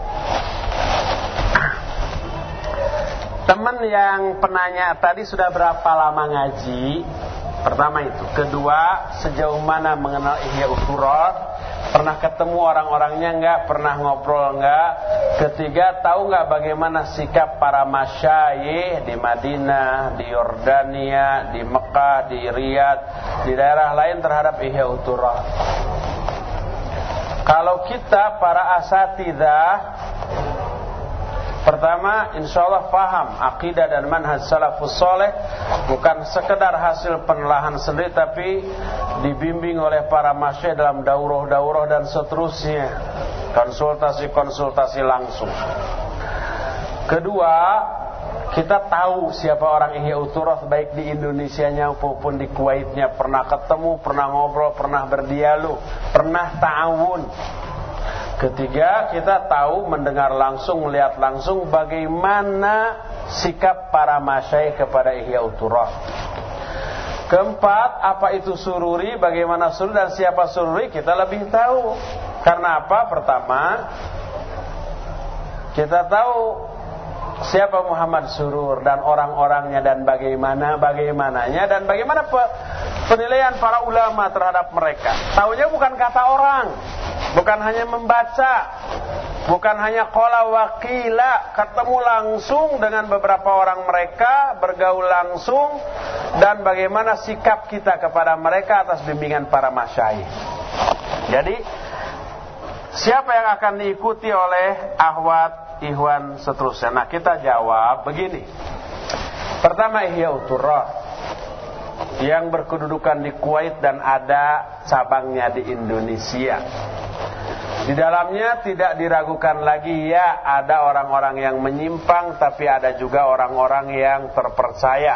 Speaker 1: Teman yang penanya tadi sudah berapa lama ngaji? Pertama itu. Kedua, sejauh mana mengenal Ihya Uturos? Pernah ketemu orang-orangnya enggak? Pernah ngobrol enggak? Ketiga, tahu enggak bagaimana sikap para masyayikh di Madinah, di Yordania, di Mekah, di Riyadh, di daerah lain terhadap Ihya Uturos? Kalau kita para asatidzah Pertama, insyaallah faham akidah dan manhaj salafus saleh, bukan sekedar hasil penelaahan sendiri, tapi dibimbing oleh para masyayikh dalam daurah-daurah dan seterusnya, konsultasi-konsultasi langsung. Kedua, kita tahu siapa orang Ihya Uturoth, baik di Indonesianya maupun di Kuwaitnya, pernah ketemu, pernah ngobrol, pernah berdialog, pernah ta'awun. Ketiga, kita tahu, mendengar langsung, melihat langsung bagaimana sikap para masyayikh kepada Ihya Uturoth. Keempat, apa itu sururi, bagaimana sururi dan siapa sururi, kita lebih tahu. Karena apa? Pertama, kita tahu siapa Muhammad Surur dan orang-orangnya dan bagaimananya dan bagaimana penilaian para ulama terhadap mereka. Taunya bukan kata orang, bukan hanya membaca, bukan hanya qala wa qila, ketemu langsung dengan beberapa orang mereka, bergaul langsung, dan bagaimana sikap kita kepada mereka atas bimbingan para masyayikh. Jadi siapa yang akan diikuti oleh akhwat, ikhwan seterusnya? Nah, kita jawab begini. Pertama, Ihya Uturoth yang berkedudukan di Kuwait dan ada cabangnya di Indonesia. Di dalamnya tidak diragukan lagi, ya, ada orang-orang yang menyimpang, tapi ada juga orang-orang yang terpercaya.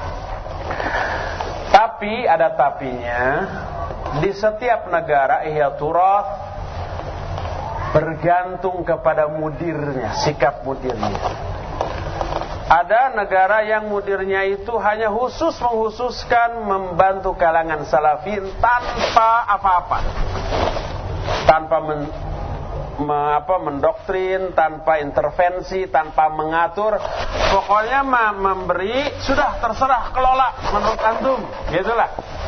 Speaker 1: Tapi ada tapinya, di setiap negara Ihya Uturoth bergantung kepada mudirnya, sikap mudirnya. Ada negara yang mudirnya itu hanya menghususkan membantu kalangan salafin tanpa apa-apa, tanpa mendoktrin, tanpa intervensi, tanpa mengatur. Pokoknya memberi, sudah terserah, kelola menurut antum, gitulah.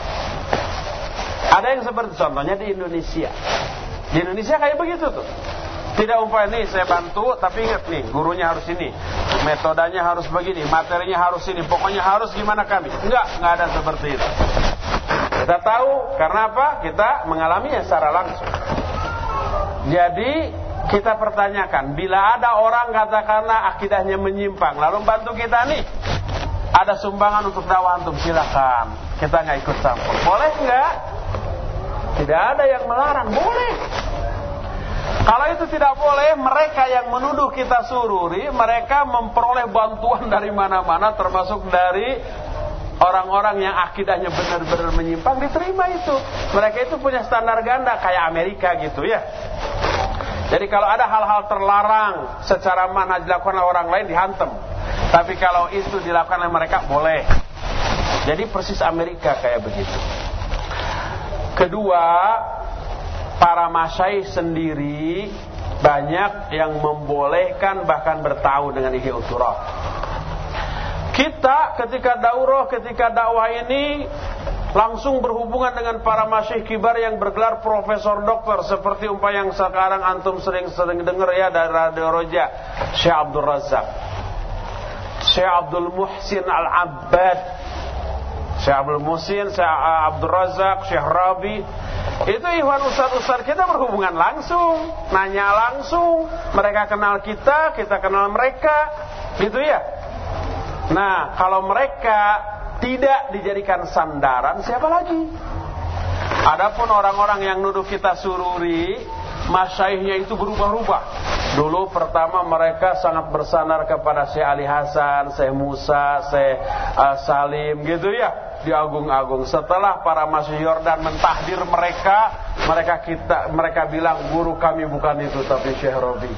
Speaker 1: Ada yang seperti contohnya di Indonesia. Di Indonesia kayak begitu tuh. Tidak umpamanya nih saya bantu, tapi ingat nih, gurunya harus ini, metodenya harus begini, materinya harus ini, pokoknya harus gimana kami. Enggak ada seperti itu. Kita tahu karena apa? Kita mengalaminya secara langsung. Jadi kita pertanyakan, bila ada orang katakanlah akidahnya menyimpang, lalu bantu kita nih, ada sumbangan untuk dakwah antum, silakan. Kita nggak ikut campur. Boleh nggak? Tidak ada yang melarang, boleh. Kalau itu tidak boleh, mereka yang menuduh kita sururi, mereka memperoleh bantuan dari mana-mana, termasuk dari orang-orang yang akidahnya benar-benar menyimpang, diterima itu. Mereka itu punya standar ganda kayak Amerika gitu ya. Jadi kalau ada hal-hal terlarang secara manhaj dilakukan oleh orang lain, dihantam. Tapi kalau itu dilakukan oleh mereka, boleh. Jadi persis Amerika kayak begitu. Kedua, para masyayikh sendiri banyak yang membolehkan bahkan bertahu dengan Ihya Uturoth. Kita ketika daurah, ketika dakwah ini langsung berhubungan dengan para masyayikh kibar yang bergelar profesor doktor, seperti yang sekarang antum sering-sering dengar ya dari Radio Roja, Syekh Abdul Razak, Syekh Abdul Muhsin Al-Abbad, Syekh Abdul Muhsin, Syekh Abdul Razak, Syekh Rabi. Itu ikhwan ustaz-ustaz kita berhubungan langsung, nanya langsung, mereka kenal kita, kita kenal mereka, gitu ya. Nah, kalau mereka tidak dijadikan sandaran, siapa lagi? Adapun orang-orang yang nuduh kita sururi, masyaikhnya itu berubah-ubah. Dulu pertama mereka sangat bersandar kepada Syekh Ali Hasan, Syekh Musa, Syekh Salim, gitu ya. Diagung-agung. Setelah para masyayikh Yordan mentahdir mereka bilang guru kami bukan itu tapi Syekh Robi.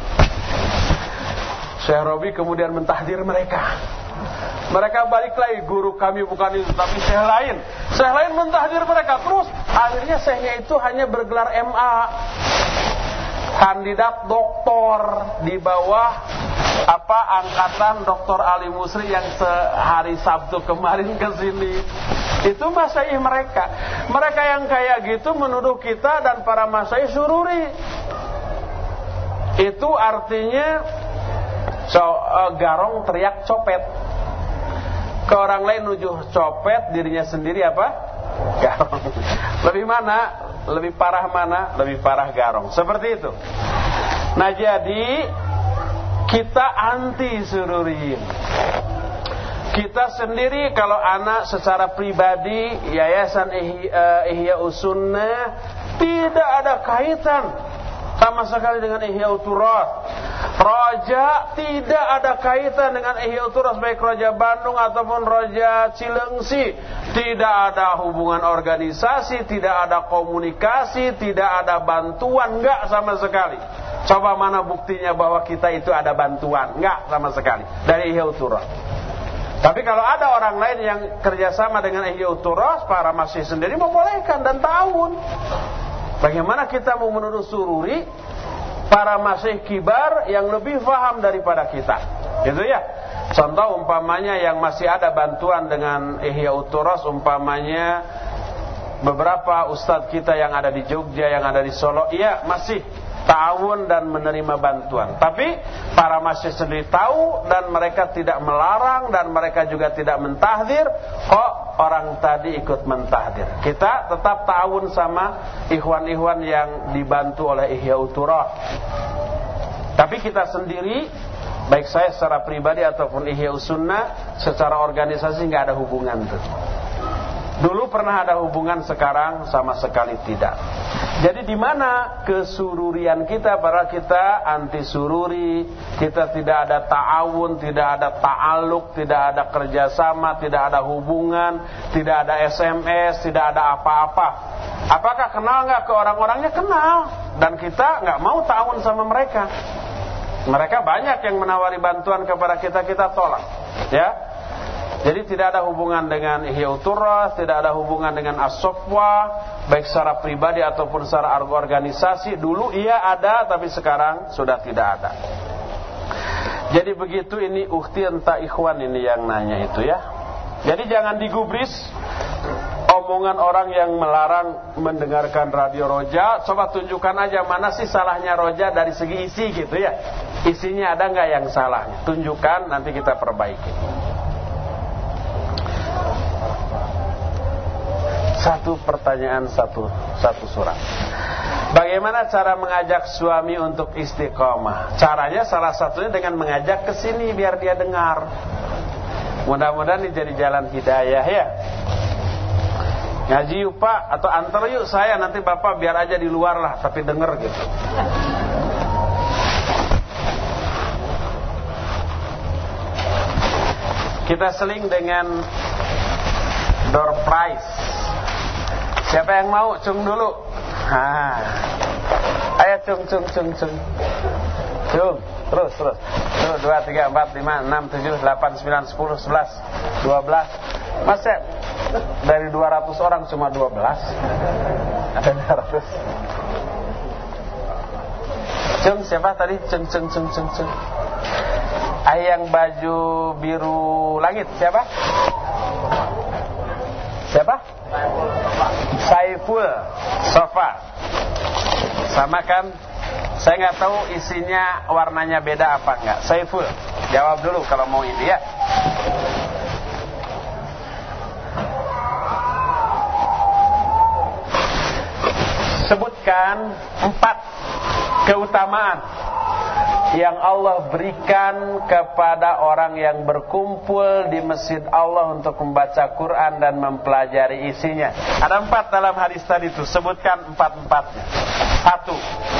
Speaker 1: Syekh Robi kemudian mentahdir mereka. Mereka balik lagi, guru kami bukan itu tapi Syekh lain. Syekh lain mentahdir mereka. Terus akhirnya Syekhnya itu hanya bergelar MA, kandidat doktor di bawah angkatan Dr. Ali Musri yang sehari Sabtu kemarin ke sini. Itu masyayikh mereka. Mereka yang kayak gitu menuduh kita dan para masyayikh sururi. Itu artinya garong teriak copet. Ke orang lain nuduh copet, dirinya sendiri apa? Garong. Lebih mana? Lebih parah mana? Lebih parah garong. Seperti itu. Nah, jadi kita anti sururiyin. Kita sendiri kalau anak secara pribadi Yayasan Ihya'us Sunnah tidak ada kaitan sama sekali dengan Ihya'ut Turath. Raja tidak ada kaitan dengan Ihya'ut Turath, baik Raja Bandung ataupun Raja Cilengsi. Tidak ada hubungan organisasi, tidak ada komunikasi, tidak ada bantuan, enggak sama sekali. Coba mana buktinya bahwa kita itu ada bantuan? Enggak sama sekali dari Ihya'ut Turath. Tapi kalau ada orang lain yang kerjasama dengan Ihya'ut Turath, para masih sendiri membolehkan dan ta'awun. Bagaimana kita mau menuduh sururi para masih kibar yang lebih paham daripada kita, gitu ya? Contoh umpamanya yang masih ada bantuan dengan Ihya'ut Turath, umpamanya beberapa ustadz kita yang ada di Jogja, yang ada di Solo, iya masih ta'awun dan menerima bantuan. Tapi para masih sendiri tahu dan mereka tidak melarang dan mereka juga tidak mentahdir. Kok orang tadi ikut mentahdir? Kita tetap ta'awun sama ikhwan-ikhwan yang dibantu oleh Ihya'ut Turath. Tapi kita sendiri, baik saya secara pribadi ataupun Ihya'us Sunnah, secara organisasi nggak ada hubungan tuh. Dulu pernah ada hubungan, sekarang sama sekali tidak. Jadi di mana kesururian kita? Para kita anti sururi, kita tidak ada ta'awun, tidak ada ta'aluk, tidak ada kerjasama, tidak ada hubungan, tidak ada SMS, tidak ada apa-apa. Apakah kenal nggak ke orang-orangnya? Kenal. Dan kita nggak mau ta'awun sama mereka. Mereka banyak yang menawari bantuan kepada kita, kita tolak, ya. Jadi tidak ada hubungan dengan Ihya'ut Turath, tidak ada hubungan dengan As-Sofwa, baik secara pribadi ataupun secara organisasi. Dulu iya ada, tapi sekarang sudah tidak ada. Jadi begitu, ini ukhti entah ikhwan ini yang nanya itu ya. Jadi jangan digubris omongan orang yang melarang mendengarkan radio Roja. Coba tunjukkan aja mana sih salahnya Roja dari segi isi gitu ya. Isinya ada nggak yang salahnya? Tunjukkan, nanti kita perbaiki. Satu pertanyaan, satu surat. Bagaimana cara mengajak suami untuk istiqomah? Caranya salah satunya dengan mengajak ke sini biar dia dengar. Mudah-mudahan ini jadi jalan hidayah ya. Ngaji yuk Pak, atau antar yuk saya, nanti Bapak biar aja di luar lah, tapi denger gitu. Kita seling dengan door prize. Siapa yang mau? Cung dulu. Ayo cung. Cung. Terus. 1, 2, 3, 4, 5, 6, 7, 8, 9, 10, 11, 12. Mas Sep, dari 200 orang cuma 12. Ada 200. Cung, siapa tadi? Cung. Ayo yang baju biru langit, siapa? Saiful Sofa. Sama kan? Saya nggak tahu isinya warnanya beda apa enggak. Saiful, jawab dulu kalau mau ini ya. Sebutkan 4 keutamaan yang Allah berikan kepada orang yang berkumpul di masjid Allah untuk membaca Quran dan mempelajari isinya. Ada 4 dalam hadis tadi itu. Sebutkan 4-4-nya. 1.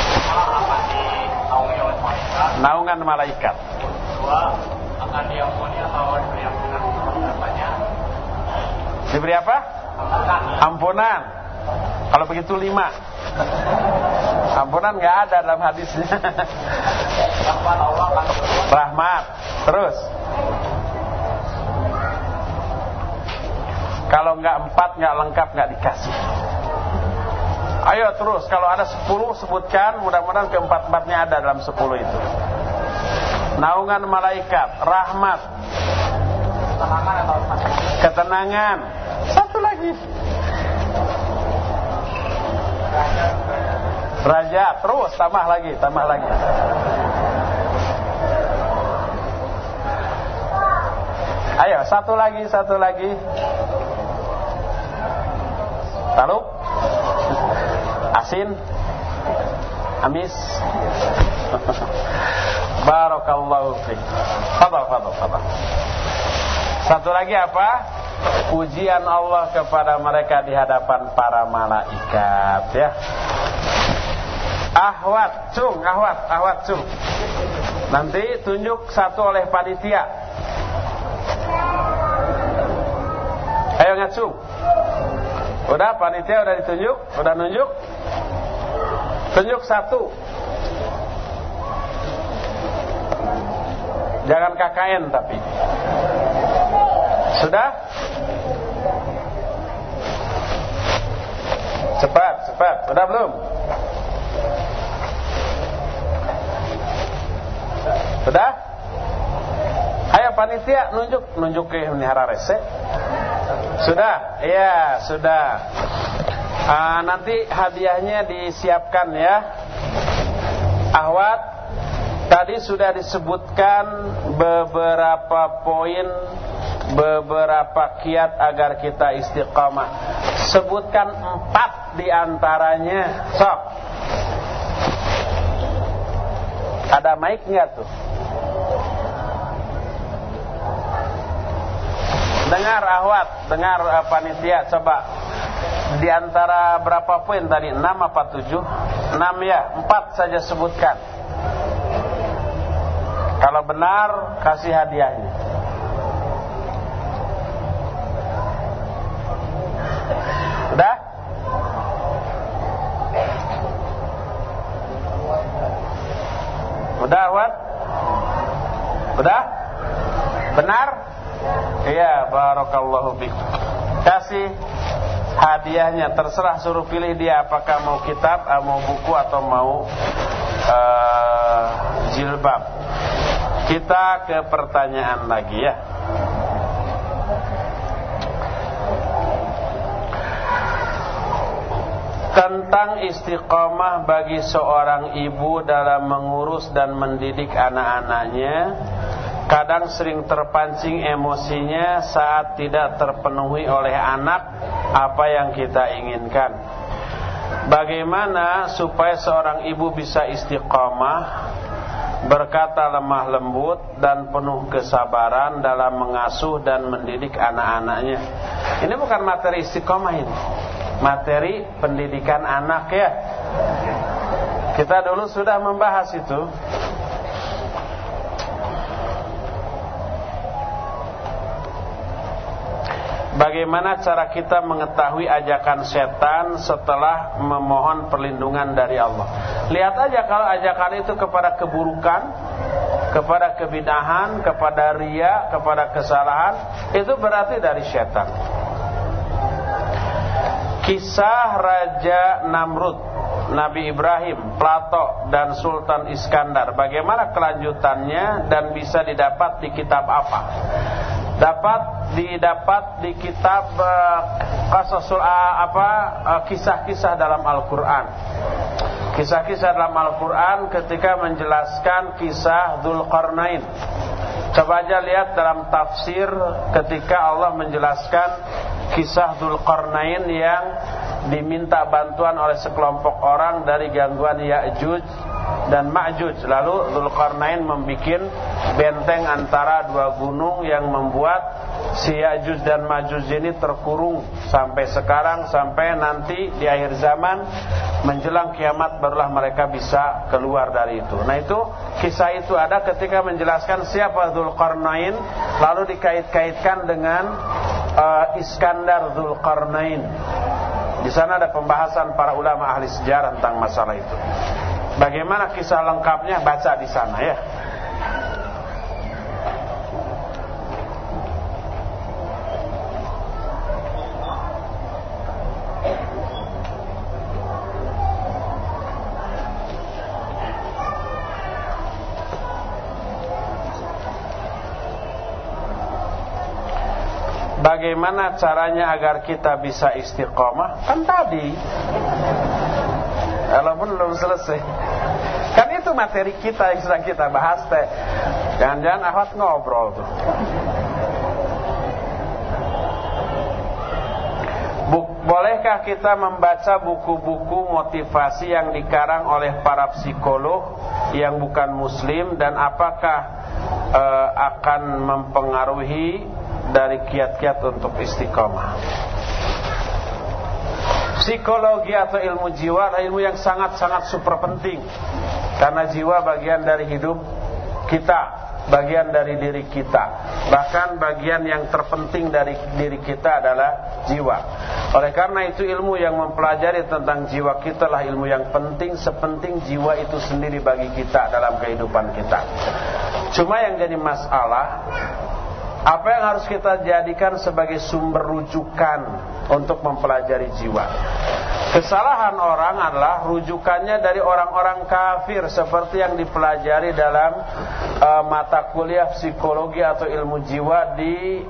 Speaker 1: Naungan malaikat.
Speaker 2: 2. Akan diampuni atau diberi ampunan bersamanya.
Speaker 1: Diberi apa? Ampunan. Kalau begitu 5. Ampunan nggak ada dalam hadisnya. Rahmat. Terus. Kalau nggak 4 nggak lengkap, nggak dikasih. Ayo terus. Kalau ada 10 sebutkan. Mudah-mudahan ke-4-4-nya ada dalam 10 itu. Naungan malaikat, rahmat, ketenangan. Satu lagi. Raja, terus tambah lagi. Ayo, satu lagi. Lalu asin, amis. Barakallahu fiik. Fadal. Satu lagi apa? Pujian Allah kepada mereka di hadapan para malaikat, ya. Ahwat cung. Nanti tunjuk satu oleh panitia. Ayo ngacung. Udah, panitia udah ditunjuk, udah nunjuk. Tunjuk satu. Jangan KKN tapi. Sudah? Cepat. Udah belum? Sudah? Ayo panitia nunjuk ke Nihara Rese. Sudah? Iya, sudah. Nanti hadiahnya disiapkan ya. Ahwat, tadi sudah disebutkan beberapa poin, beberapa kiat agar kita istiqamah. Sebutkan 4 diantaranya. Sok. Ada mic nggak tuh? Dengar ahwat, dengar panitia, coba. Di antara berapa poin tadi? 6 apa 7? 6 ya, 4 saja sebutkan. Kalau benar, kasih hadiahnya. Udah? Udah, Ahwat? Udah? Benar? Iya, barakallahu fiik. Kasih hadiahnya, terserah, suruh pilih dia apakah mau kitab, mau buku atau mau jilbab. Kita ke pertanyaan lagi ya. Tentang istiqomah bagi seorang ibu dalam mengurus dan mendidik anak-anaknya. Kadang sering terpancing emosinya saat tidak terpenuhi oleh anak apa yang kita inginkan. Bagaimana supaya seorang ibu bisa istiqomah, berkata lemah lembut dan penuh kesabaran dalam mengasuh dan mendidik anak-anaknya? Ini bukan materi istiqomah ini, materi pendidikan anak ya. Kita dulu sudah membahas itu. Bagaimana cara kita mengetahui ajakan setan setelah memohon perlindungan dari Allah? Lihat aja, kalau ajakan itu kepada keburukan, kepada kebidahan, kepada riya, kepada kesalahan, itu berarti dari setan. Kisah Raja Namrud, Nabi Ibrahim, Plato, dan Sultan Iskandar, bagaimana kelanjutannya dan bisa didapat di kitab apa? Didapat di kitab kisah-kisah dalam Al-Quran. Kisah-kisah dalam Al-Quran ketika menjelaskan kisah Dzulqarnain. Coba aja lihat dalam tafsir ketika Allah menjelaskan kisah Dzulqarnain yang diminta bantuan oleh sekelompok orang dari gangguan Ya'juj dan Ma'juj. Lalu Dzulqarnain membuat benteng antara dua gunung yang membuat si Ya'juj dan Ma'juj ini terkurung sampai sekarang, sampai nanti di akhir zaman menjelang kiamat barulah mereka bisa keluar dari itu. Nah, itu kisah itu ada ketika menjelaskan siapa Dzulqarnain, lalu dikait-kaitkan dengan Iskandar Dzulqarnain. Di sana ada pembahasan para ulama ahli sejarah tentang masalah itu. Bagaimana kisah lengkapnya, baca di sana ya. Bagaimana caranya agar kita bisa istiqomah? Kan tadi, walaupun belum selesai. Kan itu materi kita yang sedang kita bahas teh. Jangan-jangan Ahwat ngobrol tuh. bolehkah kita membaca buku-buku motivasi yang dikarang oleh para psikolog yang bukan muslim, dan apakah akan mempengaruhi dari kiat-kiat untuk istiqomah? Psikologi atau ilmu jiwa adalah ilmu yang sangat-sangat super penting, karena jiwa bagian dari hidup kita, bagian dari diri kita. Bahkan bagian yang terpenting dari diri kita adalah jiwa. Oleh karena itu ilmu yang mempelajari tentang jiwa kita lah ilmu yang penting, sepenting jiwa itu sendiri bagi kita dalam kehidupan kita. Cuma yang jadi masalah, apa yang harus kita jadikan sebagai sumber rujukan untuk mempelajari jiwa? Kesalahan orang adalah rujukannya dari orang-orang kafir, seperti yang dipelajari dalam mata kuliah psikologi atau ilmu jiwa di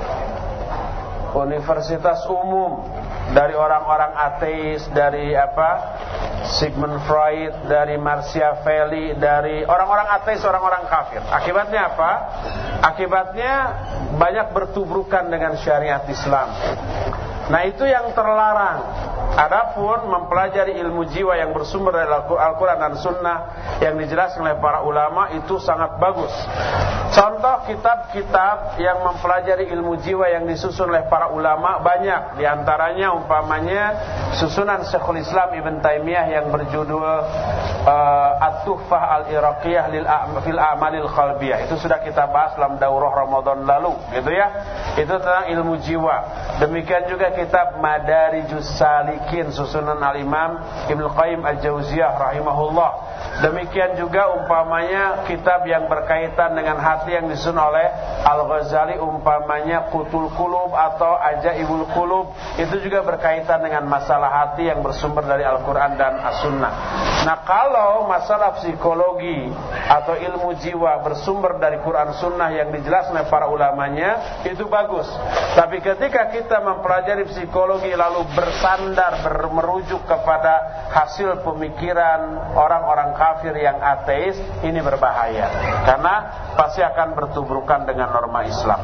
Speaker 1: universitas umum, dari orang-orang ateis, dari Sigmund Freud, dari Machiavelli, dari orang-orang ateis, orang-orang kafir. Akibatnya apa? Akibatnya banyak bertubrukan dengan syariat Islam. Nah, itu yang terlarang. Adapun mempelajari ilmu jiwa yang bersumber dari Al-Quran dan Sunnah yang dijelaskan oleh para ulama itu sangat bagus. Contoh kitab-kitab yang mempelajari ilmu jiwa yang disusun oleh para ulama banyak. Di antaranya umpamanya susunan Syekhul Islam Ibn Taimiyah yang berjudul At-Tuhfah Al-Iraqiyah fil A'malil Qalbiyah. Itu sudah kita bahas dalam daurah Ramadan lalu, gitu ya. Itu tentang ilmu jiwa. Demikian juga kitab Madarijus Salikin susunan Al-Imam Ibnu Qayyim Al-Jauziyah rahimahullah. Demikian juga umpamanya kitab yang berkaitan dengan hati yang disusun oleh Al-Ghazali, umpamanya Qutul Qulub atau Ajaibul Qulub. Itu juga berkaitan dengan masalah hati yang bersumber dari Al-Quran dan As-Sunnah. Nah, kalau masalah psikologi atau ilmu jiwa bersumber dari Quran Sunnah yang dijelaskan oleh para ulamanya, itu bagus. Tapi ketika kita mempelajari psikologi lalu bersandar, merujuk kepada hasil pemikiran orang-orang kafir yang ateis, ini berbahaya, karena pasti akan bertubrukan dengan norma Islam.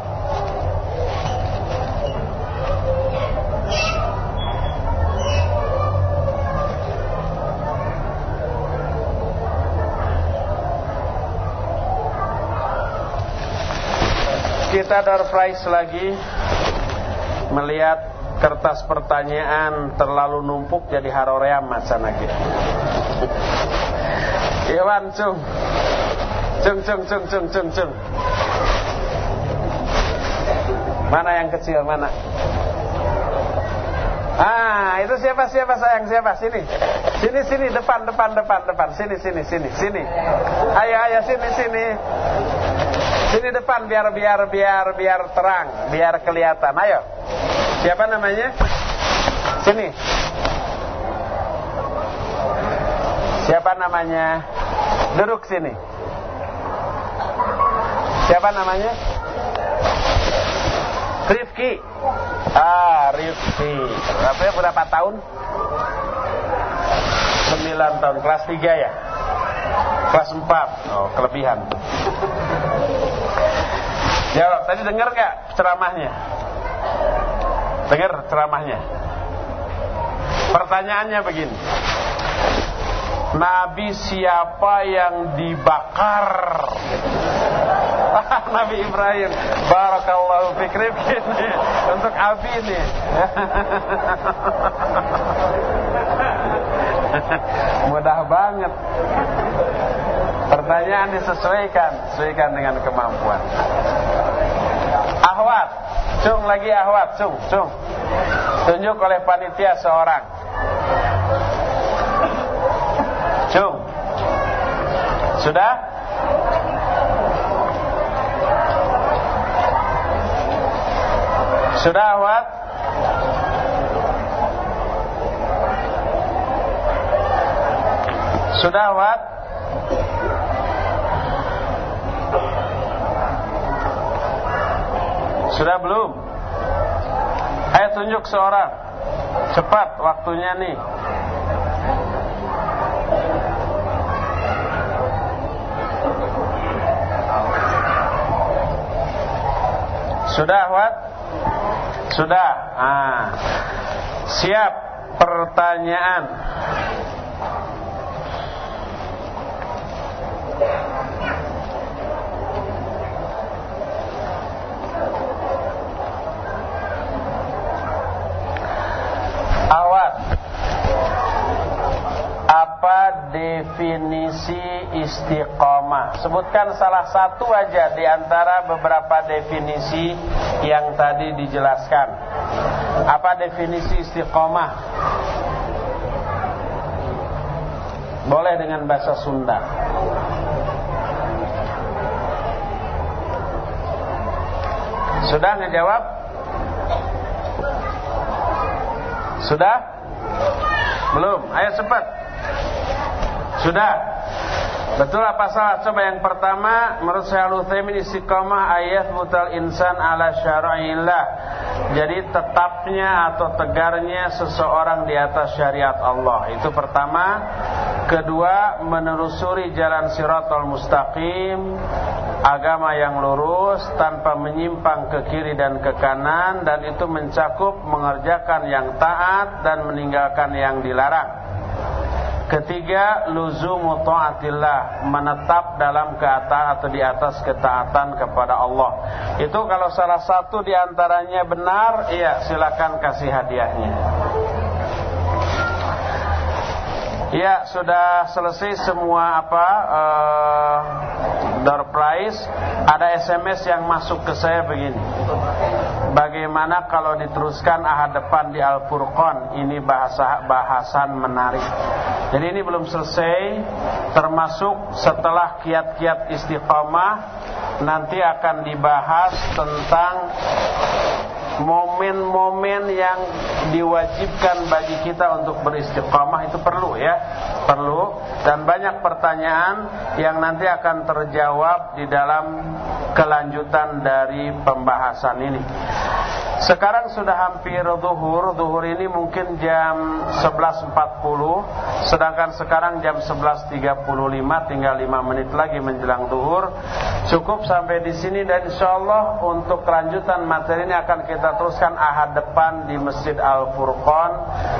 Speaker 1: Kita door prize lagi, melihat kertas pertanyaan terlalu numpuk jadi haroream macana gitu. Iwan cung. Mana yang kecil, mana? Itu siapa sayang, siapa? Sini. Sini depan. Sini. Ayo sini. Sini depan biar terang, biar kelihatan. Ayo. Siapa namanya? Sini. Siapa namanya? Duduk sini. Siapa namanya? Rifki. Rifki. Berapa tahun? 9 tahun. Kelas 3 ya? Kelas 4. Oh, kelebihan. Jawab. Tadi dengar gak ceramahnya? Dengar ceramahnya. Pertanyaannya begini. Nabi siapa yang dibakar? Nabi Ibrahim. Barakallahu fikri ini untuk Abi nih. Mudah banget. Pertanyaan sesuaikan dengan kemampuan. Ahwat, cung lagi ahwat, cung. Tunjuk oleh panitia seorang. Cung. Sudah? Sudah ahwat? Sudah ahwat? Sudah belum? Ayo tunjuk seorang. Cepat waktunya nih. Sudah, Wat? Sudah. Siap pertanyaan. Awat, apa definisi istiqomah? Sebutkan salah satu aja di antara beberapa definisi yang tadi dijelaskan. Apa definisi istiqomah? Boleh dengan bahasa Sunda. Sudah ngejawab? Sudah? Belum? Ayo cepat. Sudah? Betul apa salah? Coba yang pertama, menurut Syekh Al-Utsaimin istiqomah ayat mutal insan ala syara'illah. Jadi tetapnya atau tegarnya seseorang di atas syariat Allah. Itu pertama. Kedua, menelusuri jalan siratal mustaqim, agama yang lurus tanpa menyimpang ke kiri dan ke kanan, dan itu mencakup mengerjakan yang taat dan meninggalkan yang dilarang. Ketiga, luzumu ta'atillah, menetap dalam atau di atas ketaatan kepada Allah. Itu kalau salah satu di antaranya benar, iya silakan kasih hadiahnya. Ya, sudah selesai semua door prize. Ada SMS yang masuk ke saya begini. Bagaimana kalau diteruskan ahad depan di Al-Furqan? Ini bahasan menarik. Jadi ini belum selesai, termasuk setelah kiat-kiat istiqamah nanti akan dibahas tentang momen-momen yang diwajibkan bagi kita untuk beristiqamah. Itu perlu ya, perlu, dan banyak pertanyaan yang nanti akan terjawab di dalam kelanjutan dari pembahasan ini. Sekarang sudah hampir zuhur. Zuhur ini mungkin jam 11.40, sedangkan sekarang jam 11.35, tinggal 5 menit lagi menjelang zuhur. Cukup sampai di sini, dan insyaallah untuk kelanjutan materi ini akan kita teruskan ahad depan di Masjid Al-Furqan.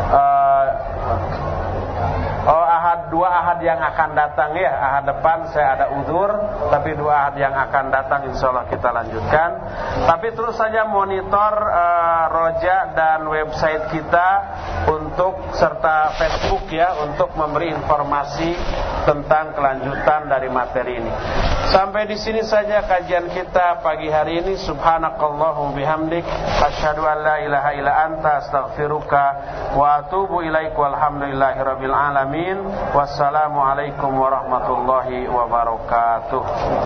Speaker 1: Dua ahad yang akan datang ya. Ahad depan saya ada uzur, tapi 2 ahad yang akan datang insyaallah kita lanjutkan. Tapi terus saja monitor Roja dan website kita untuk serta Facebook ya, untuk memberi informasi tentang kelanjutan dari materi ini. Sampai di sini saja kajian kita pagi hari ini. Subhanakallahumma bihamdik, asyhadu an la ilaha illa anta, astaghfiruka wa atubu ilaik, walhamdulillahirabbil alamin. Wassalamualaikum warahmatullahi wabarakatuh.